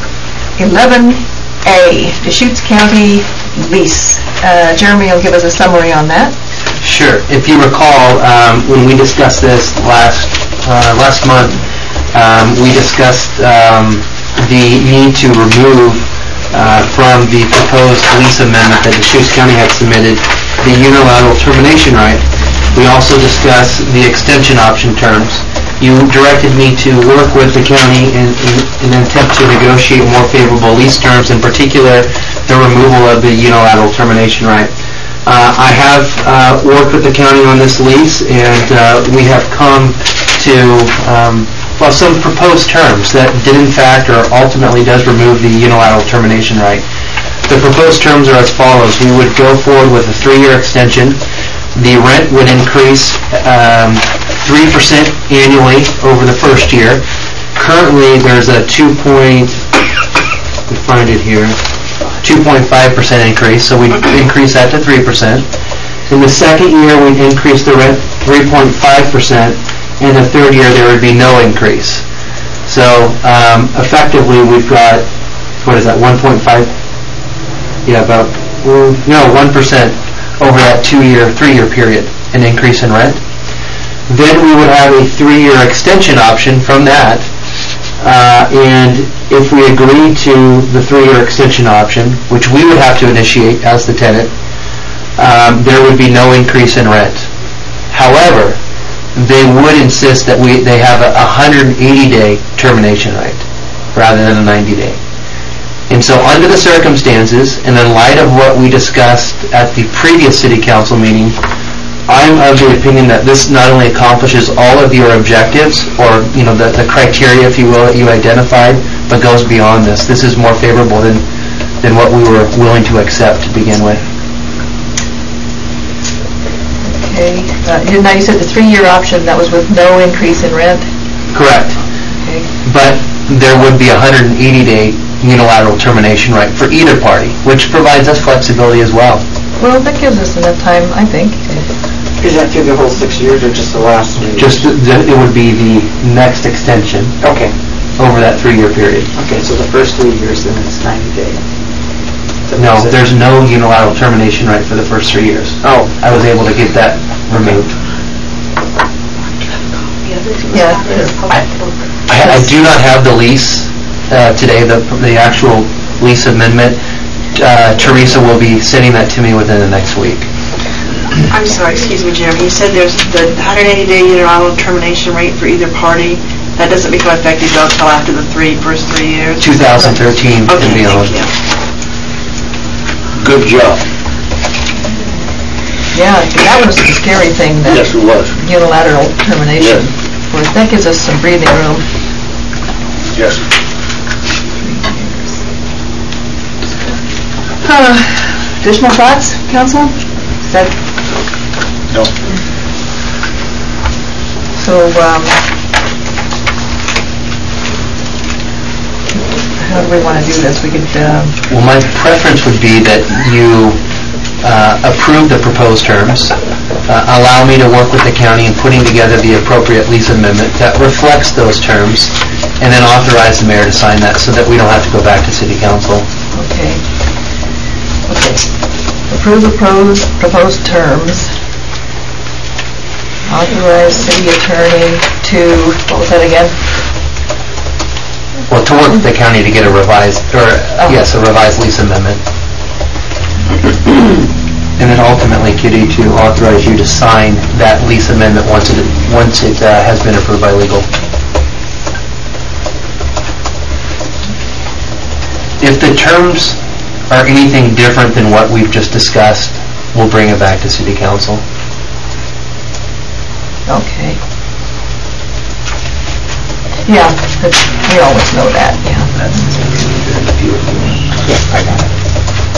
eleven A, Deschutes County lease. Uh, Jeremy will give us a summary on that. Sure. If you recall, um, when we discussed this last uh, last month, um, we discussed um, the need to remove uh, from the proposed lease amendment that Deschutes County had submitted the unilateral termination right. We also discussed the extension option terms. You directed me to work with the county in, in, in an attempt to negotiate more favorable lease terms, in particular the removal of the unilateral termination right. Uh, I have uh, worked with the county on this lease, and uh, we have come to um, well, some proposed terms that did in fact or ultimately does remove the unilateral termination right. The proposed terms are as follows. We would go forward with a three-year extension. The rent would increase um, three percent annually over the first year. Currently, there's a two point, let me find it here, two point five percent increase, so we'd increase that to three percent. In the second year, we'd increase the rent three point five percent. In the third year, there would be no increase. So um, effectively, we've got, what is that, one point five? Yeah, about, mm, no, one percent over that two-year, three-year period, an increase in rent. Then we would have a three-year extension option from that. Uh, and if we agree to the three-year extension option, which we would have to initiate as the tenant, um, there would be no increase in rent. However, they would insist that we they have a one hundred eighty day termination right rather than a ninety day. And so under the circumstances, and in light of what we discussed at the previous city council meeting, I'm of the opinion that this not only accomplishes all of your objectives, or you know the, the criteria, if you will, that you identified, but goes beyond this. This is more favorable than, than what we were willing to accept to begin with. Okay. Uh, you- Now, you said the three-year option, that was with no increase in rent? Correct. Okay. But there would be a one hundred eighty day unilateral termination right for either party, which provides us flexibility as well. Well, that gives us enough time, I think. Is that through the whole six years or just the last one? Just, the- the- it would be the next extension Okay, over that three-year period. okay, so the first three years, then it's ninety days. No, there's no unilateral termination right for the first three years. Oh. I was able to get that removed. Yeah. I, I I do not have the lease uh, today, the the actual lease amendment. Uh, Teresa will be sending that to me within the next week. I'm sorry, excuse me, Jeremy, you said there's the one hundred eighty day unilateral termination rate for either party. That doesn't become effective until after the three, first three years? two thousand thirteen and Okay, beyond. thank you. Good job. Yeah, that was the scary thing, that Yes, it was. unilateral termination. Yes. Well, that gives us some breathing room. Yes. Uh, Additional thoughts, council? Is that, No. so, um, how do we want to do this? We could, um, Well, my preference would be that you uh, approve the proposed terms, uh, allow me to work with the county in putting together the appropriate lease amendment that reflects those terms, and then authorize the mayor to sign that so that we don't have to go back to city council. okay. Okay. Approve the pros- proposed terms. Authorize city attorney to, what was that again? Well, to work with the county to get a revised, or, yes, a revised lease amendment. And then ultimately, Kitty, to authorize you to sign that lease amendment once it, once it uh, has been approved by legal. If the terms are anything different than what we've just discussed, we'll bring it back to city council. Okay. Yeah, but we always know that, yeah. That's, yeah, I got it.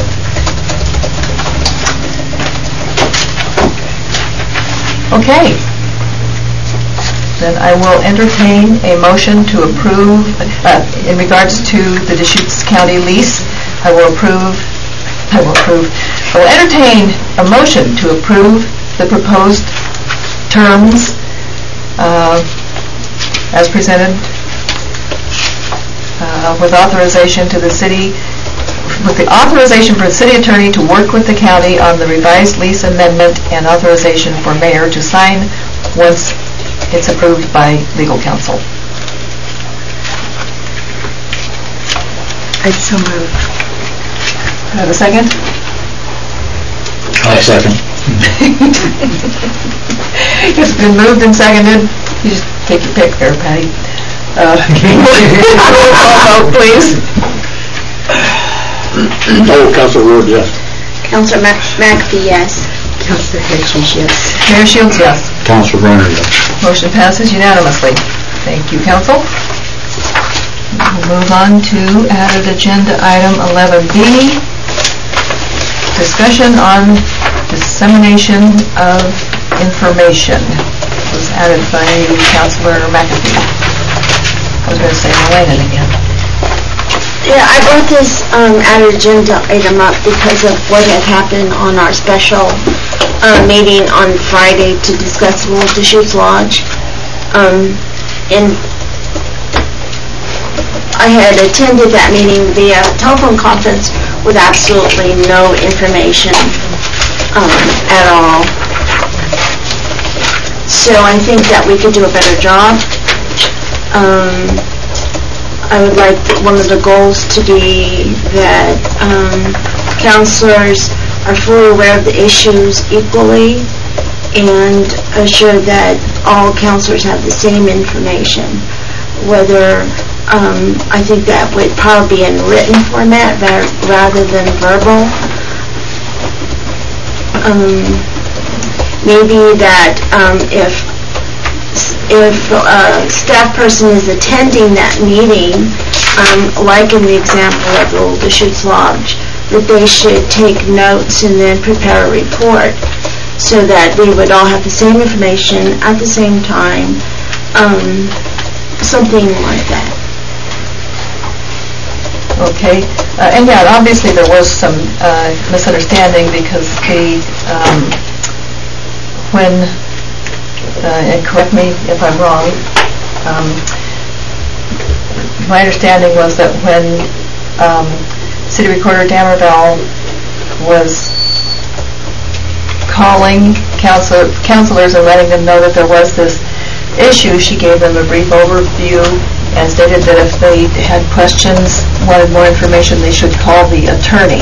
Okay. Then I will entertain a motion to approve, uh, in regards to the Deschutes County lease, I will approve, I will approve, I will entertain a motion to approve the proposed terms uh, as presented, uh, with authorization to the city, with the authorization for the city attorney to work with the county on the revised lease amendment, and authorization for mayor to sign once it's approved by legal counsel. I'd so move. Have a second? I'll second. It's been moved and seconded. You just take your pick there, Patty. Uh, Roll call vote, please. Oh, Council Ward, yes. Counselor Mac- McAfee, yes. Councilor Hedges, yes. Mayor Shields, yes. Council Brenner, yes. Motion passes unanimously. Thank you, council. We'll move on to added agenda item eleven B, discussion on dissemination of information. It was added by Councilor McAfee. I was going to say Malena again. Yeah, I brought this um, added agenda item up because of what had happened on our special uh, meeting on Friday to discuss Wolf Deschutes Lodge. Um, and I had attended that meeting via telephone conference with absolutely no information um, at all. So I think that we could do a better job. Um, I would like one of the goals to be that um, counselors are fully aware of the issues equally and assure that all counselors have the same information. Whether, um, I think that would probably be in written format ra- rather than verbal. Um, maybe that um, if if a staff person is attending that meeting, um, like in the example of the Old Deschutes Lodge, that they should take notes and then prepare a report so that we would all have the same information at the same time, um, something like that. Okay, uh, and yeah, obviously there was some uh, misunderstanding because the, um, when, uh, and correct me if I'm wrong, um, my understanding was that when um, City Recorder Damerville was calling council, councilors and letting them know that there was this issue, she gave them a brief overview and stated that if they had questions, wanted more information, they should call the attorney.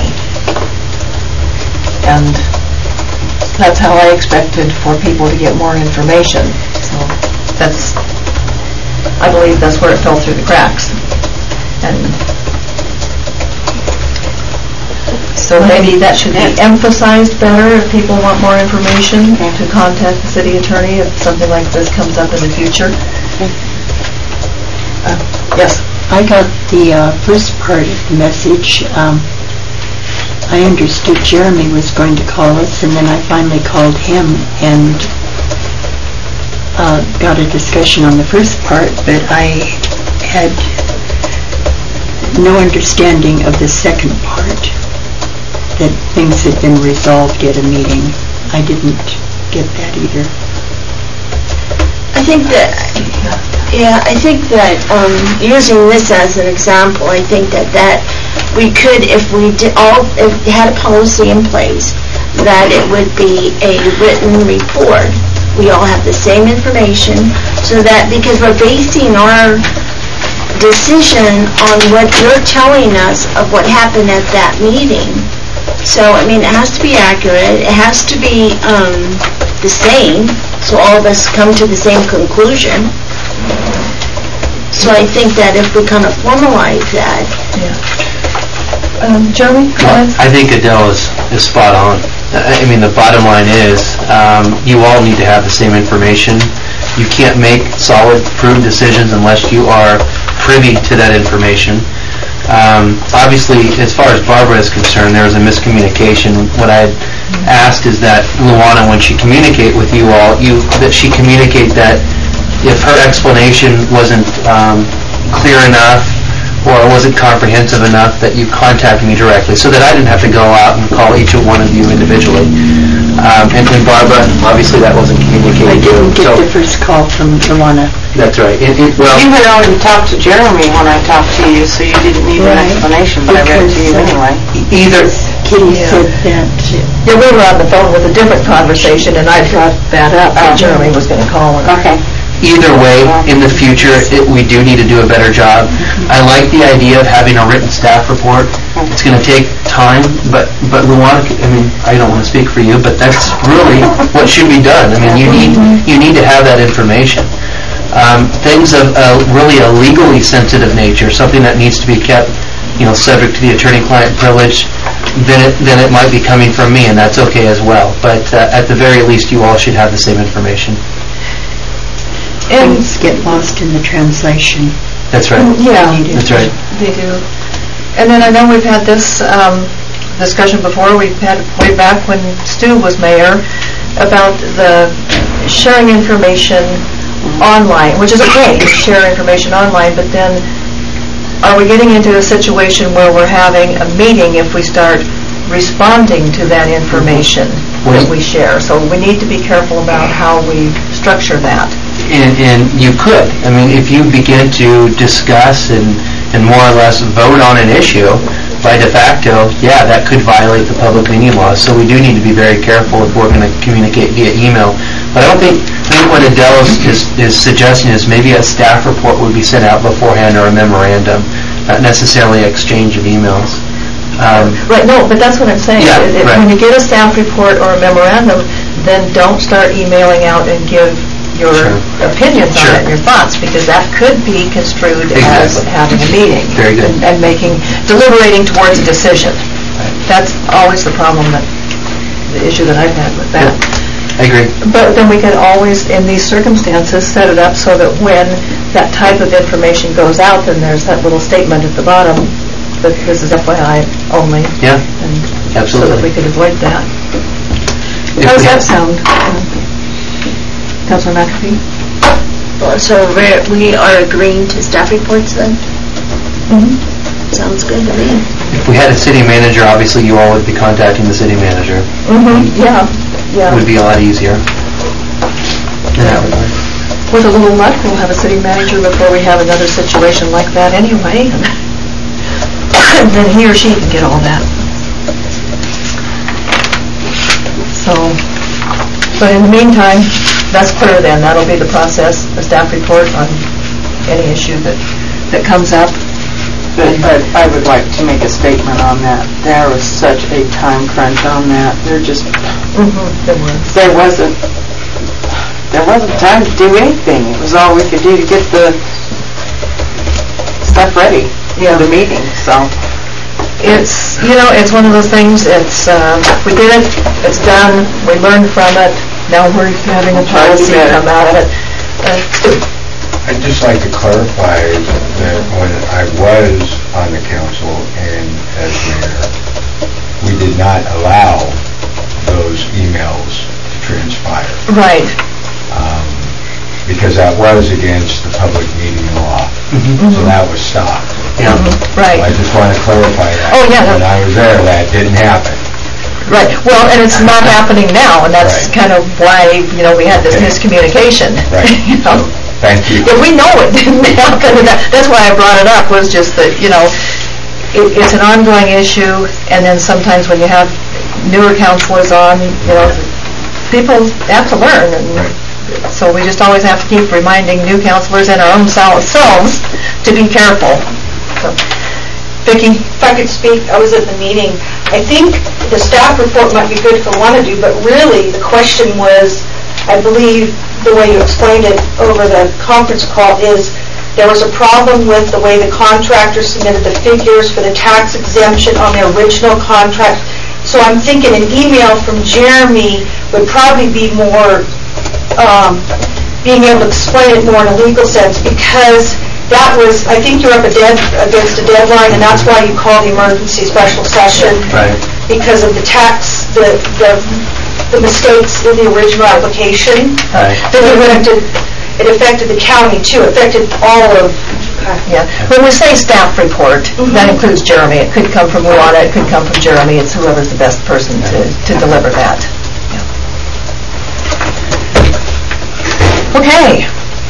And that's how I expected for people to get more information. So that's, I believe that's where it fell through the cracks. And so maybe that should be emphasized better if people want more information, to contact the city attorney if something like this comes up in the future. Uh, yes. I got the uh, first part of the message. Um, I understood Jeremy was going to call us, and then I finally called him and uh, got a discussion on the first part, but I had no understanding of the second part, that things had been resolved at a meeting. I didn't get that either. I think that, yeah, I think that um, using this as an example, I think that that we could, if we did all, if we had a policy in place, that it would be a written report. We all have the same information, so that, because we're basing our decision on what you're telling us of what happened at that meeting. So, I mean, it has to be accurate, it has to be um, the same, so all of us come to the same conclusion. So I think that if we kind of formalize that. Yeah. Um, Jeremy, Well, I think Adele is, is spot on. I I mean, the bottom line is, um, you all need to have the same information. You can't make solid, proven decisions unless you are privy to that information. Um, obviously, as far as Barbara is concerned, there was a miscommunication. What I had asked is that Luana, when she communicate with you all, you that she communicate that if her explanation wasn't um, clear enough or wasn't comprehensive enough, that you contact me directly, so that I didn't have to go out and call each one of you individually. Um, and, and Barbara, obviously that wasn't communicated. I didn't get so, the first call from Luana. That's right. It, it, well, You had already talked to Jeremy when I talked to you, so you didn't need an explanation, but I read it to you anyway. either Kitty Yeah. said that. yeah, we were on the phone with a different conversation, and I brought that up, that Jeremy was going to call her. Okay. Either way, in the future, it, we do need to do a better job. I like the idea of having a written staff report. It's going to take time, but, but Luana, I mean, I don't want to speak for you, but that's really what should be done. I mean, you need, you need to have that information. Um, things of uh, really a legally sensitive nature, something that needs to be kept, you know, subject to the attorney-client privilege, then it, then it might be coming from me, and that's okay as well. But uh, at the very least, you all should have the same information. And Things get lost in the translation. That's right. yeah, That's right. they do. And then I know we've had this um, discussion before. We've had it way back when Stu was mayor about the sharing information online, which is okay to share information online, but then are we getting into a situation where we're having a meeting if we start responding to that information that we share? So we need to be careful about how we structure that. And, and you could. I mean, if you begin to discuss and, and more or less vote on an issue, by de facto, yeah, that could violate the public meeting laws. So we do need to be very careful if we're going to communicate via email. But I don't think, I think what Adele is, is, is suggesting is maybe a staff report would be sent out beforehand, or a memorandum, not necessarily exchange of emails. Um, Right, no, but that's what I'm saying. Yeah, If- right. When you get a staff report or a memorandum, then don't start emailing out and give your Sure. opinions on Sure. it and your thoughts, because that could be construed as Exactly. having a meeting. Very good. And- And making, deliberating towards a decision. That's always the problem, that, the issue that I've had with that. I agree. But then we could always, in these circumstances, set it up so that when that type of information goes out, then there's that little statement at the bottom that this is F Y I only. Yeah, And so that absolutely. we could avoid that. If How does we that have- sound? Councilor McAfee? So we're, we are agreeing to staff reports then? Mm-hmm. Sounds good to me. If we had a city manager, obviously you all would be contacting the city manager. Mm-hmm, yeah, yeah. It would be a lot easier. In that regard. With a little luck, we'll have a city manager before we have another situation like that anyway. And then he or she can get all that. So, but in the meantime, that's clear then. That'll be the process, a staff report on any issue that, that comes up. But I, I would like to make a statement on that. There was such a time crunch on that. There just, Mm-hmm. There was. there wasn't, there wasn't time to do anything. It was all we could do to get the stuff ready for the meeting, so. It's, you know, it's one of those things, it's, uh, we did it, it's done, we learned from it, now we're having a Try to do policy better. come out of it. Uh, I'd just like to clarify that when I was on the council and as mayor, we did not allow those emails to transpire. Right. Um, because that was against the public meeting law. Mhm. So that was stopped. Yeah. Right. So I just want to clarify that. Oh, yeah. When I was there, that didn't happen. Right, well, and it's not happening now, and that's Right. kind of why, you know, we had this Okay. miscommunication. Right. You know? Thank you. But we know it didn't happen, and that- that's why I brought it up, was just that, you know, it, it's an ongoing issue, and then sometimes when you have newer counselors on, you know, people have to learn, and so we just always have to keep reminding new counselors and our own sel- selves to be careful. So, Vicki? If I could speak, I was at the meeting. I think the staff report might be good for one of you, but really the question was, I believe the way you explained it over the conference call is there was a problem with the way the contractor submitted the figures for the tax exemption on the original contract. So I'm thinking an email from Jeremy would probably be more, um, being able to explain it more in a legal sense, because that was, I think you're up a dead, against a deadline, and that's why you call the emergency special session. Right. Because of the tax, the, the, the mistakes in the original application. Right. That it affected, it affected the county too, it affected all of, Yeah, when we say staff report, that includes Jeremy. It could come from Luana, it could come from Jeremy. It's whoever's the best person to, to deliver that. Yeah. Okay.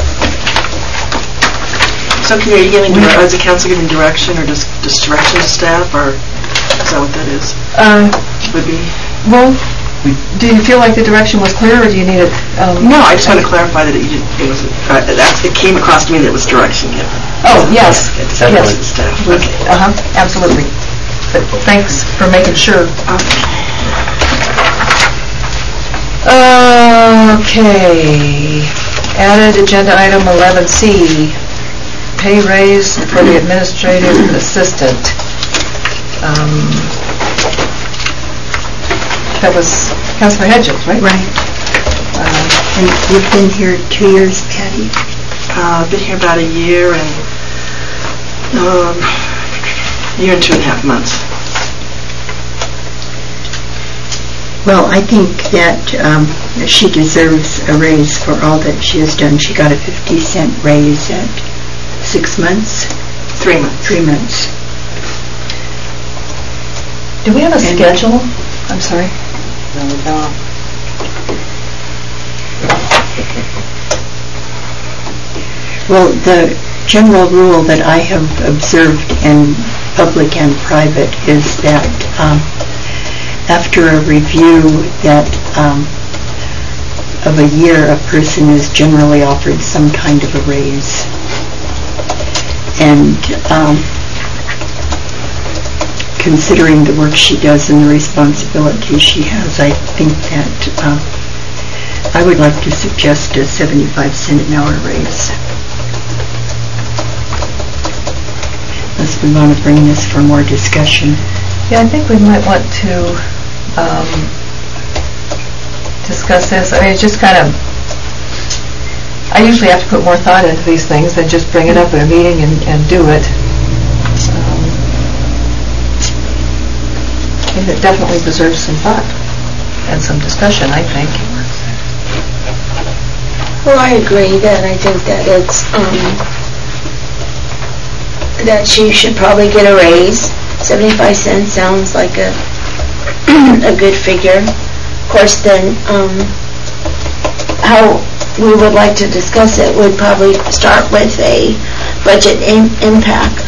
So can you, are you giving, dire- is the council giving direction, or just, just direction to staff, or is that what that is? Uh, Would be? well, do you feel like the direction was clear, or do you need it? Um, No, I just want to clarify that it, you didn't- it was, uh, that's, it came across to me that it was direction given. Oh, yes, It's yes. definitely the staff. Okay. Uh-huh, absolutely. But thanks for making sure. Okay, added agenda item eleven C, pay raise for the administrative assistant. Um, That was Councilor Hedges, right? Right. Uh, And you've been here two years, Patty? Uh, I've been here about a year and, um, year and two and a half months. Well, I think that um, she deserves a raise for all that she has done. She got a fifty cent raise at six months? Three months. Three months. Do we have a And- schedule? I'm sorry. No, we don't. Well, the general rule that I have observed in public and private is that um, after a review that um, of a year, a person is generally offered some kind of a raise. And um, considering the work she does and the responsibilities she has, I think that uh, I would like to suggest a seventy-five cent an hour raise. Unless we want to bring this for more discussion. Yeah, I think we might want to um, discuss this. I mean, it's just kind of, I usually have to put more thought into these things than just bring it up at a meeting and, and do it. Um, and it definitely deserves some thought and some discussion, I think. Well, I agree that I think that it's, um, that she should probably get a raise. seventy-five cents sounds like a a good figure. Of course, then, um, how we would like to discuss it would probably start with a budget im- impact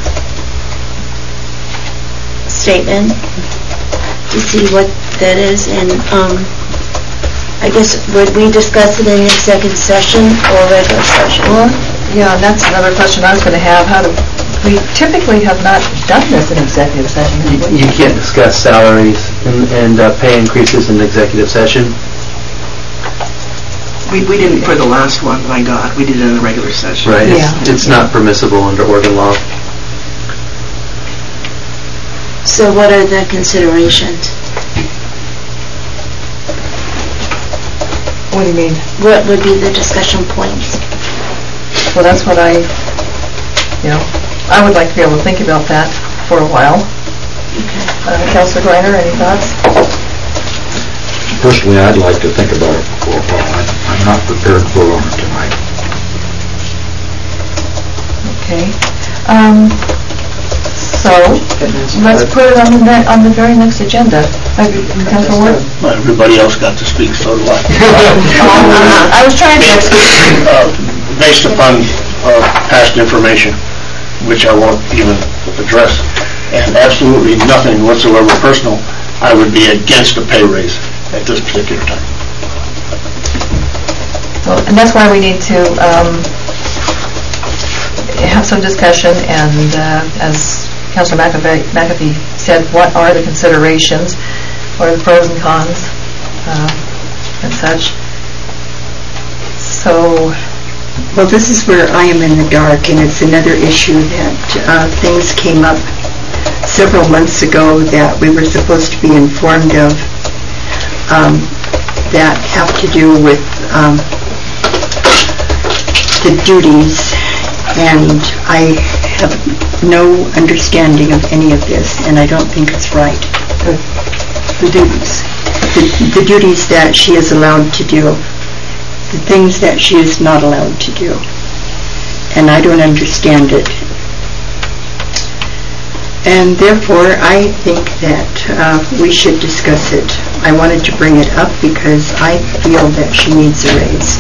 statement to see what that is, and um, I guess, would we discuss it in executive session or regular session? Well, yeah, and that's another question I was going to have. How do, we typically have not done this in executive session. have we? You can't discuss salaries and, and uh, pay increases in executive session. We, we didn't for the last one, my God, we did it in the regular session. Right. It's, Yeah. it's not permissible under Oregon law. So what are the considerations? What do you mean? What would be the discussion points? Well, that's what I, you know, I would like to be able to think about that for a while. Uh, Councilor Greiner, any thoughts? Personally, I'd like to think about it for a while. I'm- I'm not prepared to vote on it tonight. Okay. Um, so, let's put it on the ne- on the very next agenda. Have you- Councilor Ward? Well, everybody else got to speak, so do I. I was trying to... Uh, Based upon uh, past information, which I won't even address, and absolutely nothing whatsoever personal, I would be against a pay raise at this particular time. Well, and that's why we need to um, have some discussion, and uh, as Councilor McAfee, McAfee said, what are the considerations, what are the pros and cons, uh, and such. So, Well, this is where I am in the dark, and it's another issue that uh, things came up several months ago that we were supposed to be informed of um, that have to do with um, the duties, and I have no understanding of any of this, and I don't think it's right. The, the duties. The, the duties that she is allowed to do. The things that she is not allowed to do. And I don't understand it. And therefore, I think that uh, we should discuss it. I wanted to bring it up because I feel that she needs a raise.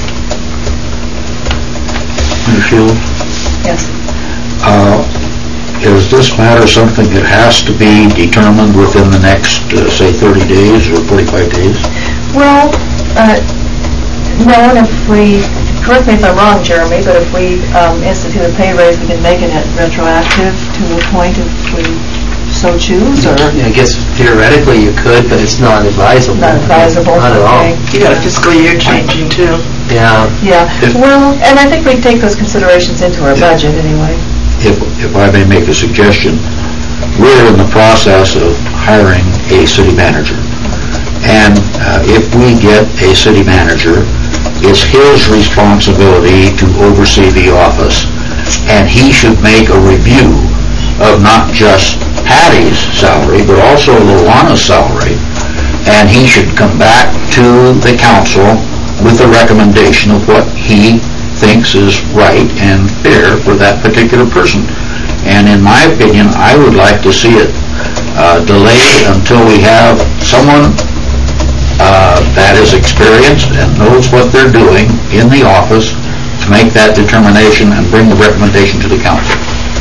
Michelle? yes. Uh, Is this matter something that has to be determined within the next, uh, say, thirty days or forty-five days? Well, uh, no, and if we, correct me if I'm wrong, Jeremy, but if we um, institute a pay raise, we can make it retroactive to a point if we so choose, or? Yeah, I guess theoretically you could, but it's not advisable. Not advisable, Not at all. okay. You got a fiscal year changing too. Yeah. Yeah, If- well, and I think we take those considerations into our budget anyway. If, if I may make a suggestion, we're in the process of hiring a city manager. And uh, if we get a city manager, it's his responsibility to oversee the office. And he should make a review of not just Patty's salary, but also Luana's salary. And he should come back to the council with a recommendation of what he thinks is right and fair for that particular person. And in my opinion, I would like to see it uh, delayed until we have someone uh, that is experienced and knows what they're doing in the office to make that determination and bring the recommendation to the council.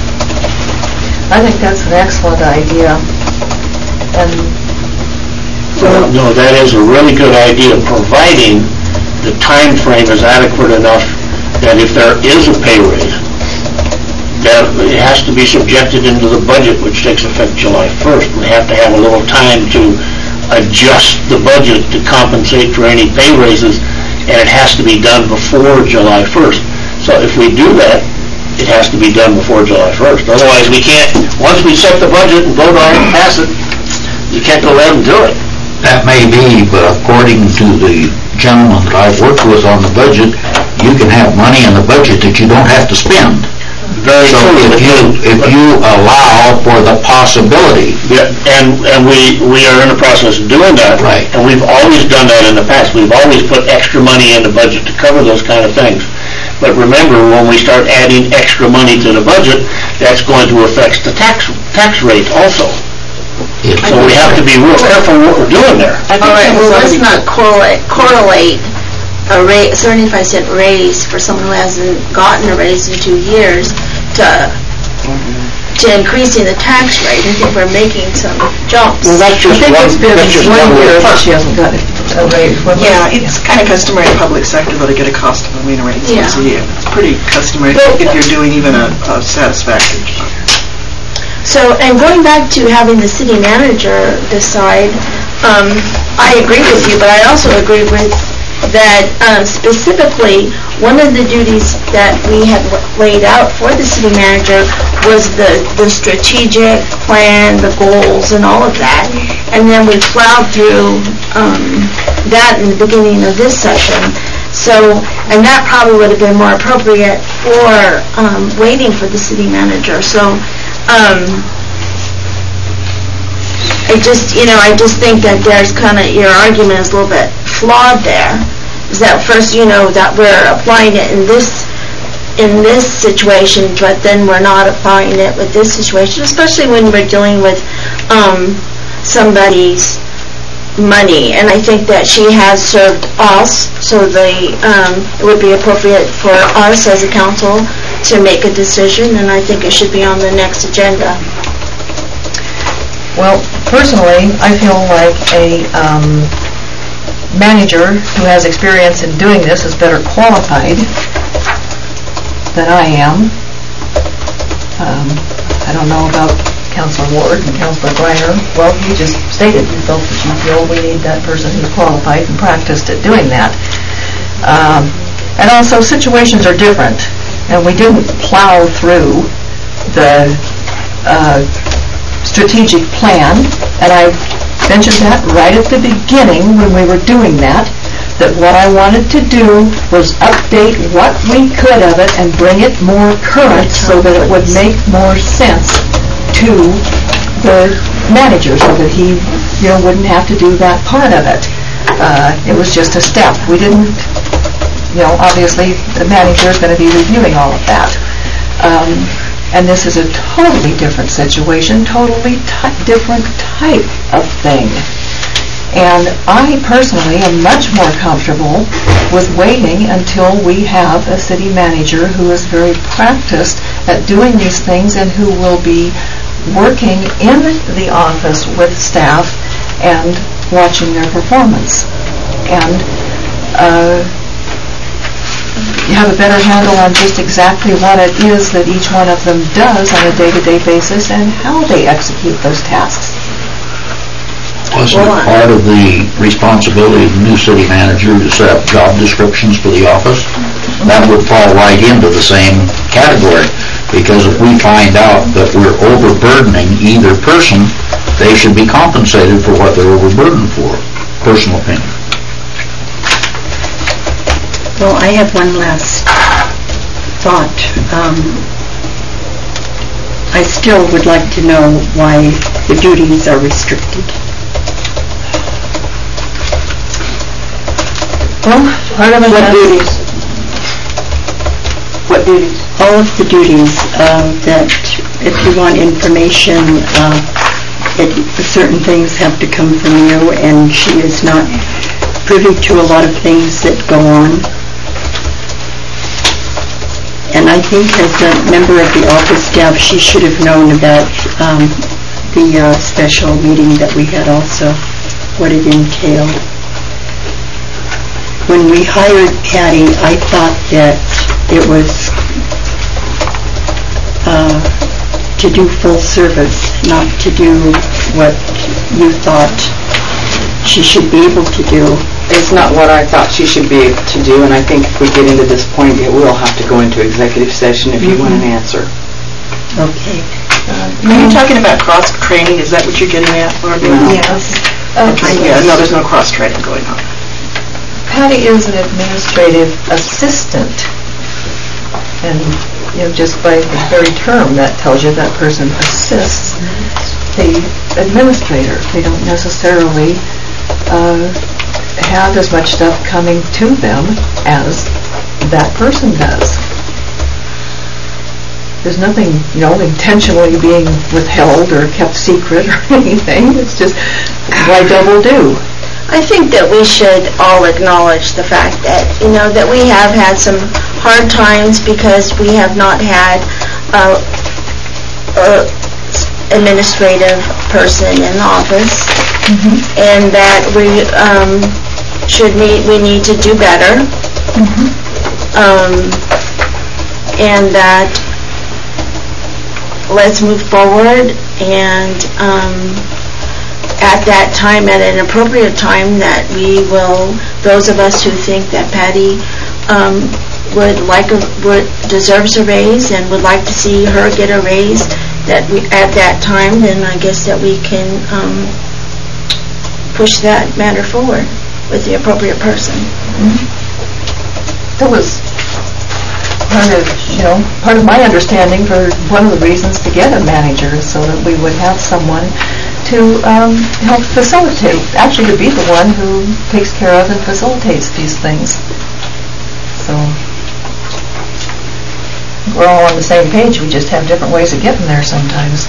I think that's an excellent idea. And Well, no, that is a really good idea, providing the time frame is adequate enough that if there is a pay raise, that it has to be subjected into the budget, which takes effect July first. We have to have a little time to adjust the budget to compensate for any pay raises, and it has to be done before July first. So if we do that, it has to be done before July first. Otherwise, we can't, once we set the budget and vote on it and pass it, you can't go ahead and do it. That may be, but according to the gentleman that I've worked with on the budget, you can have money in the budget that you don't have to spend. Very So true. if you, if you allow for the possibility, Yeah, and, and we, we are in the process of doing that. Right. And we've always done that in the past. We've always put extra money in the budget to cover those kind of things. But remember, when we start adding extra money to the budget, that's going to affect the tax, tax rate also. So we have to be real careful what we're doing there. All right, well, let's not correlate, correlate a rate, a seventy-five cent raise for someone who hasn't gotten a raise in two years to, to increasing the tax rate. I think we're making some jumps. Well, that's just one, that's just one year. She hasn't got a raise. Yeah, it's kind of customary in public sector, though, to get a cost of living raise once a year. It's pretty customary if you're doing even a a satisfactory job. So, and going back to having the city manager decide, um, I agree with you, but I also agree with that um, specifically, one of the duties that we had laid out for the city manager was the, the strategic plan, the goals, and all of that. And then we plowed through um, that in the beginning of this session. So, and that probably would have been more appropriate for um, waiting for the city manager. So, um, I just, you know, I just think that there's kind of, your argument is a little bit flawed there. Is that first, you know, that we're applying it in this, in this situation, but then we're not applying it with this situation, especially when we're dealing with um, somebody's money. And I think that she has served us, so the, um, it would be appropriate for us as a council to make a decision, and I think it should be on the next agenda. Well, personally, I feel like a um, manager who has experience in doing this is better qualified than I am. Um, I don't know about Councilor Ward and Councilor Greiner. Well, you just stated you felt that you feel we need that person who's qualified and practiced at doing that. Um, and also, situations are different, and we didn't plow through the uh, strategic plan, and I mentioned that right at the beginning when we were doing that, that what I wanted to do was update what we could of it and bring it more current so that it would make more sense to the manager, so that he, you know, wouldn't have to do that part of it. Uh, it was just a step. We didn't, you know, obviously the manager is going to be reviewing all of that. Um, And this is a totally different situation, totally ty- different type of thing. And I personally am much more comfortable with waiting until we have a city manager who is very practiced at doing these things and who will be working in the office with staff and watching their performance. And uh, you have a better handle on just exactly what it is that each one of them does on a day-to-day basis and how they execute those tasks. Wasn't it part of the responsibility of the new city manager to set up job descriptions for the office? That would fall right into the same category, because if we find out that we're overburdening either person, they should be compensated for what they're overburdened for. Personal opinion. Well, I have one last thought. Um, I still would like to know why the duties are restricted. Well, part of it What is- duties? What duties? All of the duties, um, that if you want information, uh, it, certain things have to come from you, and she is not privy to a lot of things that go on. And I think as a member of the office staff, she should have known about um, the uh, special meeting that we had also, what it entailed. When we hired Patty, I thought that it was uh, to do full service, not to do what you thought she should be able to do. It's not what I thought she should be able to do, and I think if we get into this point, it will have to go into executive session if you want an answer. Okay. Are you talking about cross-training? Is that what you're getting at, Barbara? Yes. Yeah, no, there's no cross-training going on. Patty is an administrative assistant, and, you know, just by the very term, that tells you that person assists the administrator. They don't necessarily uh, have as much stuff coming to them as that person does. there's nothing, you know, intentionally being withheld or kept secret or anything. It's just, why double do? I think that we should all acknowledge the fact that, you know, that we have had some hard times because we have not had a, a administrative person in office, mm-hmm. and that we um, should need, we need to do better, mm-hmm. um, and that let's move forward, and um, at that time, at an appropriate time, that we will, those of us who think that Patty um, would like a, would deserves a raise and would like to see her get a raise, that we, at that time, then I guess that we can um, push that matter forward with the appropriate person. Mm-hmm. That was part of, you know, part of my understanding for one of the reasons to get a manager, so that we would have someone to um, help facilitate, actually to be the one who takes care of and facilitates these things. So we're all on the same page, we just have different ways of getting there sometimes.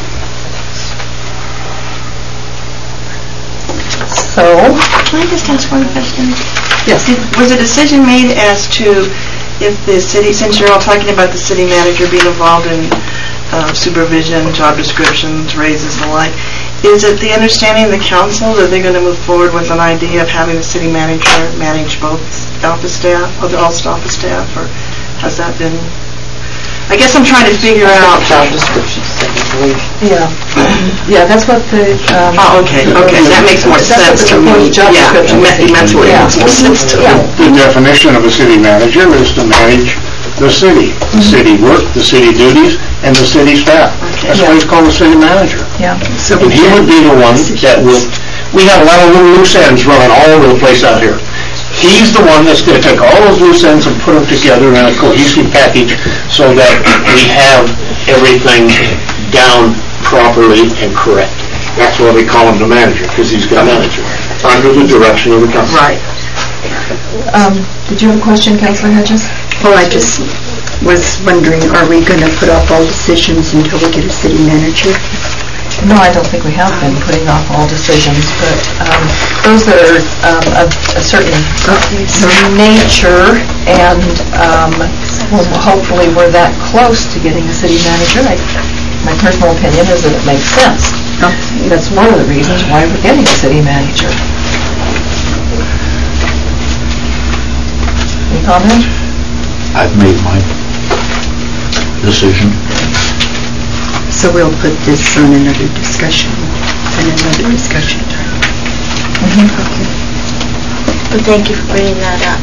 So, can I just ask one question? Yes. Did, was a decision made as to if the city, since you're all talking about the city manager being involved in uh, supervision, job descriptions, raises, and the like, is it the understanding of the council that they're going to move forward with an idea of having the city manager manage both office staff, or the all office staff, or has that been? I guess I'm trying to figure out. Job descriptions, yeah, yeah, that's what the. Um, oh, okay, okay, that makes more sense to me. Job yeah, mentally, yeah. it makes more sense to me. Yeah. The definition of a city manager is to manage the city, the city work, the city duties, and the city staff. That's why it's called a city manager. Yeah. So and he would be the one that will, we have a lot of little loose ends running all over the place out here. He's the one that's going to take all those loose ends and put them together in a cohesive package so that we have everything down properly and correct. That's why we call him the manager, because he's got manager under the direction of the council. Right. Um, did you have a question, Councilor Hedges? Well, I just was wondering, are we going to put off all decisions until we get a city manager? No, I don't think we have been putting off all decisions, but um, those that are um, of a certain nature, and um, well, hopefully we're that close to getting a city manager. I, my personal opinion is that it makes sense. That's one of the reasons why we're getting a city manager. Any comment? I've made my decision. So we'll put this on another discussion, and another discussion time. Mm-hmm. Okay. But thank you for bringing that up.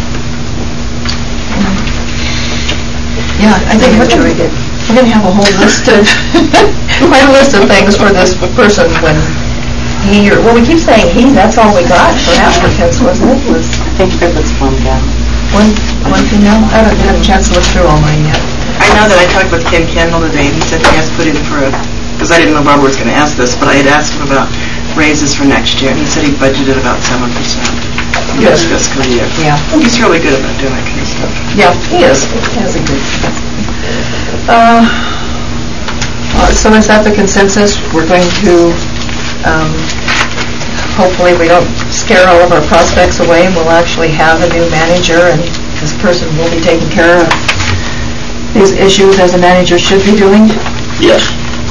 Yeah, I think we're going to we're going to have a whole list of quite a list of things for this person when he or well, we keep saying he. That's all we got for applicants, wasn't it? Was I think it was one down. One one female. I haven't had a chance to look through all mine yet. I know that I talked with Ken Kendall today, and he said he has put in for a, because I didn't know Barbara was going to ask this, but I had asked him about raises for next year, and he said he budgeted about seven percent for this fiscal year. Yeah. He's really good about doing that kind of stuff. Yeah, he is. He has a good. Uh, uh, so is that the consensus? We're going to, um, hopefully we don't scare all of our prospects away, and we'll actually have a new manager, and this person will be taking care of these issues as a manager should be doing? Yes.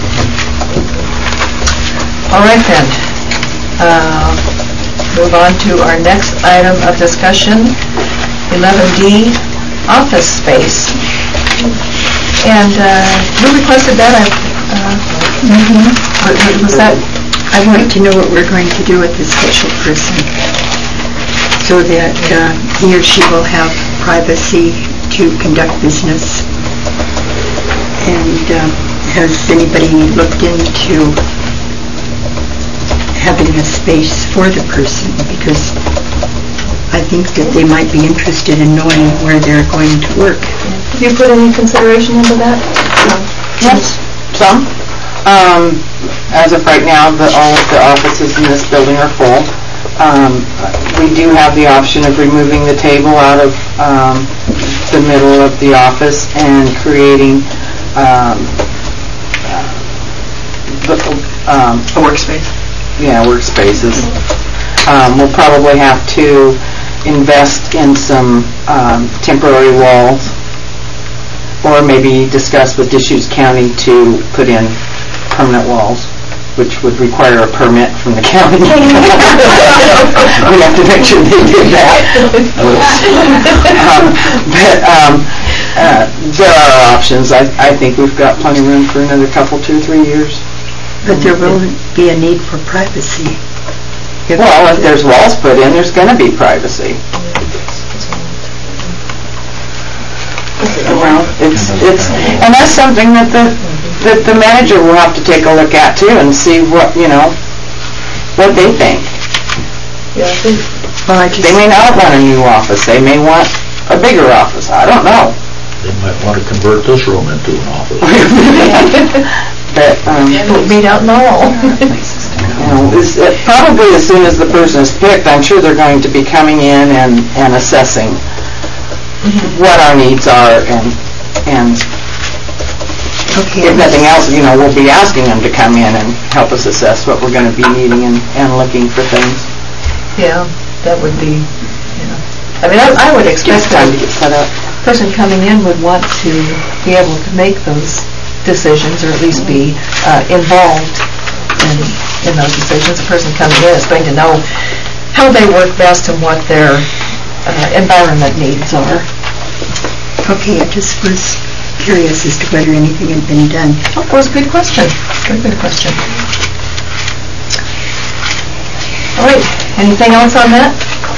All right then. Uh, move on to our next item of discussion, eleven D, office space. And uh, who requested that? I, uh, mm-hmm. Was that? I want to know what we're going to do with this special person, so that uh, he or she will have privacy to conduct business. And uh, has anybody looked into having a space for the person? Because I think that they might be interested in knowing where they're going to work. Have you put any consideration into that? No. Yes, some. Um, as of right now, the, all of the offices in this building are full. Um, we do have the option of removing the table out of um, the middle of the office and creating um, the, um... A workspace? Yeah, workspaces. Um, we'll probably have to invest in some um, temporary walls, or maybe discuss with Deschutes County to put in permanent walls, which would require a permit from the county. We have to make sure they did that. um, but um, uh, there are options. I, I think we've got plenty of room for another couple, two, three years. But there will be a need for privacy. If Well, if there's walls put in, there's going to be privacy. Well, it's, it's, and that's something that the, that the manager will have to take a look at too and see what, you know, what they think. Yeah, I think, Well, I just, They may not want a new office, they may want a bigger office, I don't know. They might want to convert this room into an office. But, um, meet out in the hall. you know, is, it- probably as soon as the person is picked, I'm sure they're going to be coming in and, and assessing what our needs are, and, and okay, if nothing else, you know, we'll be asking them to come in and help us assess what we're going to be needing and, and looking for things. Yeah, that would be, you know, I mean, I, I would It's expect time that to get set up. a person coming in would want to be able to make those decisions, or at least be uh, involved in, in those decisions. A person coming in is going to know how they work best and what their uh, environment needs are. okay, I just was curious as to whether anything had been done. Oh, that was a good question. Very good question. All right, anything else on that?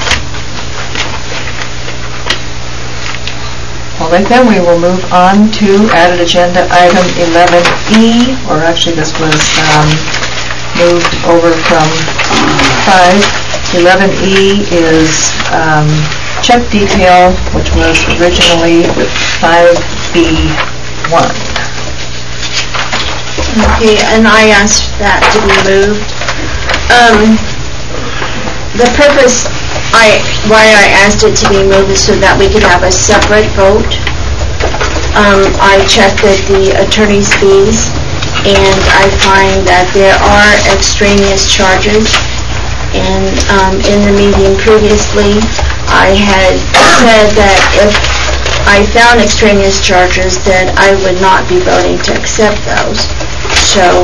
All right, then we will move on to added agenda item eleven E, or actually this was um, moved over from five. eleven E is um, check detail, which was originally five B one. Okay, and I asked that to be moved. Um, the purpose, I, why I asked it to be moved is so that we could have a separate vote. Um, I checked with the attorney's fees, and I find that there are extraneous charges. And, um, in the meeting previously, I had said that if I found extraneous charges, then I would not be voting to accept those. So,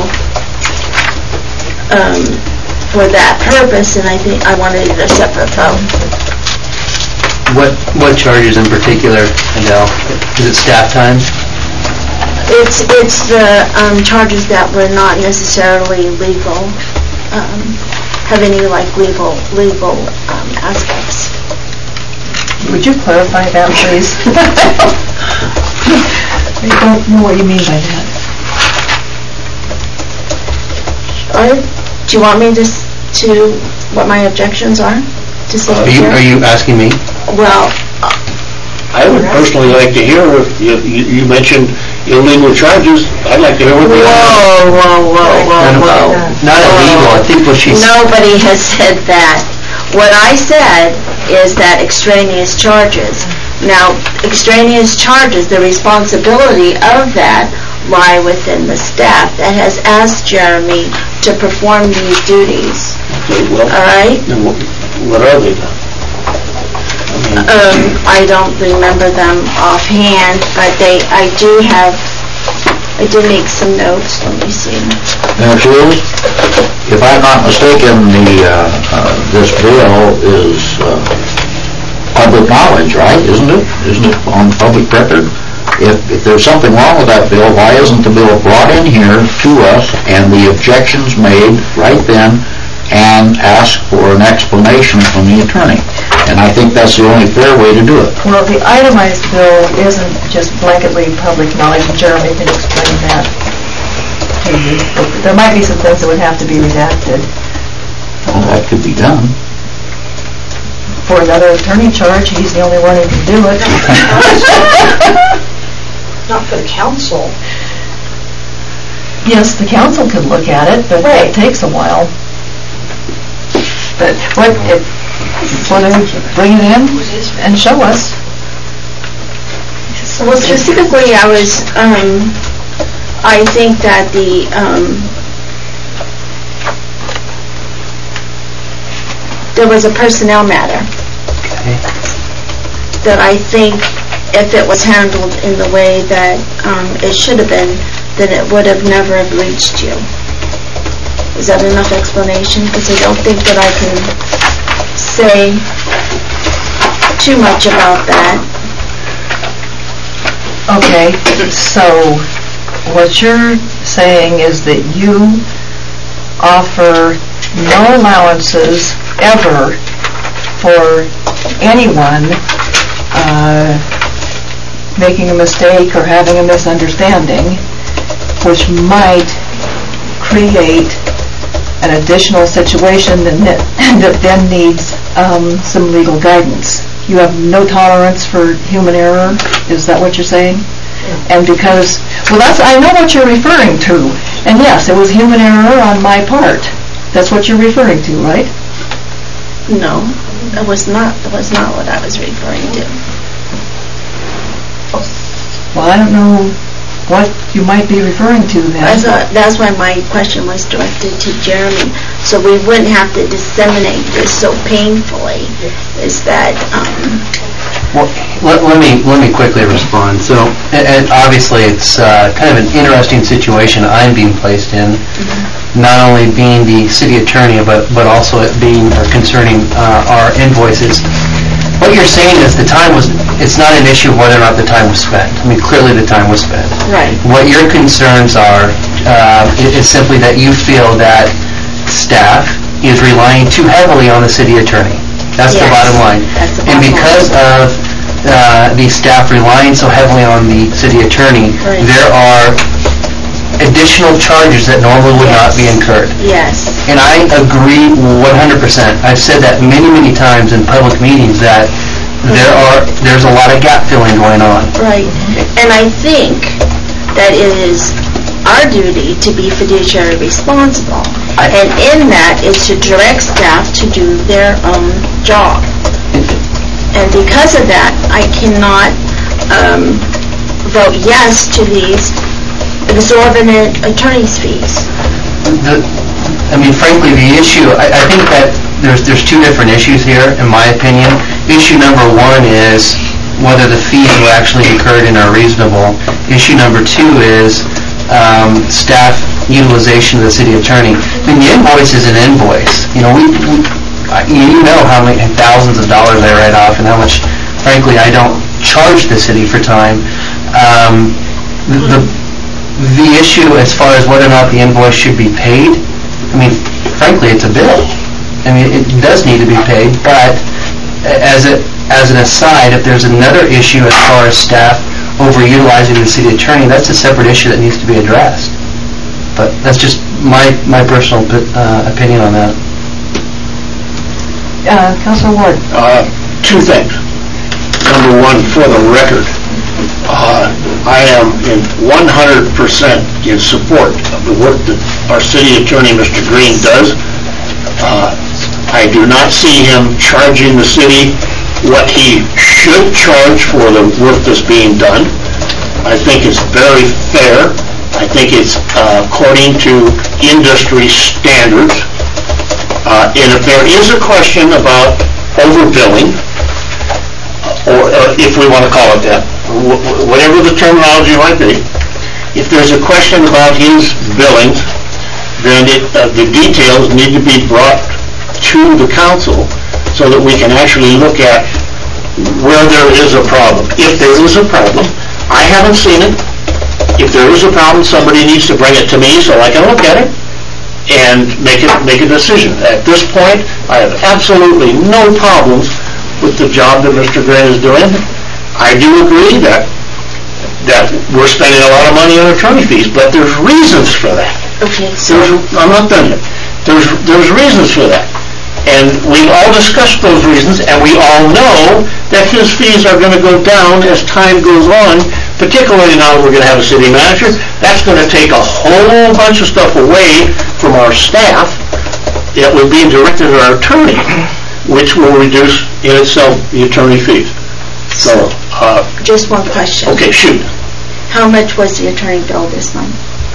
um, for that purpose, and I think I wanted a separate vote. What, what charges in particular, Adele? Is it staff time? It's, it's the, um, charges that were not necessarily legal, um, have any like legal, legal, um, aspects. Would you clarify that, please? I don't know what you mean by that. Or, do you want me to, s- to, what my objections are? To say Are you, are you asking me? Well, I would personally like to hear, if you, you you mentioned illegal charges, I'd like to hear what they are. whoa, whoa, whoa, whoa, whoa. Not illegal, I think what she's... Nobody has said that. What I said is that extraneous charges. Now, extraneous charges, the responsibility of that lie within the staff that has asked Jeremy to perform these duties. Okay, well, All right? then what what are they then? Um, I don't remember them offhand, but they, I do have, I did make some notes. Let me see. Now, Julie, if I'm not mistaken, the, uh, uh, this bill is uh, public knowledge, right? Isn't it? Isn't it on public record? If, if there's something wrong with that bill, why isn't the bill brought in here to us and the objections made right then and ask for an explanation from the attorney? And I think that's the only fair way to do it. Well, the itemized bill isn't just blanketly public knowledge, and Jeremy can explain that to you. There might be some things that would have to be redacted. Well, that could be done. For another attorney charge, he's the only one who can do it. Not for the council. Yes, the council could look at it, but it takes a while. But what, if, want to bring it in and show us? Well, specifically, I was, um, I think that the, um, there was a personnel matter that I think if it was handled in the way that um, it should have been, then it would have never have reached you. Is that enough explanation? Because I don't think that I can say too much about that. Okay, so what you're saying is that you offer no allowances ever for anyone uh, making a mistake or having a misunderstanding, which might create an additional situation that, that then needs um, some legal guidance. You have no tolerance for human error? Is that what you're saying? And because, well, that's, I know what you're referring to. And yes, it was human error on my part. That's what you're referring to, right? No, that was not, that was not what I was referring to. Well, I don't know what you might be referring to then. That's, a, that's why my question was directed to Jeremy, so we wouldn't have to disseminate this so painfully. Is that? Um, well, let, let me let me quickly respond. So, and, and obviously, it's uh, kind of an interesting situation I'm being placed in. Mm-hmm. Not only being the city attorney, but but also it being or concerning uh, our invoices. What you're saying is the time was, it's not an issue of whether or not the time was spent. I mean, clearly the time was spent. Right. What your concerns are uh, is simply that you feel that staff is relying too heavily on the city attorney. That's yes. the bottom line. That's the and bottom because line. of uh, the staff relying so heavily on the city attorney, right. there are additional charges that normally would yes. not be incurred. Yes. And I agree one hundred percent. I've said that many, many times in public meetings that there are, there's a lot of gap filling going on. Right. And I think that it is our duty to be fiduciary responsible. I, and in that is to direct staff to do their own job. And because of that, I cannot um, vote yes to these exorbitant attorney's fees. The, I mean, frankly, the issue, I, I think that there's there's two different issues here, in my opinion. Issue number one is whether the fees were actually incurred and are reasonable. Issue number two is um, staff utilization of the city attorney. I mean, the invoice is an invoice. You know, we, we you know how many thousands of dollars I write off and how much, frankly, I don't charge the city for time. Um, the, the The issue as far as whether or not the invoice should be paid, I mean, frankly, it's a bill. I mean, it does need to be paid, but as a, as an aside, if there's another issue as far as staff overutilizing the city attorney, that's a separate issue that needs to be addressed. But that's just my, my personal uh, opinion on that. Uh, Councilor Ward. Uh, two things. Number one, for the record, Uh, I am in one hundred percent in support of the work that our city attorney, Mister Green, does. Uh, I do not see him charging the city what he should charge for the work that's being done. I think it's very fair. I think it's uh, according to industry standards. Uh, and if there is a question about overbilling, or uh, if we want to call it that, whatever the terminology might be, if there's a question about his billings, then it, uh, the details need to be brought to the council so that we can actually look at where there is a problem. If there is a problem, I haven't seen it. If there is a problem, somebody needs to bring it to me so I can look at it and make it make a decision. At this point, I have absolutely no problems with the job that Mister Green is doing. I do agree that that we're spending a lot of money on attorney fees, but there's reasons for that. Okay, so There's, I'm not done yet. There's there's reasons for that, and we all discussed those reasons, and we all know that his fees are going to go down as time goes on. Particularly now that we're going to have a city manager, that's going to take a whole bunch of stuff away from our staff that would be directed at our attorney, which will reduce in itself the attorney fees. So, uh, just one question. okay, shoot. How much was the attorney bill this month?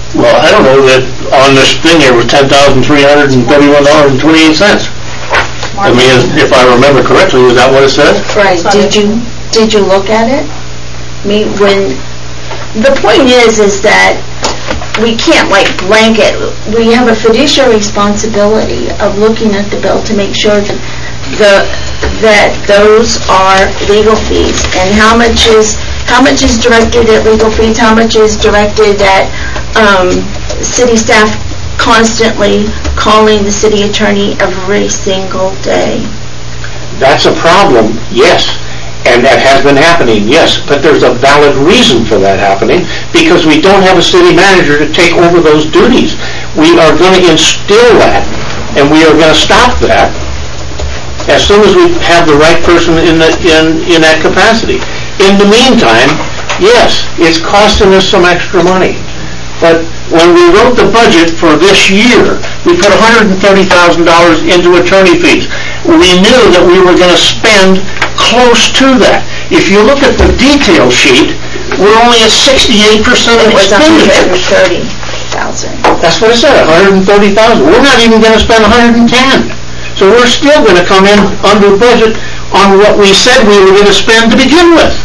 Well, I don't know that on this thing here was ten thousand three hundred thirty-one dollars and twenty-eight cents. I mean, if I remember correctly, is that what it said? Right, did you, did you look at it? I mean, when, the point is, is that we can't like blanket, we have a fiduciary responsibility of looking at the bill to make sure that the, that those are legal fees, and how much is, how much is directed at legal fees, how much is directed at, um, city staff constantly calling the city attorney every single day. That's a problem, yes, and that has been happening, yes, but there's a valid reason for that happening, because we don't have a city manager to take over those duties. We are going to instill that, and we are going to stop that as soon as we have the right person in, the, in, in that capacity. In the meantime, yes, it's costing us some extra money. But when we wrote the budget for this year, we put one hundred thirty thousand dollars into attorney fees. We knew that we were going to spend close to that. If you look at the detail sheet, we're only at sixty-eight percent of expenditure. It was one hundred thirty thousand. That's what I said, one hundred thirty thousand. We're not even going to spend one hundred ten. So we're still going to come in under budget on what we said we were going to spend to begin with.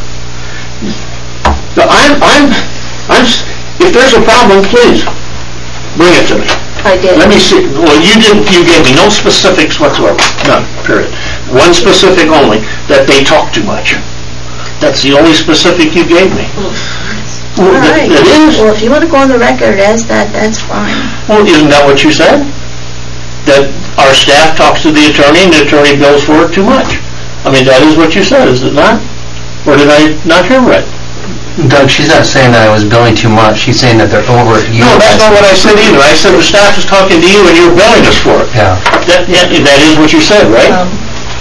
So I'm, I'm, I'm, if there's a problem, please, bring it to me. I did. Let me see. Well, you didn't, you gave me no specifics whatsoever. None, period. One specific only, that they talk too much. That's the only specific you gave me. All Well, right. that- that is. Well, if you want to go on the record as that, that's fine. Well, isn't that what you said? That our staff talks to the attorney and the attorney bills for it too much? I mean, that is what you said, is it not? Or did I not hear right? Doug, she's not saying that I was billing too much. She's saying that they're over at you. No, that's not what I said either. I said the staff is talking to you and you're billing us for it. Yeah. That, that that is what you said, right? Um,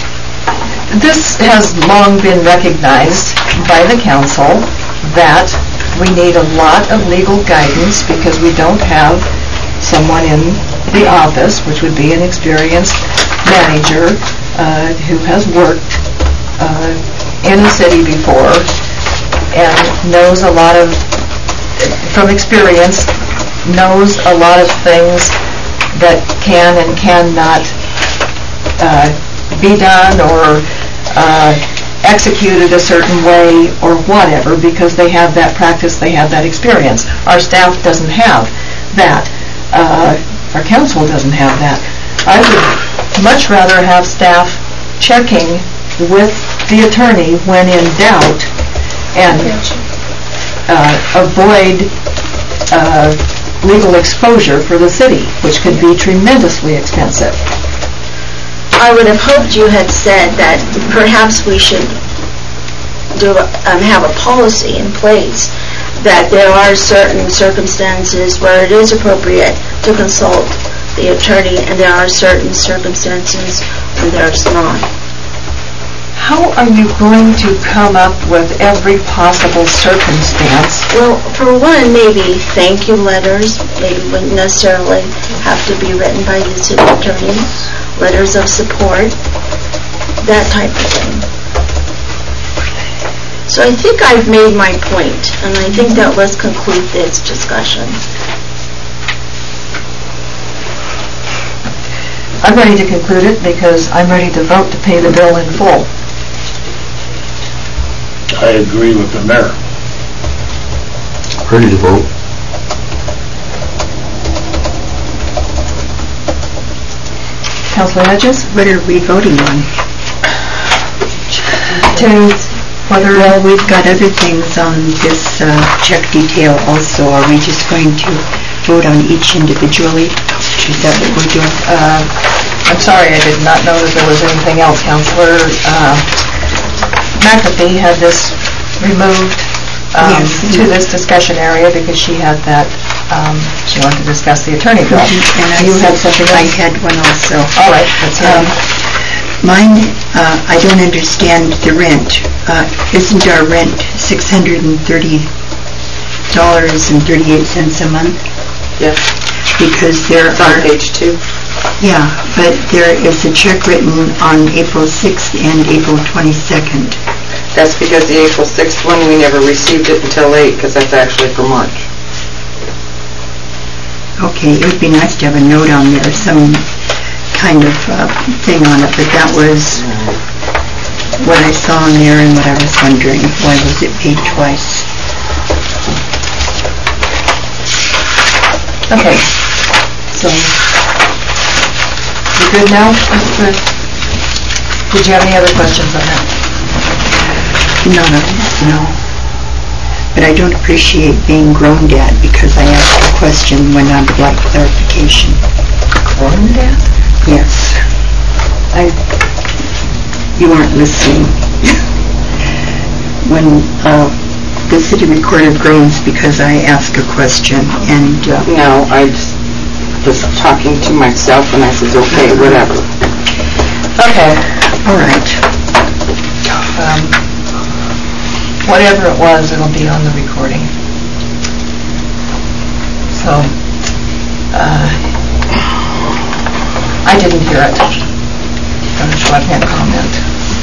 This has long been recognized by the council that we need a lot of legal guidance because we don't have someone in the office, which would be an experienced manager uh, who has worked uh, in a city before and knows a lot of, from experience, knows a lot of things that can and cannot uh, be done or uh, executed a certain way or whatever, because they have that practice, they have that experience. Our staff doesn't have that. Uh, our council doesn't have that. I would much rather have staff checking with the attorney when in doubt and uh, avoid uh, legal exposure for the city, which could be tremendously expensive. I would have hoped you had said that perhaps we should do, um, have a policy in place that there are certain circumstances where it is appropriate to consult the attorney and there are certain circumstances where there's not. How are you going to come up with every possible circumstance? Well, for one, maybe thank you letters, maybe wouldn't necessarily have to be written by the city attorney, letters of support, that type of thing. So I think I've made my point, and I think that let's conclude this discussion. I'm ready to conclude it because I'm ready to vote to pay the bill in full. I agree with the mayor. Ready to vote. Councilor Hedges? What are we voting on? To whether... Well, we've got other things on this uh, check detail also. Are we just going to vote on each individually? Is that what we're doing? Uh, I'm sorry, I did not know that there was anything else. Councilor uh, McAfee had this removed um, Yes. to this discussion area because she had that, um, she wanted to discuss the attorney bill. And I You had said- something I else? had one also. All right, let's hear Um, it. Mine, uh, I don't understand the rent. Uh, Isn't our rent six hundred thirty dollars and thirty-eight cents a month? Yes. Because there It's on are, page two. yeah, but there is a check written on April sixth and April twenty-second. That's because the April sixth one, we never received it until late, because that's actually for March. Okay, it would be nice to have a note on there, some kind of uh, thing on it, but that was what I saw on there and what I was wondering, why was it paid twice? Okay, so, you good now, Mister Did you have any other questions on that? No, no, no. But I don't appreciate being groaned at because I asked a question when I would like clarification. Groaned at? Yes. I, you weren't listening. When uh, the city recorder groans because I ask a question and... Uh, No, I just was talking to myself and I said, okay, whatever. Okay. All right. Um, whatever it was, it'll be on the recording. So, uh, I didn't hear it. So I can't comment.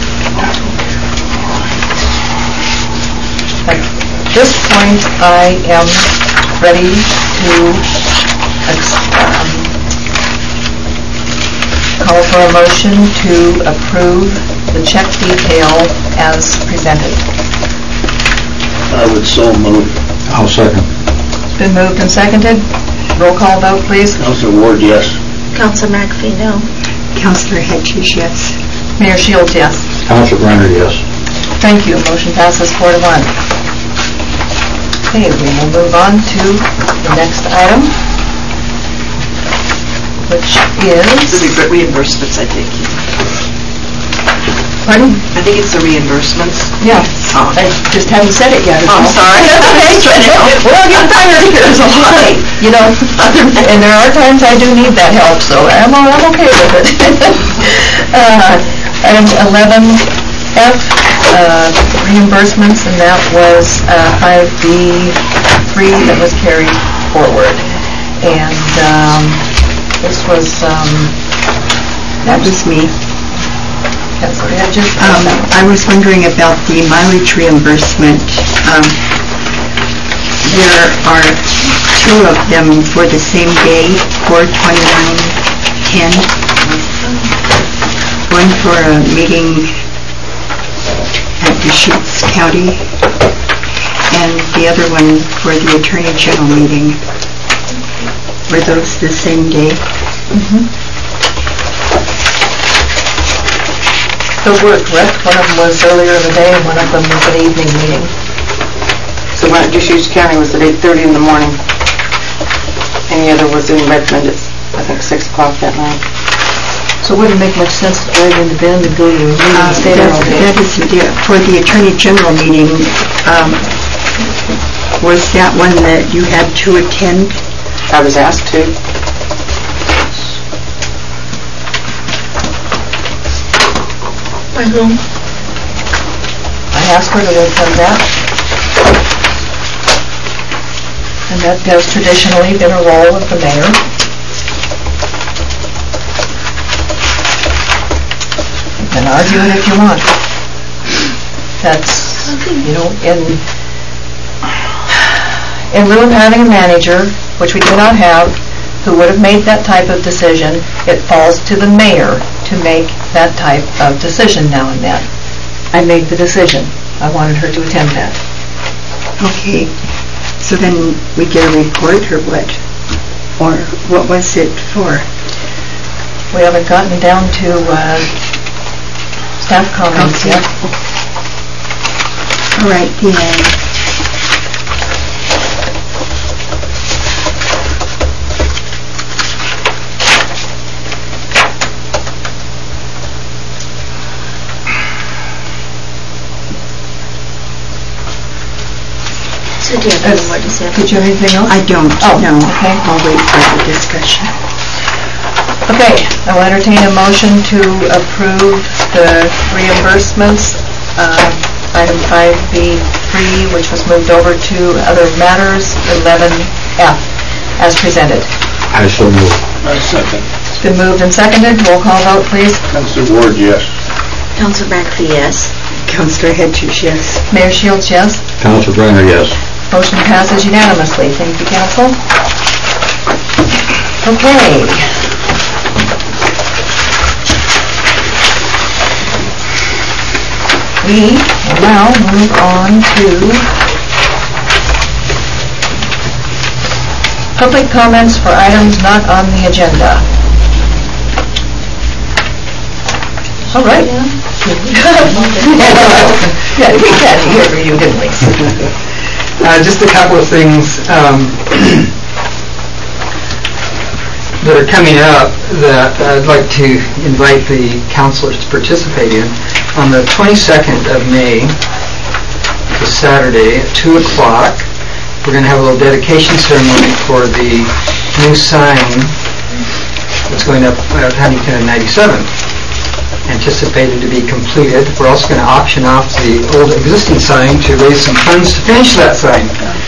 At this point, I am ready to um, call for a motion to approve the check detail as presented. I would so move. I'll second. It's been moved and seconded. Roll call vote, please. Councilor Ward, yes. Councilor McAfee, no. Councilor Hedges, yes. Mayor Shields, yes. Councilor Brenner, yes. Thank you. Motion passes four to one. Okay, we will move on to the next item, which is... The reimbursements, I think. Pardon? I think it's the reimbursements. Yeah. Oh. I just haven't said it yet. Oh, I'm sorry. Well, you're tired here, so I, you know, and there are times I do need that help, so I'm, I'm okay with it. uh, item eleven F, uh, reimbursements, and that was uh, five B three that was carried forward. And um, this was... Um, that was me. Councilor Hedges? Um, I was wondering about the mileage reimbursement. Um, there are two of them for the same day, four twenty-nine ten. One for a meeting at Deschutes County, and the other one for the Attorney General meeting. Were those the same day? Mm-hmm. Those were correct. One of them was earlier in the day, and one of them was an evening meeting. So one at Deschutes County was at eight thirty in the morning. And the other was in Redmond at, I think, six o'clock that night. So it wouldn't make much sense to drive into Bend and go to your meeting and stay there all day. That is, for the Attorney General meeting, um, was that one that you had to attend? I was asked to. By whom? I asked her to attend that. And that has traditionally been a role of the mayor. You can argue it if you want. That's, you know, in, in lieu of having a manager, which we do not have, who would have made that type of decision, it falls to the mayor to make that type of decision now and then. I made the decision. I wanted her to attend that. Okay, so then we get a report or what? Or what was it for? We haven't gotten down to uh, staff comments Okay. yet. All right, the end. So do you have any more to say? Did you have anything else? I don't, Oh, no. okay. I'll wait for the discussion. Okay, I will entertain a motion to approve the reimbursements, uh, item five B three, which was moved over to other matters, eleven F, as presented. I so move. I second. It's been moved and seconded. Roll call vote, please. Councilor Ward, yes. Councilor McAfee, yes. Councilor Hedges, yes. Mayor Shields, yes. Councilor Brenner, yes. Motion passes unanimously. Thank you, council. Okay. We will now move on to public comments for items not on the agenda. All right. Yeah, we can hear from you, didn't we? Uh, just a couple of things um, that are coming up that I'd like to invite the councilors to participate in. On the twenty-second of May, it's Saturday, at two o'clock, we're going to have a little dedication ceremony for the new sign that's going up at Huntington and ninety-seventh, anticipated to be completed. We're also going to auction off the old existing sign to raise some funds to finish that sign.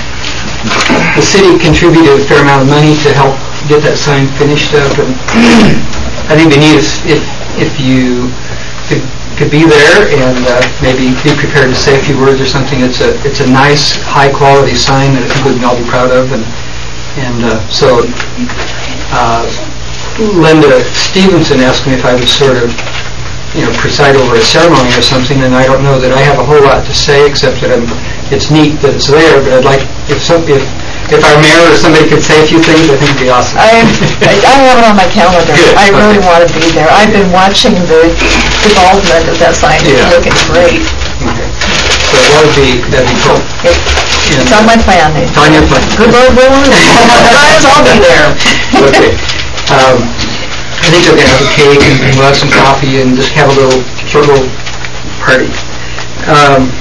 The city contributed a fair amount of money to help get that sign finished up, and I think it'd be neat if, if, if you could, could be there and uh, maybe be prepared to say a few words or something. It's a it's a nice, high-quality sign that I think we can all be proud of, and and uh, so uh, Linda Stevenson asked me if I would sort of you know, preside over a ceremony or something, and I don't know that I have a whole lot to say, except that I'm, it's neat that it's there, but I'd like, if some, if, if our mayor or somebody could say a few things, I think it'd be awesome. I, I have it on my calendar. Good. I really want to be there. I've been watching the development of that sign. It's Yeah. looking great. Okay. So that would be, that'd be cool. It, And, it's on my plan. It's on your plan. Good Lord willing, I'll be there. Okay. Um, I think they're going to have a cake and we'll have some coffee and just have a little, short little party. Um,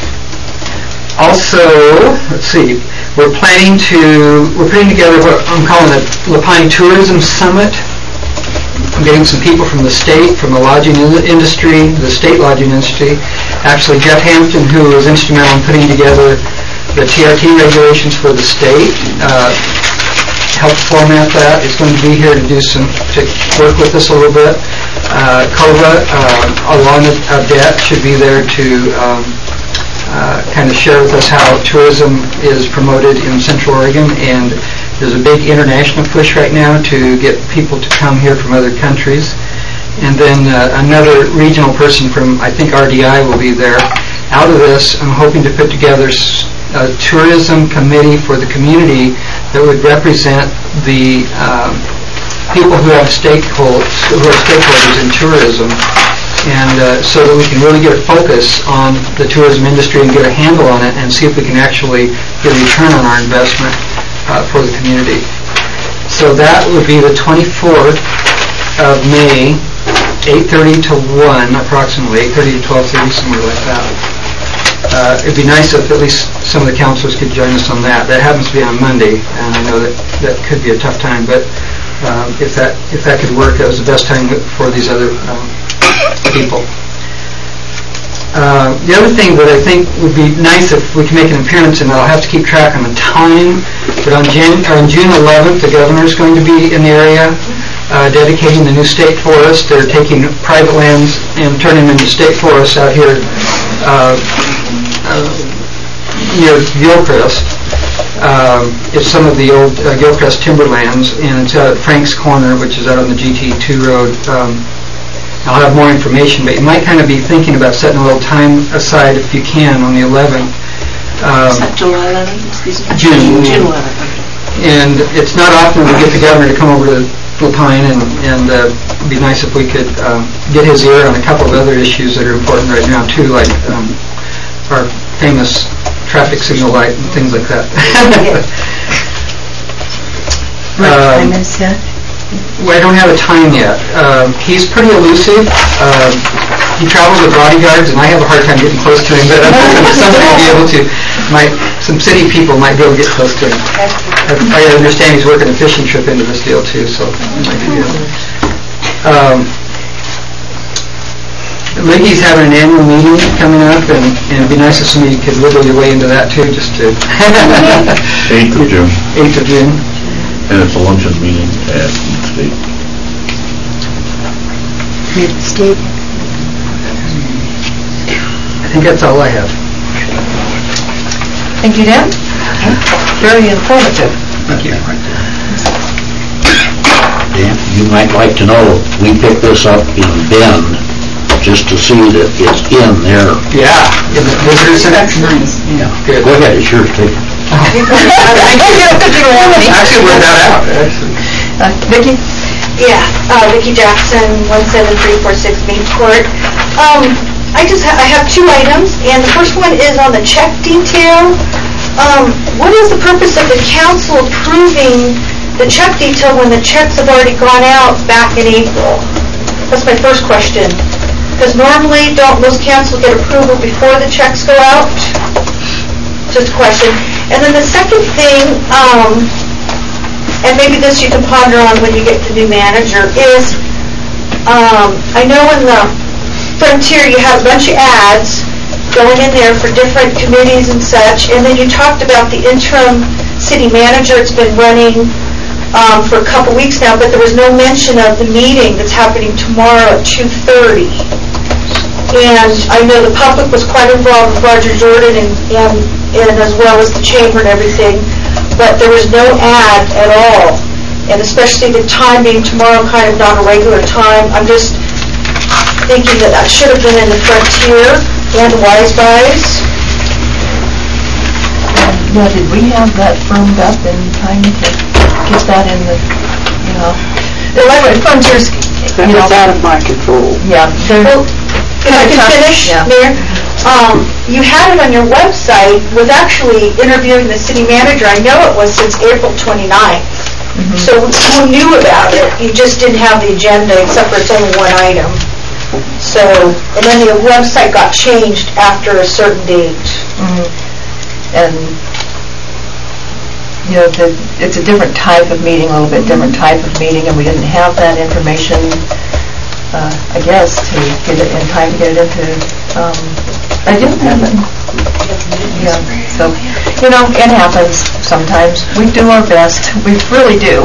also, let's see, we're planning to, we're putting together what I'm calling the Lapine Tourism Summit. I'm getting some people from the state, from the lodging in- industry, the state lodging industry. Actually, Jeff Hampton, who was instrumental in putting together the T R T regulations for the state, uh, help format that. It's going to be here to do some, to work with us a little bit. Uh, COVA, uh, Alana Abdet should be there to um, uh, kind of share with us how tourism is promoted in Central Oregon, and there's a big international push right now to get people to come here from other countries. And then uh, another regional person from, I think, R D I will be there. Out of this, I'm hoping to put together a tourism committee for the community that would represent the um, people who have stakeholders, who are stakeholders in tourism, and uh, so that we can really get a focus on the tourism industry and get a handle on it and see if we can actually get a return on our investment uh, for the community. So that would be the twenty-fourth of May, eight thirty to one approximately, eight thirty to twelve thirty, somewhere like that. Uh, it'd be nice if at least some of the councilors could join us on that. That happens to be on Monday, and I know that that could be a tough time, but um, if that if that could work, that was the best time for these other um, people. Uh, the other thing that I think would be nice if we can make an appearance, and I'll have to keep track on the time, but on, Jan- on June eleventh, the governor is going to be in the area uh, dedicating the new state forest. They're taking private lands and turning them into state forests out here uh, uh, near Gilchrist. Um, it's some of the old uh, Gilchrist timberlands, and it's out at Frank's Corner, which is out on the G T two road. Um, I'll have more information, but you might kind of be thinking about setting a little time aside if you can on the eleventh. Um, Is that July eleventh? Excuse me? June. June eleventh. And it's not often we get the governor to come over to Lapine, and, and uh, it'd be nice if we could uh, get his ear on a couple of other issues that are important right now too, like um, our famous traffic signal light and things like that. What Um, time is that? Well, I don't have a time yet. Um, he's pretty elusive. Um, he travels with bodyguards, and I have a hard time getting close to him, but I'm hoping somebody will be able to, might, some city people might be able to get close to him. I, I understand he's working a fishing trip into this deal, too, so it might be good. Um, Leahy's having an annual meeting coming up, and, and it'd be nice if somebody could wiggle your way into that, too, just to... eighth of June. eighth of June. And it's a luncheon meeting at the state. At the state? I think that's all I have. Thank you, Dan. Very informative. Thank you. you might like to know, we picked this up in Bend, just to see that it's in there. Yeah, in the visitor center. Nice. Yeah. Go ahead, it's yours, Steve. Actually, worked that out. Uh, Vicki? Yeah, uh, Vicki Jackson, one seven three four six Main Court. Um, I just, ha- I have two items, and the first one is on the check detail. Um, what is the purpose of the council approving the check detail when the checks have already gone out back in April? That's my first question. Because normally, don't most councils get approval before the checks go out? Just a question. And then the second thing, um, and maybe this you can ponder on when you get the new manager, is um, I know in the Frontier you have a bunch of ads going in there for different committees and such, and then you talked about the interim city manager. It's been running um, for a couple weeks now, but there was no mention of the meeting that's happening tomorrow at two thirty. And I know the public was quite involved with Roger Jordan and, and, and as well as the chamber and everything, but there was no ad at all. And especially the time being tomorrow, kind of not a regular time, I'm just thinking that that should have been in the Frontier and Wise Guys. Yeah, did we have that firmed up in time to get that in the, you know? The Frontier's, That you know. was out of my control. Yeah. Well, if I can finish, Yeah. Mayor, um, you had it on your website with actually interviewing the city manager. I know it was since April twenty-ninth. Mhm. So who knew about it? You just didn't have the agenda, except for it's only one item. So, and then the website got changed after a certain date. Mhm. And, you know, the, it's a different type of meeting, a little bit different type of meeting, and we didn't have that information, uh, I guess, to get it in time to get it into, um, I didn't have it. Yeah, so, you know, it happens sometimes. We do our best. We really do.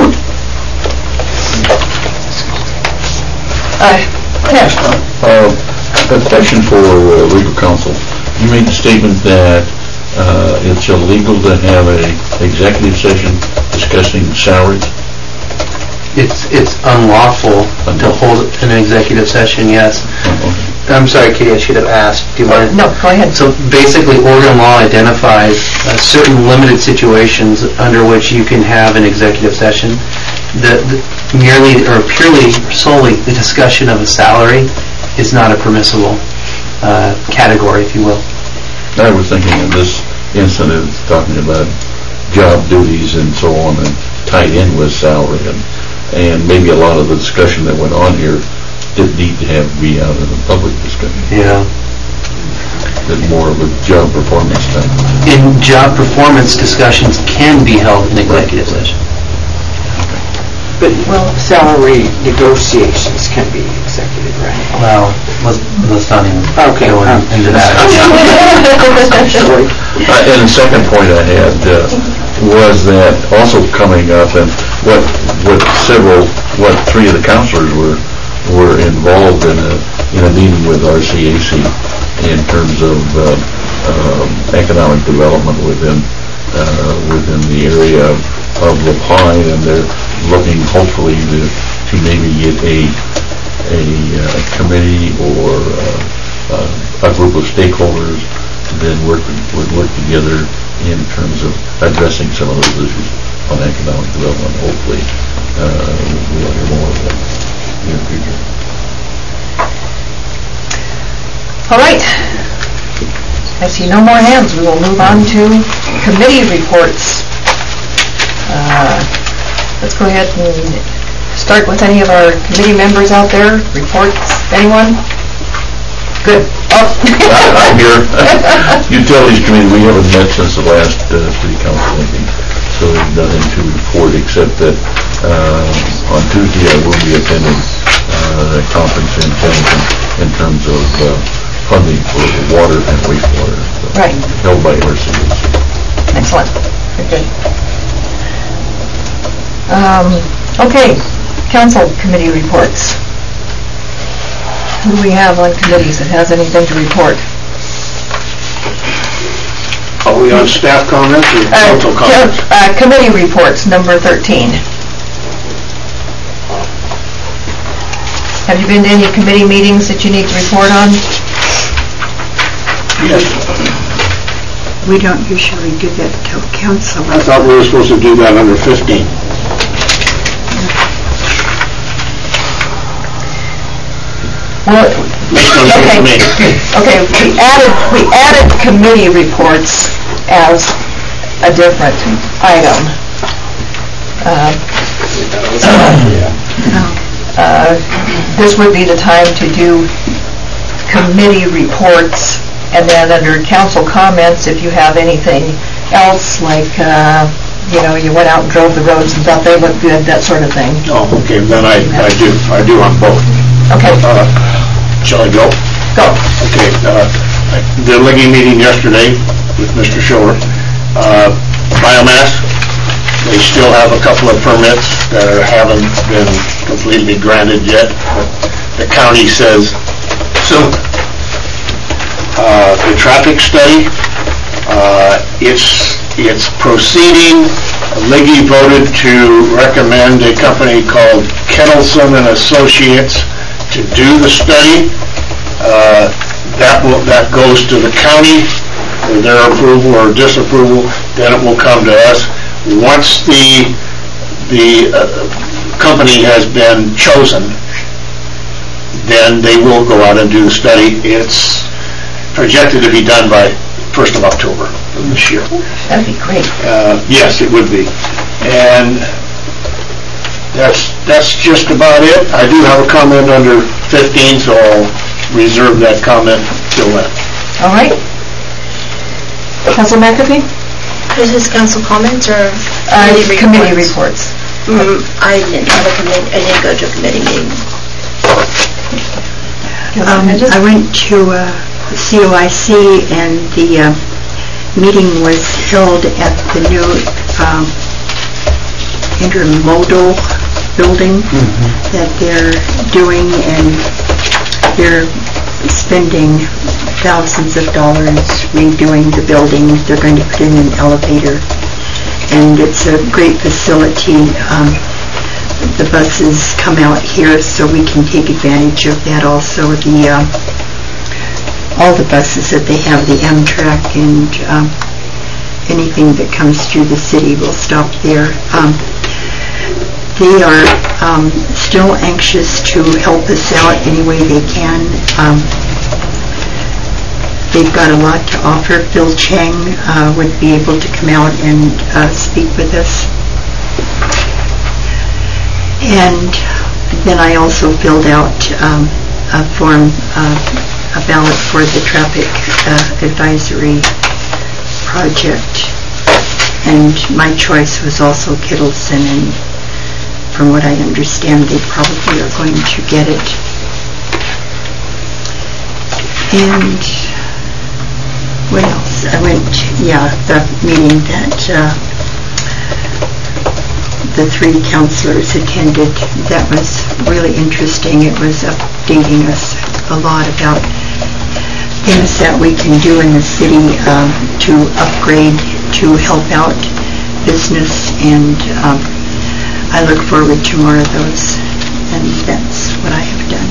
Uh, yeah. Uh, A question for uh, legal counsel. You made the statement that uh, it's illegal to have a executive session discussing salaries. It's it's unlawful to hold an executive session, yes. I'm sorry, Katie, I should have asked. Do you mind? No, go ahead. So basically, Oregon law identifies uh, certain limited situations under which you can have an executive session. The, the merely or purely solely the discussion of a salary is not a permissible uh, category, if you will. I was thinking in this incident, it's talking about job duties and so on, and tied in with salary, and, and maybe a lot of the discussion that went on here didn't need to have be out in the public discussion. Yeah. It's more of a job performance type. In job performance, discussions can be held in executive session. But, well, salary negotiations can be executive, right? Well, let's, let's not even Okay, go um, in- into that. Sorry. Uh, And the second point I had uh, was that also coming up, and what what several, what three of the counselors were were involved in a in a meeting with R C A C in terms of uh, um, economic development within uh, within the area of, of La Pine, and they're looking hopefully to to maybe get a a uh, committee or uh, uh, a group of stakeholders then work would work together in terms of addressing some of those issues on economic development. Hopefully, uh, we'll hear more of that in the future. All right. I see no more hands. We will move on to committee reports. Uh, Let's go ahead and start with any of our committee members out there. Reports, anyone? Good. Oh. I'm here. Utilities Committee, we haven't met since the last uh, city council meeting, so there's nothing to report except that uh, on Tuesday I will be attending uh, a conference in Hamilton in terms of uh, funding for water and wastewater. So Right. Held by R C A C. Excellent. Very good. Um, okay, council committee reports. Who do we have on committees that has anything to report? Are we on staff comments or council Uh, comments? uh, committee reports, number thirteen. Have you been to any committee meetings that you need to report on? Yes. We don't usually do that till council. I thought we were supposed to do that under fifteen. Well, okay, okay, we added, we added committee reports as a different item. Uh, uh, This would be the time to do committee reports, and then under council comments, if you have anything else, like, uh, you know, you went out and drove the roads and thought they looked good, that sort of thing. Oh, okay, then I, I do, I do on both. Okay. Uh, Shall I go? Go. Okay, uh, the Liggy meeting yesterday with Mister Schiller, uh, biomass, they still have a couple of permits that are, haven't been completely granted yet, but the county says soon. Uh, the traffic study, uh, it's, it's proceeding. Liggy voted to recommend a company called Kettleson and Associates to do the study. Uh, that will, that goes to the county for their approval or disapproval, then it will come to us. Once the, the uh, company has been chosen, then they will go out and do the study. It's projected to be done by first of October of this year. That'd be great. Uh, yes, it would be. And that's, that's just about it. I do have a comment under fifteen, so I'll reserve that comment till then. All right. Council McAfee? Is this council comments or Uh, committee Committee reports? reports. Mm, I didn't have a committee, I didn't go to a committee meeting. Um, I went to uh, C O I C, and the uh, meeting was held at the new um, intermodal building that they're doing, and they're spending thousands of dollars redoing the building. They're going to put in an elevator, and it's a great facility. Um, the buses come out here, so we can take advantage of that also. The uh, all the buses that they have, the Amtrak and um, anything that comes through the city will stop there. Um, they are um, still anxious to help us out any way they can. Um, they've got a lot to offer. Phil Chang uh, would be able to come out and uh, speak with us. And then I also filled out um, a form, uh, a ballot for the traffic uh, advisory project. And my choice was also Kittleson, and from what I understand, they probably are going to get it. And what else? I went, yeah, the meeting that uh, the three councilors attended. That was really interesting. It was updating us a lot about things that we can do in the city um, to upgrade, to help out business, and um, I look forward to more of those, and that's what I have done.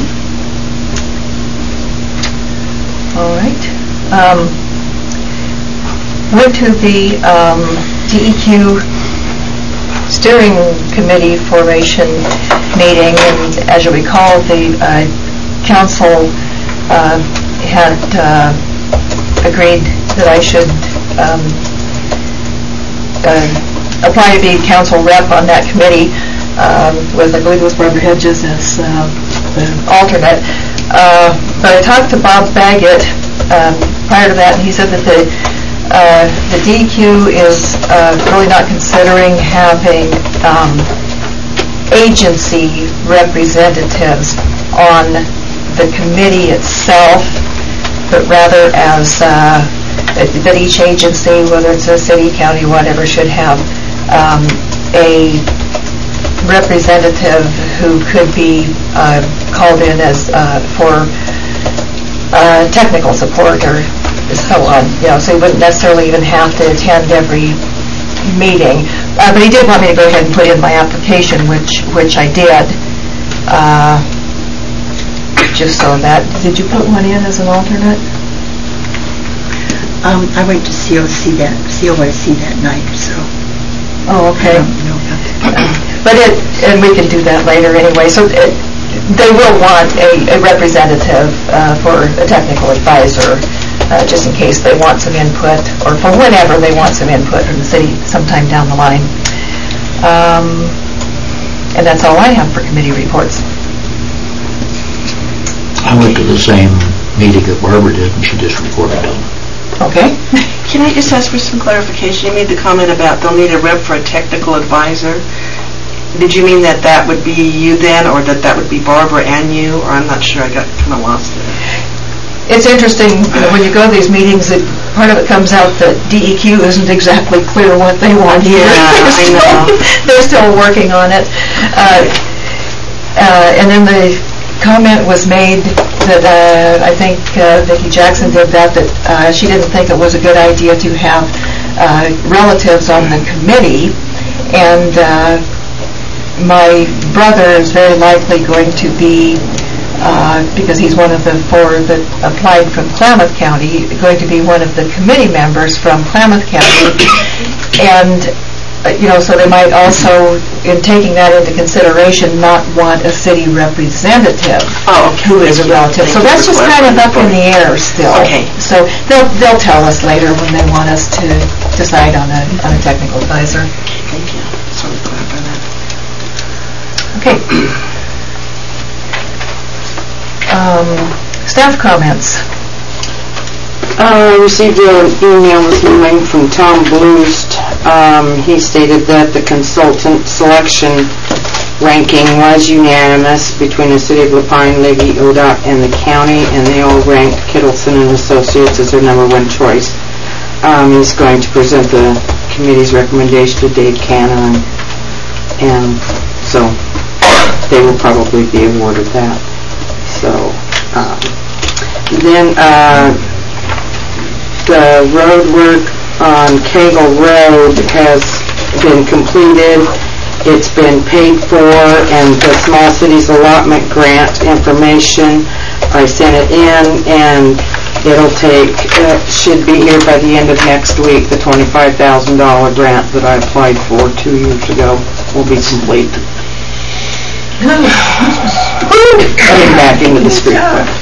All right. Um, went to the um, D E Q steering committee formation meeting, and as you recall, the uh, council uh, had uh, agreed that I should um, uh, apply to be council rep on that committee, um, with, I believe it was Barbara Hedges as uh, the alternate. Uh, but I talked to Bob Baggett um, prior to that, and he said that the uh, the D E Q is uh, really not considering having um, agency representatives on the committee itself, but rather as uh, that each agency, whether it's a city, county, whatever, should have um, a representative who could be uh, called in as uh, for uh, technical support or so on. You know, so he wouldn't necessarily even have to attend every meeting. Uh, but he did want me to go ahead and put in my application, which which I did. Uh, just saw that. Did you put one in as an alternate? Um, I went to C O C that, C O I C that night, so. Oh, okay. I don't know about that. But it, and we can do that later anyway, so it, they will want a, a representative uh, for a technical advisor, uh, just in case they want some input, or for whenever they want some input from the city sometime down the line. Um, and that's all I have for committee reports. I went to the same meeting that Barbara did, and she just reported on it. Okay. Can I just ask for some clarification? You made the comment about they'll need a rep for a technical advisor. Did you mean that that would be you then, or that that would be Barbara and you? Or I'm not sure, I got kind of lost there. It's interesting, you know, when you go to these meetings, that part of it comes out that D E Q isn't exactly clear what they want here. Yeah, they're, I still, know. they're still working on it. Uh, uh, and then the comment was made that uh, I think uh, Vicki Jackson did that, that uh, she didn't think it was a good idea to have uh, relatives on the committee, and uh, my brother is very likely going to be, uh, because he's one of the four that applied from Klamath County, going to be one of the committee members from Klamath County, and Uh, you know, so they might also, in taking that into consideration, not want a city representative oh, okay. who is a relative. So that's just kind of up in the air still. Okay. So they'll they'll tell us later when they want us to decide on a on a technical advisor. Thank you. Sort of clarify that. Okay. Um, staff comments. I received an email this morning from Tom Blust. Um, he stated that the consultant selection ranking was unanimous between the City of La Pine, Leggy, O D O T, and the county, and they all ranked Kittleson and Associates as their number one choice. Um, he's going to present the committee's recommendation to Dave Cannon, and so they will probably be awarded that. So, um, then, uh, the road work on Cagle Road has been completed. It's been paid for, and the Small Cities Allotment Grant information, I sent it in, and it'll take, uh, should be here by the end of next week. The twenty-five thousand dollars grant that I applied for two years ago will be complete. Getting back into the street.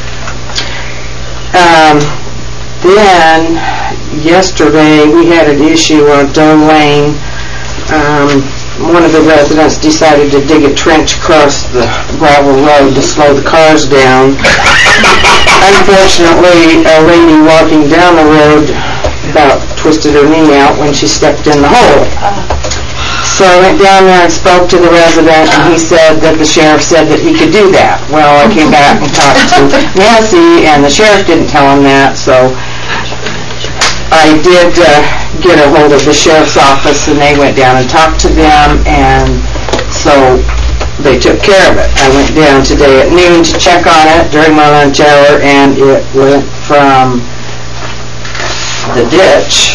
Um, Then, yesterday, we had an issue on Doe Lane. Um, one of the residents decided to dig a trench across the gravel road to slow the cars down. Unfortunately, a lady walking down the road about twisted her knee out when she stepped in the hole. So I went down there and spoke to the resident, and he said that the sheriff said that he could do that. Well, I came back and talked to Nancy, and the sheriff didn't tell him that, so I did uh, get a hold of the sheriff's office, and they went down and talked to them, and so they took care of it. I went down today at noon to check on it during my lunch hour, and it went from the ditch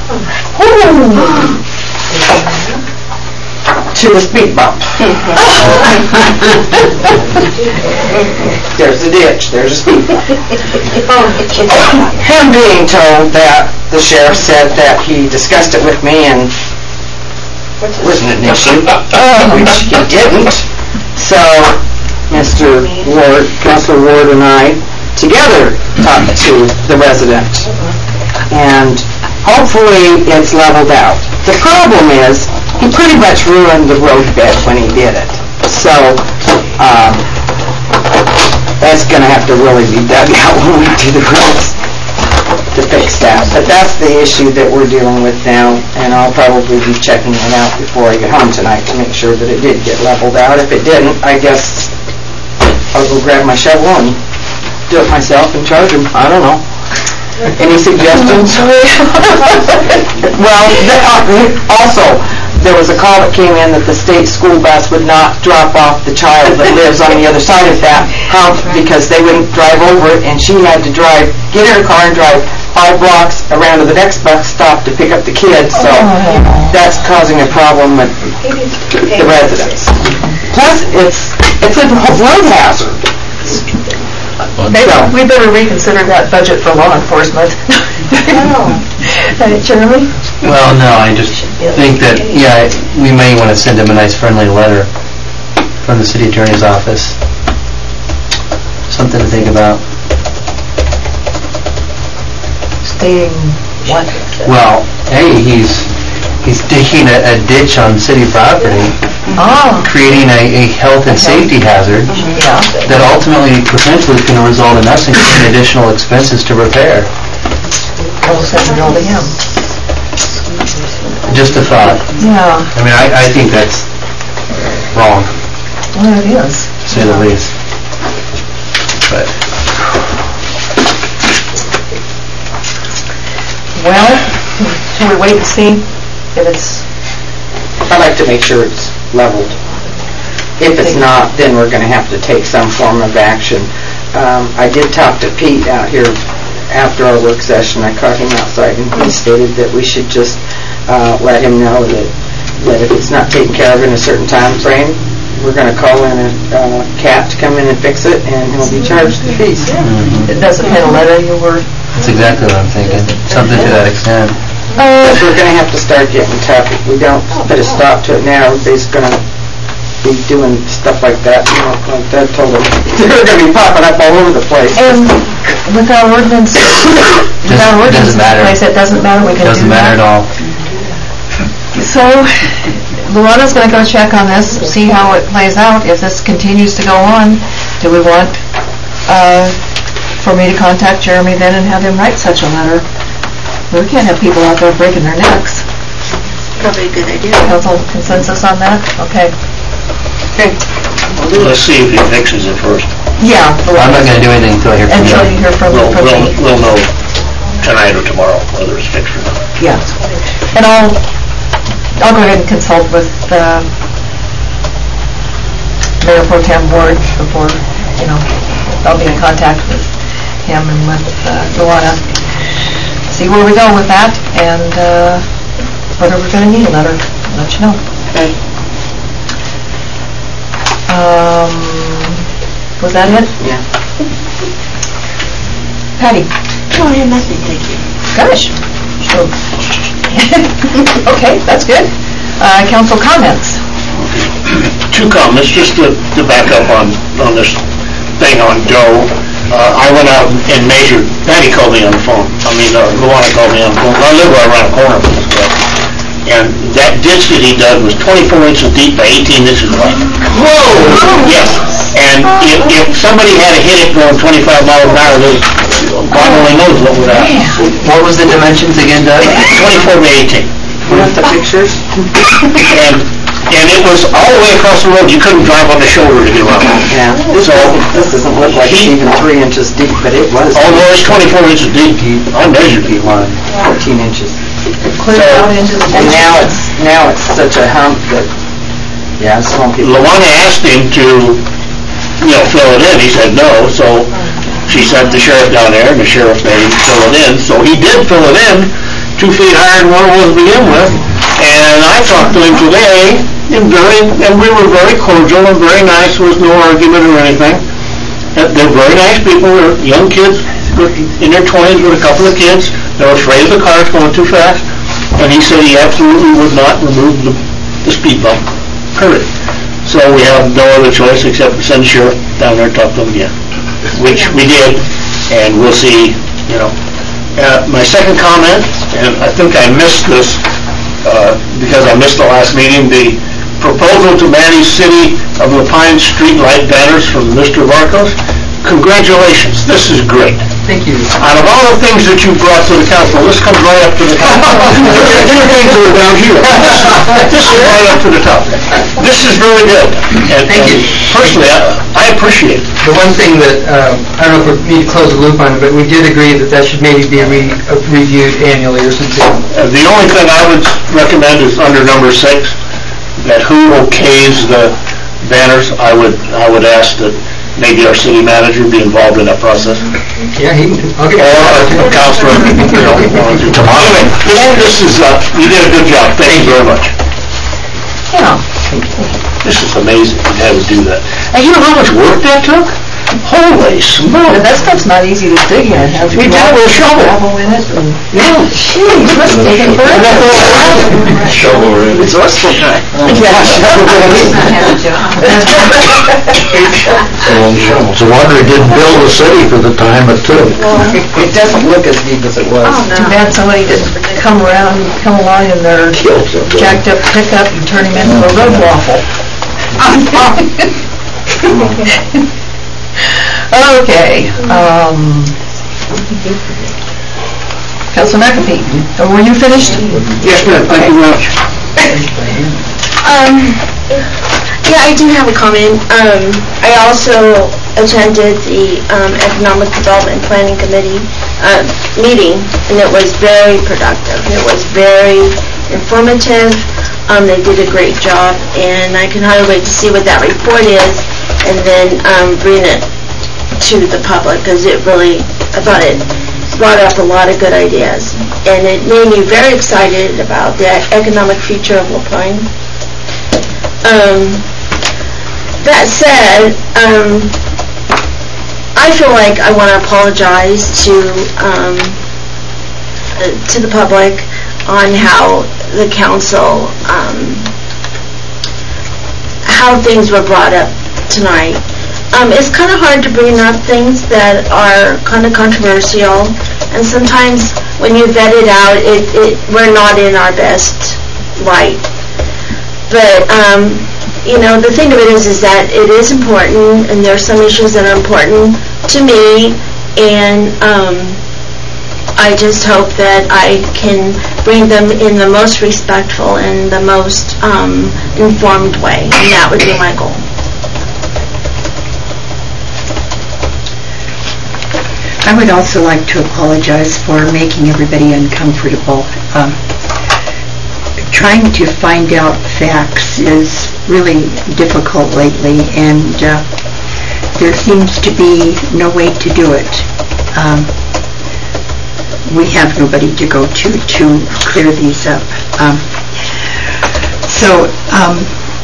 to the speed bump. There's a ditch, there's a speed bump. Him being told that the sheriff said that he discussed it with me and wasn't an issue, which he didn't. So, Mister Ward, Councilor Ward and I together talked to the resident, and hopefully it's leveled out. The problem is, he pretty much ruined the road bed when he did it. So, um, that's going to have to really be dug out when we do the roads to fix that. But that's the issue that we're dealing with now, and I'll probably be checking it out before I get home tonight to make sure that it did get leveled out. If it didn't, I guess I'll go grab my shovel and do it myself and charge him. I don't know. Any suggestions? Well, th- uh, also, there was a call that came in that the state school bus would not drop off the child that lives on the other side of that hump because they wouldn't drive over it, and she had to drive, get in her car and drive five blocks around to the next bus stop to pick up the kids, so that's causing a problem with the residents. Plus, it's it's a road hazard. fund. Maybe we better reconsider that budget for law enforcement. Uh, Jeremy? Well, no, I just think that, yeah, we may want to send him a nice friendly letter from the city attorney's office. Something to think about. Stating what? Well, hey, he's he's digging a, a ditch on city property, Oh. creating a, a health and safety hazard Yeah. that ultimately potentially is going to result in us incurring additional expenses to repair. We'll send it all to him. Just a thought. Yeah, I mean, I, I think that's wrong, well, it is. to say the least. But Well, should we wait and see if it's, I like to make sure it's leveled. If it's not, then we're gonna have to take some form of action. Um, I did talk to Pete out here after our work session. I caught him outside and he stated that we should just, uh, let him know that, that if it's not taken care of in a certain time frame, we're gonna call in a, uh, cat to come in and fix it and he'll be charged the fees. it doesn't have a letter, you were, that's exactly what I'm thinking. Something to that extent. Because we're gonna have to start getting tough. If we don't put a stop to it now, everybody's gonna be doing stuff like that, you know, like Deb told them. They're gonna be popping up all over the place. and with our ordinance, with our Doesn't- ordinance doesn't in matter. place, it doesn't matter, we can do that. Doesn't matter at all. So, Luana's gonna go check on this, see how it plays out. If this continues to go on, do we want, uh, for me to contact Jeremy then and have him write such a letter? We can't have people out there breaking their necks. Probably a good idea. Council consensus on that? Okay. Okay. Let's see if he fixes it first. Yeah. I'm not going to do anything until I hear from Until you you. hear from, We'll, from we'll, me. we'll know tonight or tomorrow whether it's fixed or not. Yeah. And I'll, I'll go ahead and consult with the Mayor Pro Tem Ward before, you know, I'll be in contact with him and with uh, Luana. See where we go with that and uh, whether we're going to need a letter. I'll let you know. Okay. Um, was that it? Yeah. Patty? Oh, I have nothing, thank you. Gosh. Sure. Okay, that's good. Uh, council comments? Two comments, just to, to back up on, on this thing on Doe. Uh, I went out and measured, Patty called me on the phone, I mean, uh, Luana called me on the phone, I live right around the corner from this guy. And that ditch that he dug was twenty-four inches deep by eighteen inches wide. Whoa! Yes, and if, if somebody had hit it going twenty-five miles an hour, they, God only knows what would happen. What was the dimensions again, Doug? twenty-four by eighteen. Want the pictures? And, and it was all the way across the road, you couldn't drive on the shoulder to get around. Yeah. This So, doesn't, this doesn't look like it's even three inches deep, but it was. oh, no, it's twenty-four inches deep, I measured it. Fourteen inches. Clear out into the And now it's, now it's such a hump that, yeah, some people. Luana asked him to, you know, fill it in, he said no, so she sent the sheriff down there, and the sheriff made him fill it in, so he did fill it in, two feet higher than what it was to begin with, and I talked to him today, and very, and we were very cordial and very nice, there was no argument or anything. Uh, They're very nice people, they're young kids, in their twenties with a couple of kids, they're afraid of the cars going too fast, and he said he absolutely would not remove the, the speed bump, period. So we have no other choice except to send the sheriff down there and talk to them again, which we did, and we'll see, you know. Uh, my second comment, and I think I missed this, uh, because I missed the last meeting, the proposal to manage City of La Pine street light banners from Mister Varkos. Congratulations, this is great. Thank you. Out of all the things that you brought to the council, this comes right up to the top. There are things that are down here. This is right up to the top. This is very good. And Thank you. and Personally, I I appreciate it. The one thing that, um, I don't know if we need to close the loop on it, but we did agree that that should maybe be re- uh, reviewed annually or something. Uh, The only thing I would recommend is under number six, that who okays the banners. I would, I would ask that maybe our city manager be involved in that process. Yeah, he, I'll get. Or a counselor, you know. Anyway, this, this is, uh, you did a good job, thank you very much. Yeah. This is amazing, you had to do that. And you know how much work that took? Holy smoke! That stuff's not easy to dig in. Have We you did it with a shovel. gravel in it? and- Yeah. Jeez, must have taken forever. Shovel ready. Resourceful guy. It's a wonder he didn't build a city for the time it took. It doesn't look as deep as it was. Too bad somebody didn't come around, come along in their jacked up pickup and turn him into a road waffle. Okay, um, Councilor McAfee, or were you finished? Yes, ma'am, thank you much. Um, yeah, I do have a comment. Um, I also attended the um, Economic Development Planning Committee uh, meeting, and it was very productive. It was very informative. Um, they did a great job, and I can hardly wait to see what that report is, and then um, bring it to the public, because it really, I thought it brought up a lot of good ideas, and it made me very excited about the economic future of La Pine. Um, that said, um, I feel like I want to apologize to um, uh, to the public on how the council, um, how things were brought up tonight. Um, it's kind of hard to bring up things that are kind of controversial, and sometimes when you vet it out, it, it we're not in our best light. But um, you know, the thing of it is, is that it is important, and there are some issues that are important to me, and um, I just hope that I can bring them in the most respectful and the most um, informed way, and that would be my goal. I would also like to apologize for making everybody uncomfortable. Um, trying to find out facts is really difficult lately, and uh, there seems to be no way to do it. Um, we have nobody to go to to clear these up. Um, so, um,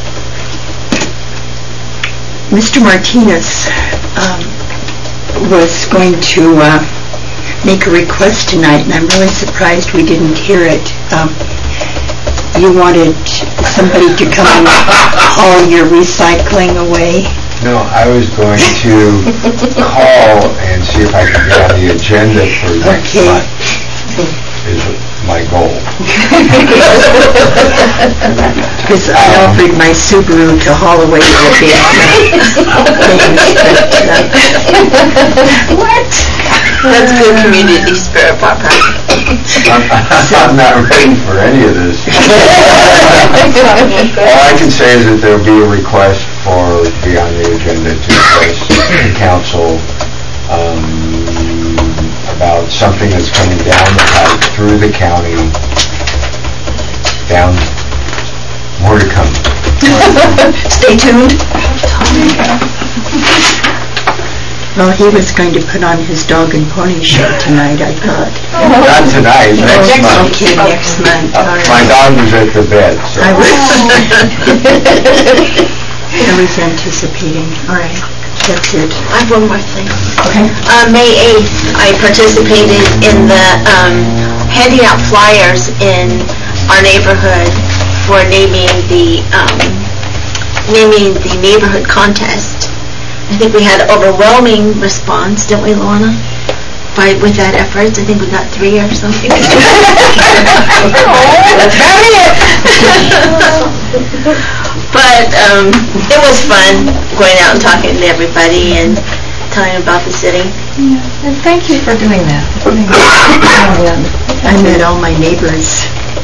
Mister Martinez um, was going to uh, make a request tonight, and I'm really surprised we didn't hear it. Um, you wanted somebody to come and haul your recycling away? No, I was going to call and see if I could get on the agenda for next Okay. month, is my goal. Because I offered my Subaru to haul away the basement things, but, uh, What? That's good community spirit, Papa. I'm not ready for any of this. All I can say is that there'll be a request for, to be on the agenda to address the council um, about something that's coming down the pipe through the county, down, more to come. Stay tuned. well, he was going to put on his dog and pony show tonight, I thought. Not tonight, next month. Okay, next month, all right. My dog was at the bed, so. I was, I was anticipating, all right, that's it. I have one more thing. Okay. Uh, May eighth, I participated in the um, handing out flyers in our neighborhood for naming the um, naming the neighborhood contest. I think we had overwhelming response, didn't we, Luana? By with that effort, I think we got three or something. That's about it. But um, it was fun going out and talking to everybody and telling about the city. And thank you for doing that. I met all my neighbors.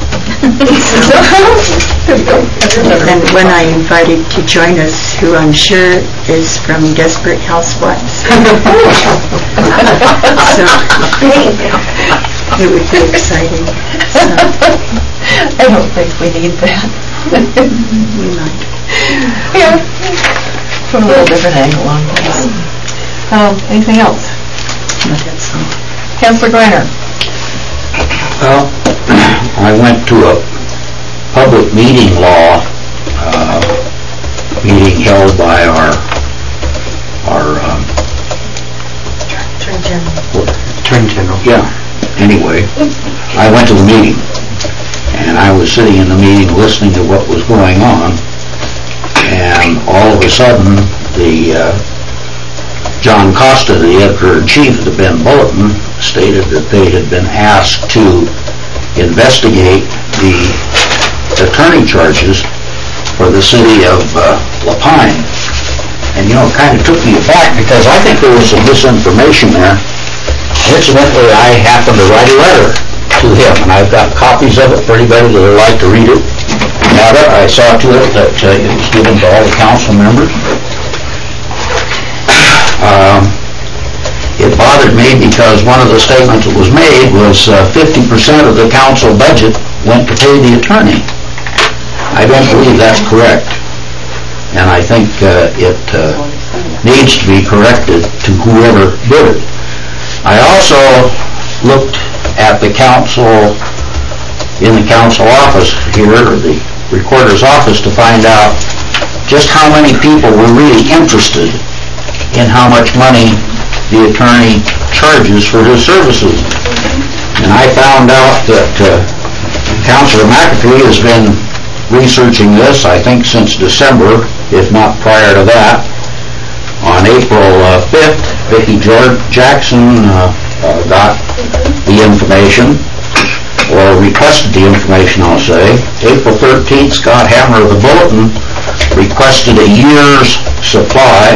And when I invited to join us, who I'm sure is from Desperate Housewives. So, it would be exciting. So, I don't think we need that. we might. Yeah, from a little different angle on things. Um, anything else? No, that's all. Councilor Greiner. Well, I went to a public meeting law uh, meeting held by our our um, anyway, I went to the meeting. And I was sitting in the meeting listening to what was going on, and all of a sudden, the uh, John Costa, the editor-in-chief of the Bend Bulletin, stated that they had been asked to investigate the attorney charges for the city of uh, La Pine. And, you know, it kind of took me aback because I think there was some misinformation there. Incidentally, I happened to write a letter to him, and I've got copies of it for anybody that would like to read it. Now that I saw to it that uh, it was given to all the council members. Um, it bothered me because one of the statements that was made was uh, fifty percent of the council budget went to pay the attorney. I don't believe that's correct, and I think uh, it uh, needs to be corrected to whoever did it. I also looked at the council, in the council office here, or the recorder's office, to find out just how many people were really interested in how much money the attorney charges for his services. And I found out that uh, Councilor McAfee has been researching this, I think, since December, if not prior to that. On April uh, fifth, Vicki George Jackson uh, uh, got the information, or requested the information, I'll say. April thirteenth, Scott Hammer of the Bulletin requested a year's supply,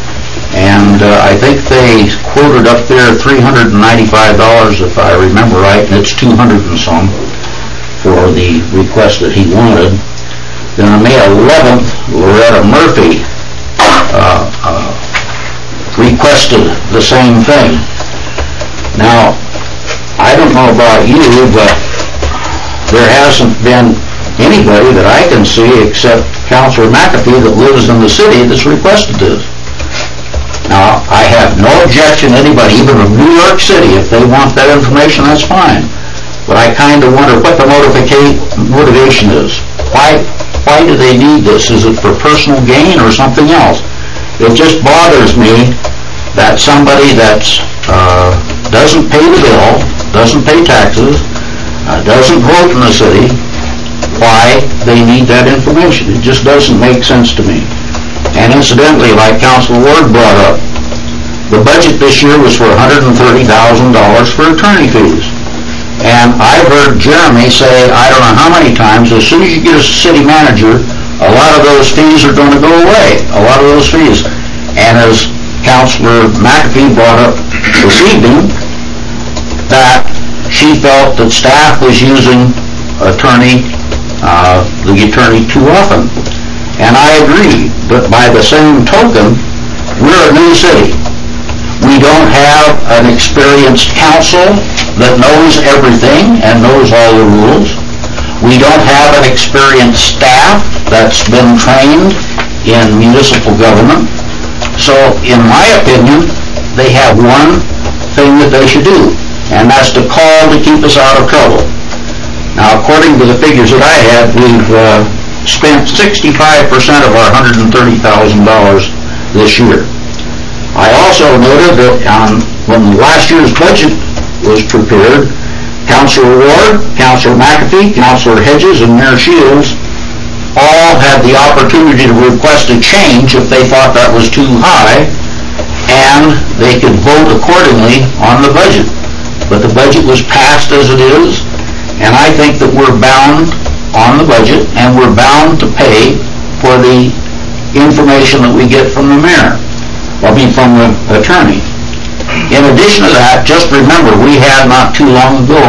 and uh, I think they quoted up there three hundred ninety-five dollars, if I remember right, and it's two hundred and some for the request that he wanted. Then on May eleventh, Loretta Murphy uh, uh, requested the same thing. Now, I don't know about you, but there hasn't been anybody that I can see except Councilor McAfee that lives in the city that's requested this. Now, I have no objection to anybody, even from New York City, if they want that information, that's fine. But I kind of wonder what the motiva- motivation is. Why, why do they need this? Is it for personal gain or something else? It just bothers me that somebody that's uh, doesn't pay the bill, doesn't pay taxes, uh, doesn't vote in the city, why they need that information. It just doesn't make sense to me. And incidentally, like Councilor Ward brought up, the budget this year was for one hundred thirty thousand dollars for attorney fees. And I've heard Jeremy say, I don't know how many times, as soon as you get a city manager, a lot of those fees are going to go away, a lot of those fees. And as Councilor McAfee brought up this evening, that she felt that staff was using attorney, uh, the attorney too often. And I agree, but by the same token, we're a new city. We don't have an experienced council that knows everything and knows all the rules. We don't have an experienced staff that's been trained in municipal government. So, in my opinion, they have one thing that they should do, and that's to call to keep us out of trouble. Now, according to the figures that I had, we've uh, spent sixty-five percent of our one hundred thirty thousand dollars this year. I also noted that um, when last year's budget was prepared, Councilor Ward, Councilor McAfee, Councilor Hedges, and Mayor Shields all had the opportunity to request a change if they thought that was too high, and they could vote accordingly on the budget. But the budget was passed as it is, and I think that we're bound on the budget, and we're bound to pay for the information that we get from the mayor, I mean from the attorney. In addition to that, just remember, we had not too long ago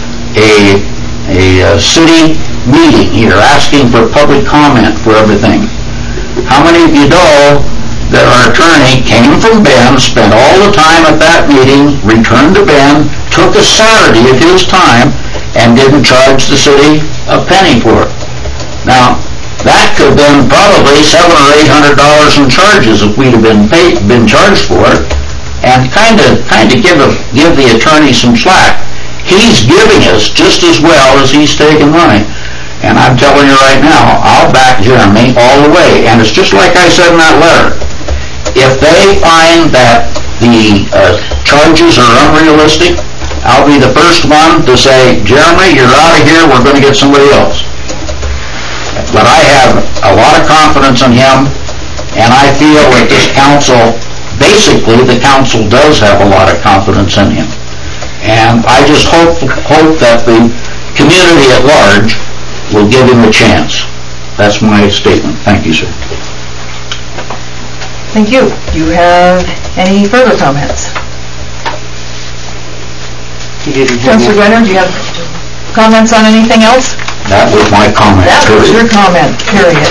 a, a, a city meeting here asking for public comment for everything. How many of you know that our attorney came from Bend, spent all the time at that meeting, returned to Bend, took a Saturday of his time, and didn't charge the city a penny for it? Now, that could have been probably seven or eight hundred dollars in charges if we'd have been paid, been charged for it, and kind of, kind of give a, give the attorney some slack. He's giving us just as well as he's taking money, and I'm telling you right now, I'll back Jeremy all the way. And it's just like I said in that letter. If they find that the uh, charges are unrealistic, I'll be the first one to say, Jeremy, you're out of here, we're going to get somebody else. But I have a lot of confidence in him, and I feel that this council, basically, the council does have a lot of confidence in him. And I just hope, hope that the community at large will give him a chance. That's my statement. Thank you, sir. Thank you. Do you have any further comments? Councilor Brenner, do you have comments on anything else? That was my comment. That was your comment, period.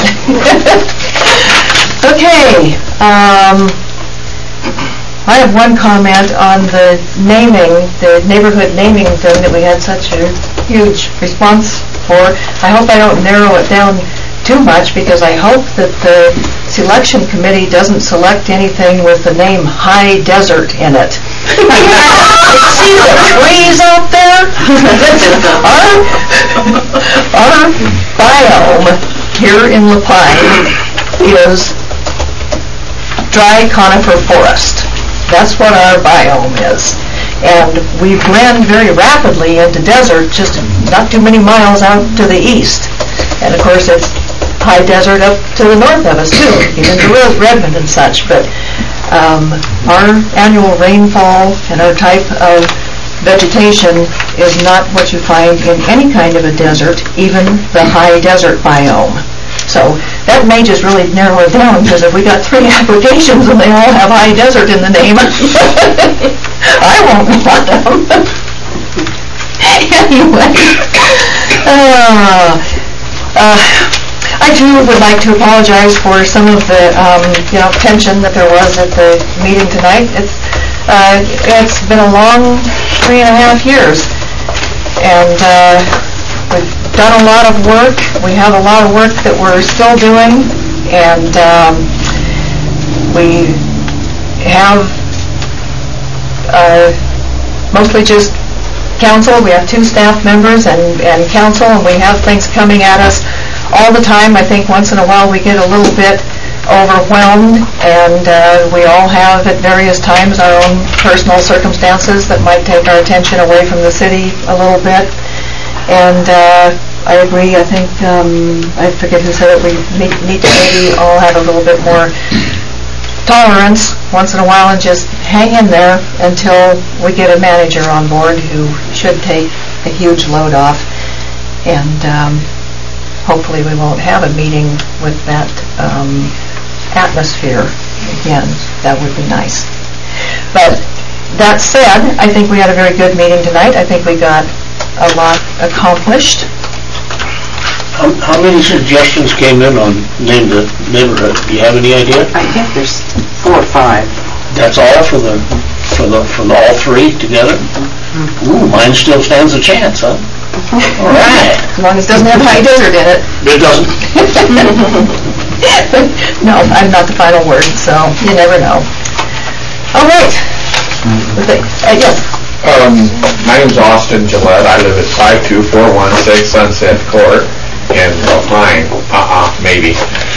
Okay. Um, I have one comment on the naming, the neighborhood naming thing that we had such a huge response for. I hope I don't narrow it down too much, because I hope that the selection committee doesn't select anything with the name High Desert in it. See the trees out there? our, our biome here in La Pine is dry conifer forest. That's what our biome is. And we blend very rapidly into desert, just not too many miles out to the east. And of course it's high desert up to the north of us too, even to Redmond and such. But um, our annual rainfall and our type of vegetation is not what you find in any kind of a desert, even the high desert biome. So that may just really narrow it down, because if we got three applications and they all have high desert in the name, I won't want them. Anyway, uh, uh, I too would like to apologize for some of the um, you know tension that there was at the meeting tonight. It's uh, it's been a long three and a half years, and uh, we've done a lot of work. We have a lot of work that we're still doing, and um, we have uh, mostly just council. We have two staff members and, and council, and we have things coming at us all the time. I think once in a while we get a little bit overwhelmed, and uh, we all have at various times our own personal circumstances that might take our attention away from the city a little bit. And uh, I agree, I think, um, I forget who said it, we need, need to maybe all have a little bit more tolerance once in a while and just hang in there until we get a manager on board who should take a huge load off. And um, hopefully we won't have a meeting with that um, atmosphere again. That would be nice. But that said, I think we had a very good meeting tonight. I think we got a lot accomplished. How, how many suggestions came in on name the neighborhood? Do you have any idea? I think there's four or five. That's all for the for the for the all three together? Ooh, mine still stands a chance, huh? All right. As long as it doesn't have high desert in it. It doesn't. No, I'm not the final word, so you never know. All right. Uh, yes. Um, my name's Austin Gillette. I live at five two four one six Sunset Court in La Pine. Uh-uh, maybe.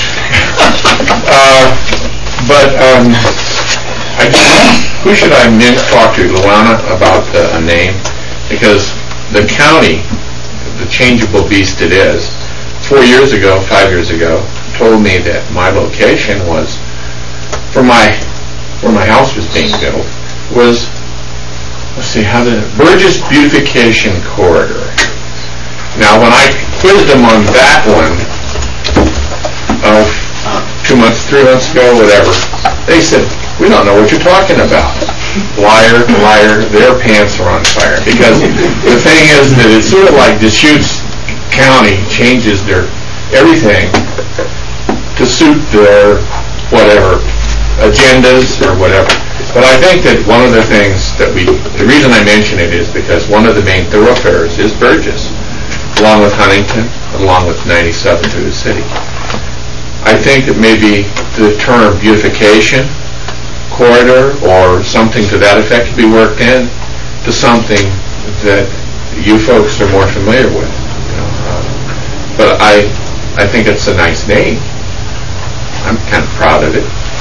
uh, but, um, I, who should I min- talk to? Luana about uh, a name? Because the county, the changeable beast it is, four years ago, five years ago, told me that my location was, for my, where my house was being built, was, let's see, how did it, Burgess Beautification Corridor. Now, when I quizzed them on that one, uh, two months, three months ago, whatever, they said, we don't know what you're talking about. Liar, liar, their pants are on fire. Because the thing is that it's sort of like Deschutes County changes their everything to suit their whatever agendas or whatever. But I think that one of the things that we, the reason I mention it is because one of the main thoroughfares is Burgess, along with Huntington, along with ninety-seven to the city. I think that maybe the term beautification corridor or something to that effect could be worked in to something that you folks are more familiar with. You know, uh, but I, I think it's a nice name. I'm kind of proud of it. I, I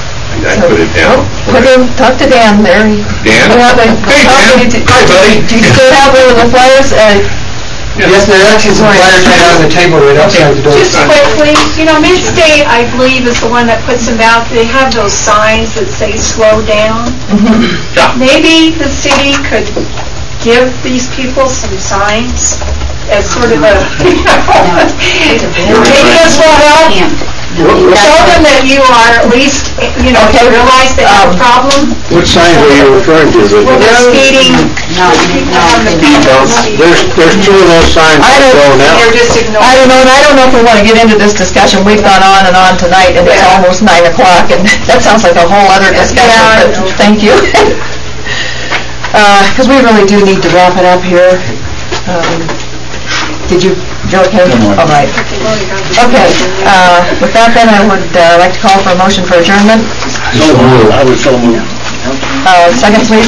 I put it down. Put in, talk to Dan there. Dan? Yeah, but- Hey, Dan. Hi, buddy. Do you still have one of the flyers? Uh, Yes, there are actually some flyers right on the table right outside the door. Just quickly, you know, Midstate, I believe, is the one that puts them out. They have those signs that say slow down. Yeah. Maybe the city could give these people some signs as sort of a, you know, maybe this will help. Show them that you are at least, you know, Okay. realize they have a problem. What signs are you referring to? Well, they're speeding, people on the There's, there's two of those signs I don't- going out. They're just ignoring. I don't know, and I don't know if we want to get into this discussion. We've gone on and on tonight, and it's Yeah. almost nine o'clock, and that sounds like a whole other discussion, Yeah, I but know. thank you. Because we really do need to wrap it up here. Um, Did you, Joe, okay? All right. Okay, uh, with that then, I would uh, like to call for a motion for adjournment. So moved. I would so move. Uh, Second, please.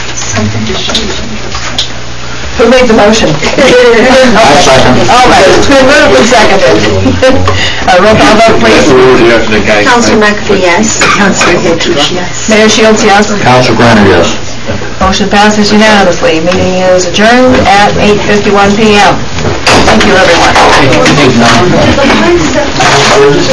Who made the motion? I'll second. All right, it's been moved and seconded. Uh, Roll call vote, please. Council McAfee, yes. Councilor Hitchens, yes. Mayor Shields, yes. Council Brenner, yes. Motion passes unanimously. Meeting is adjourned at eight fifty-one p m Thank you, everyone.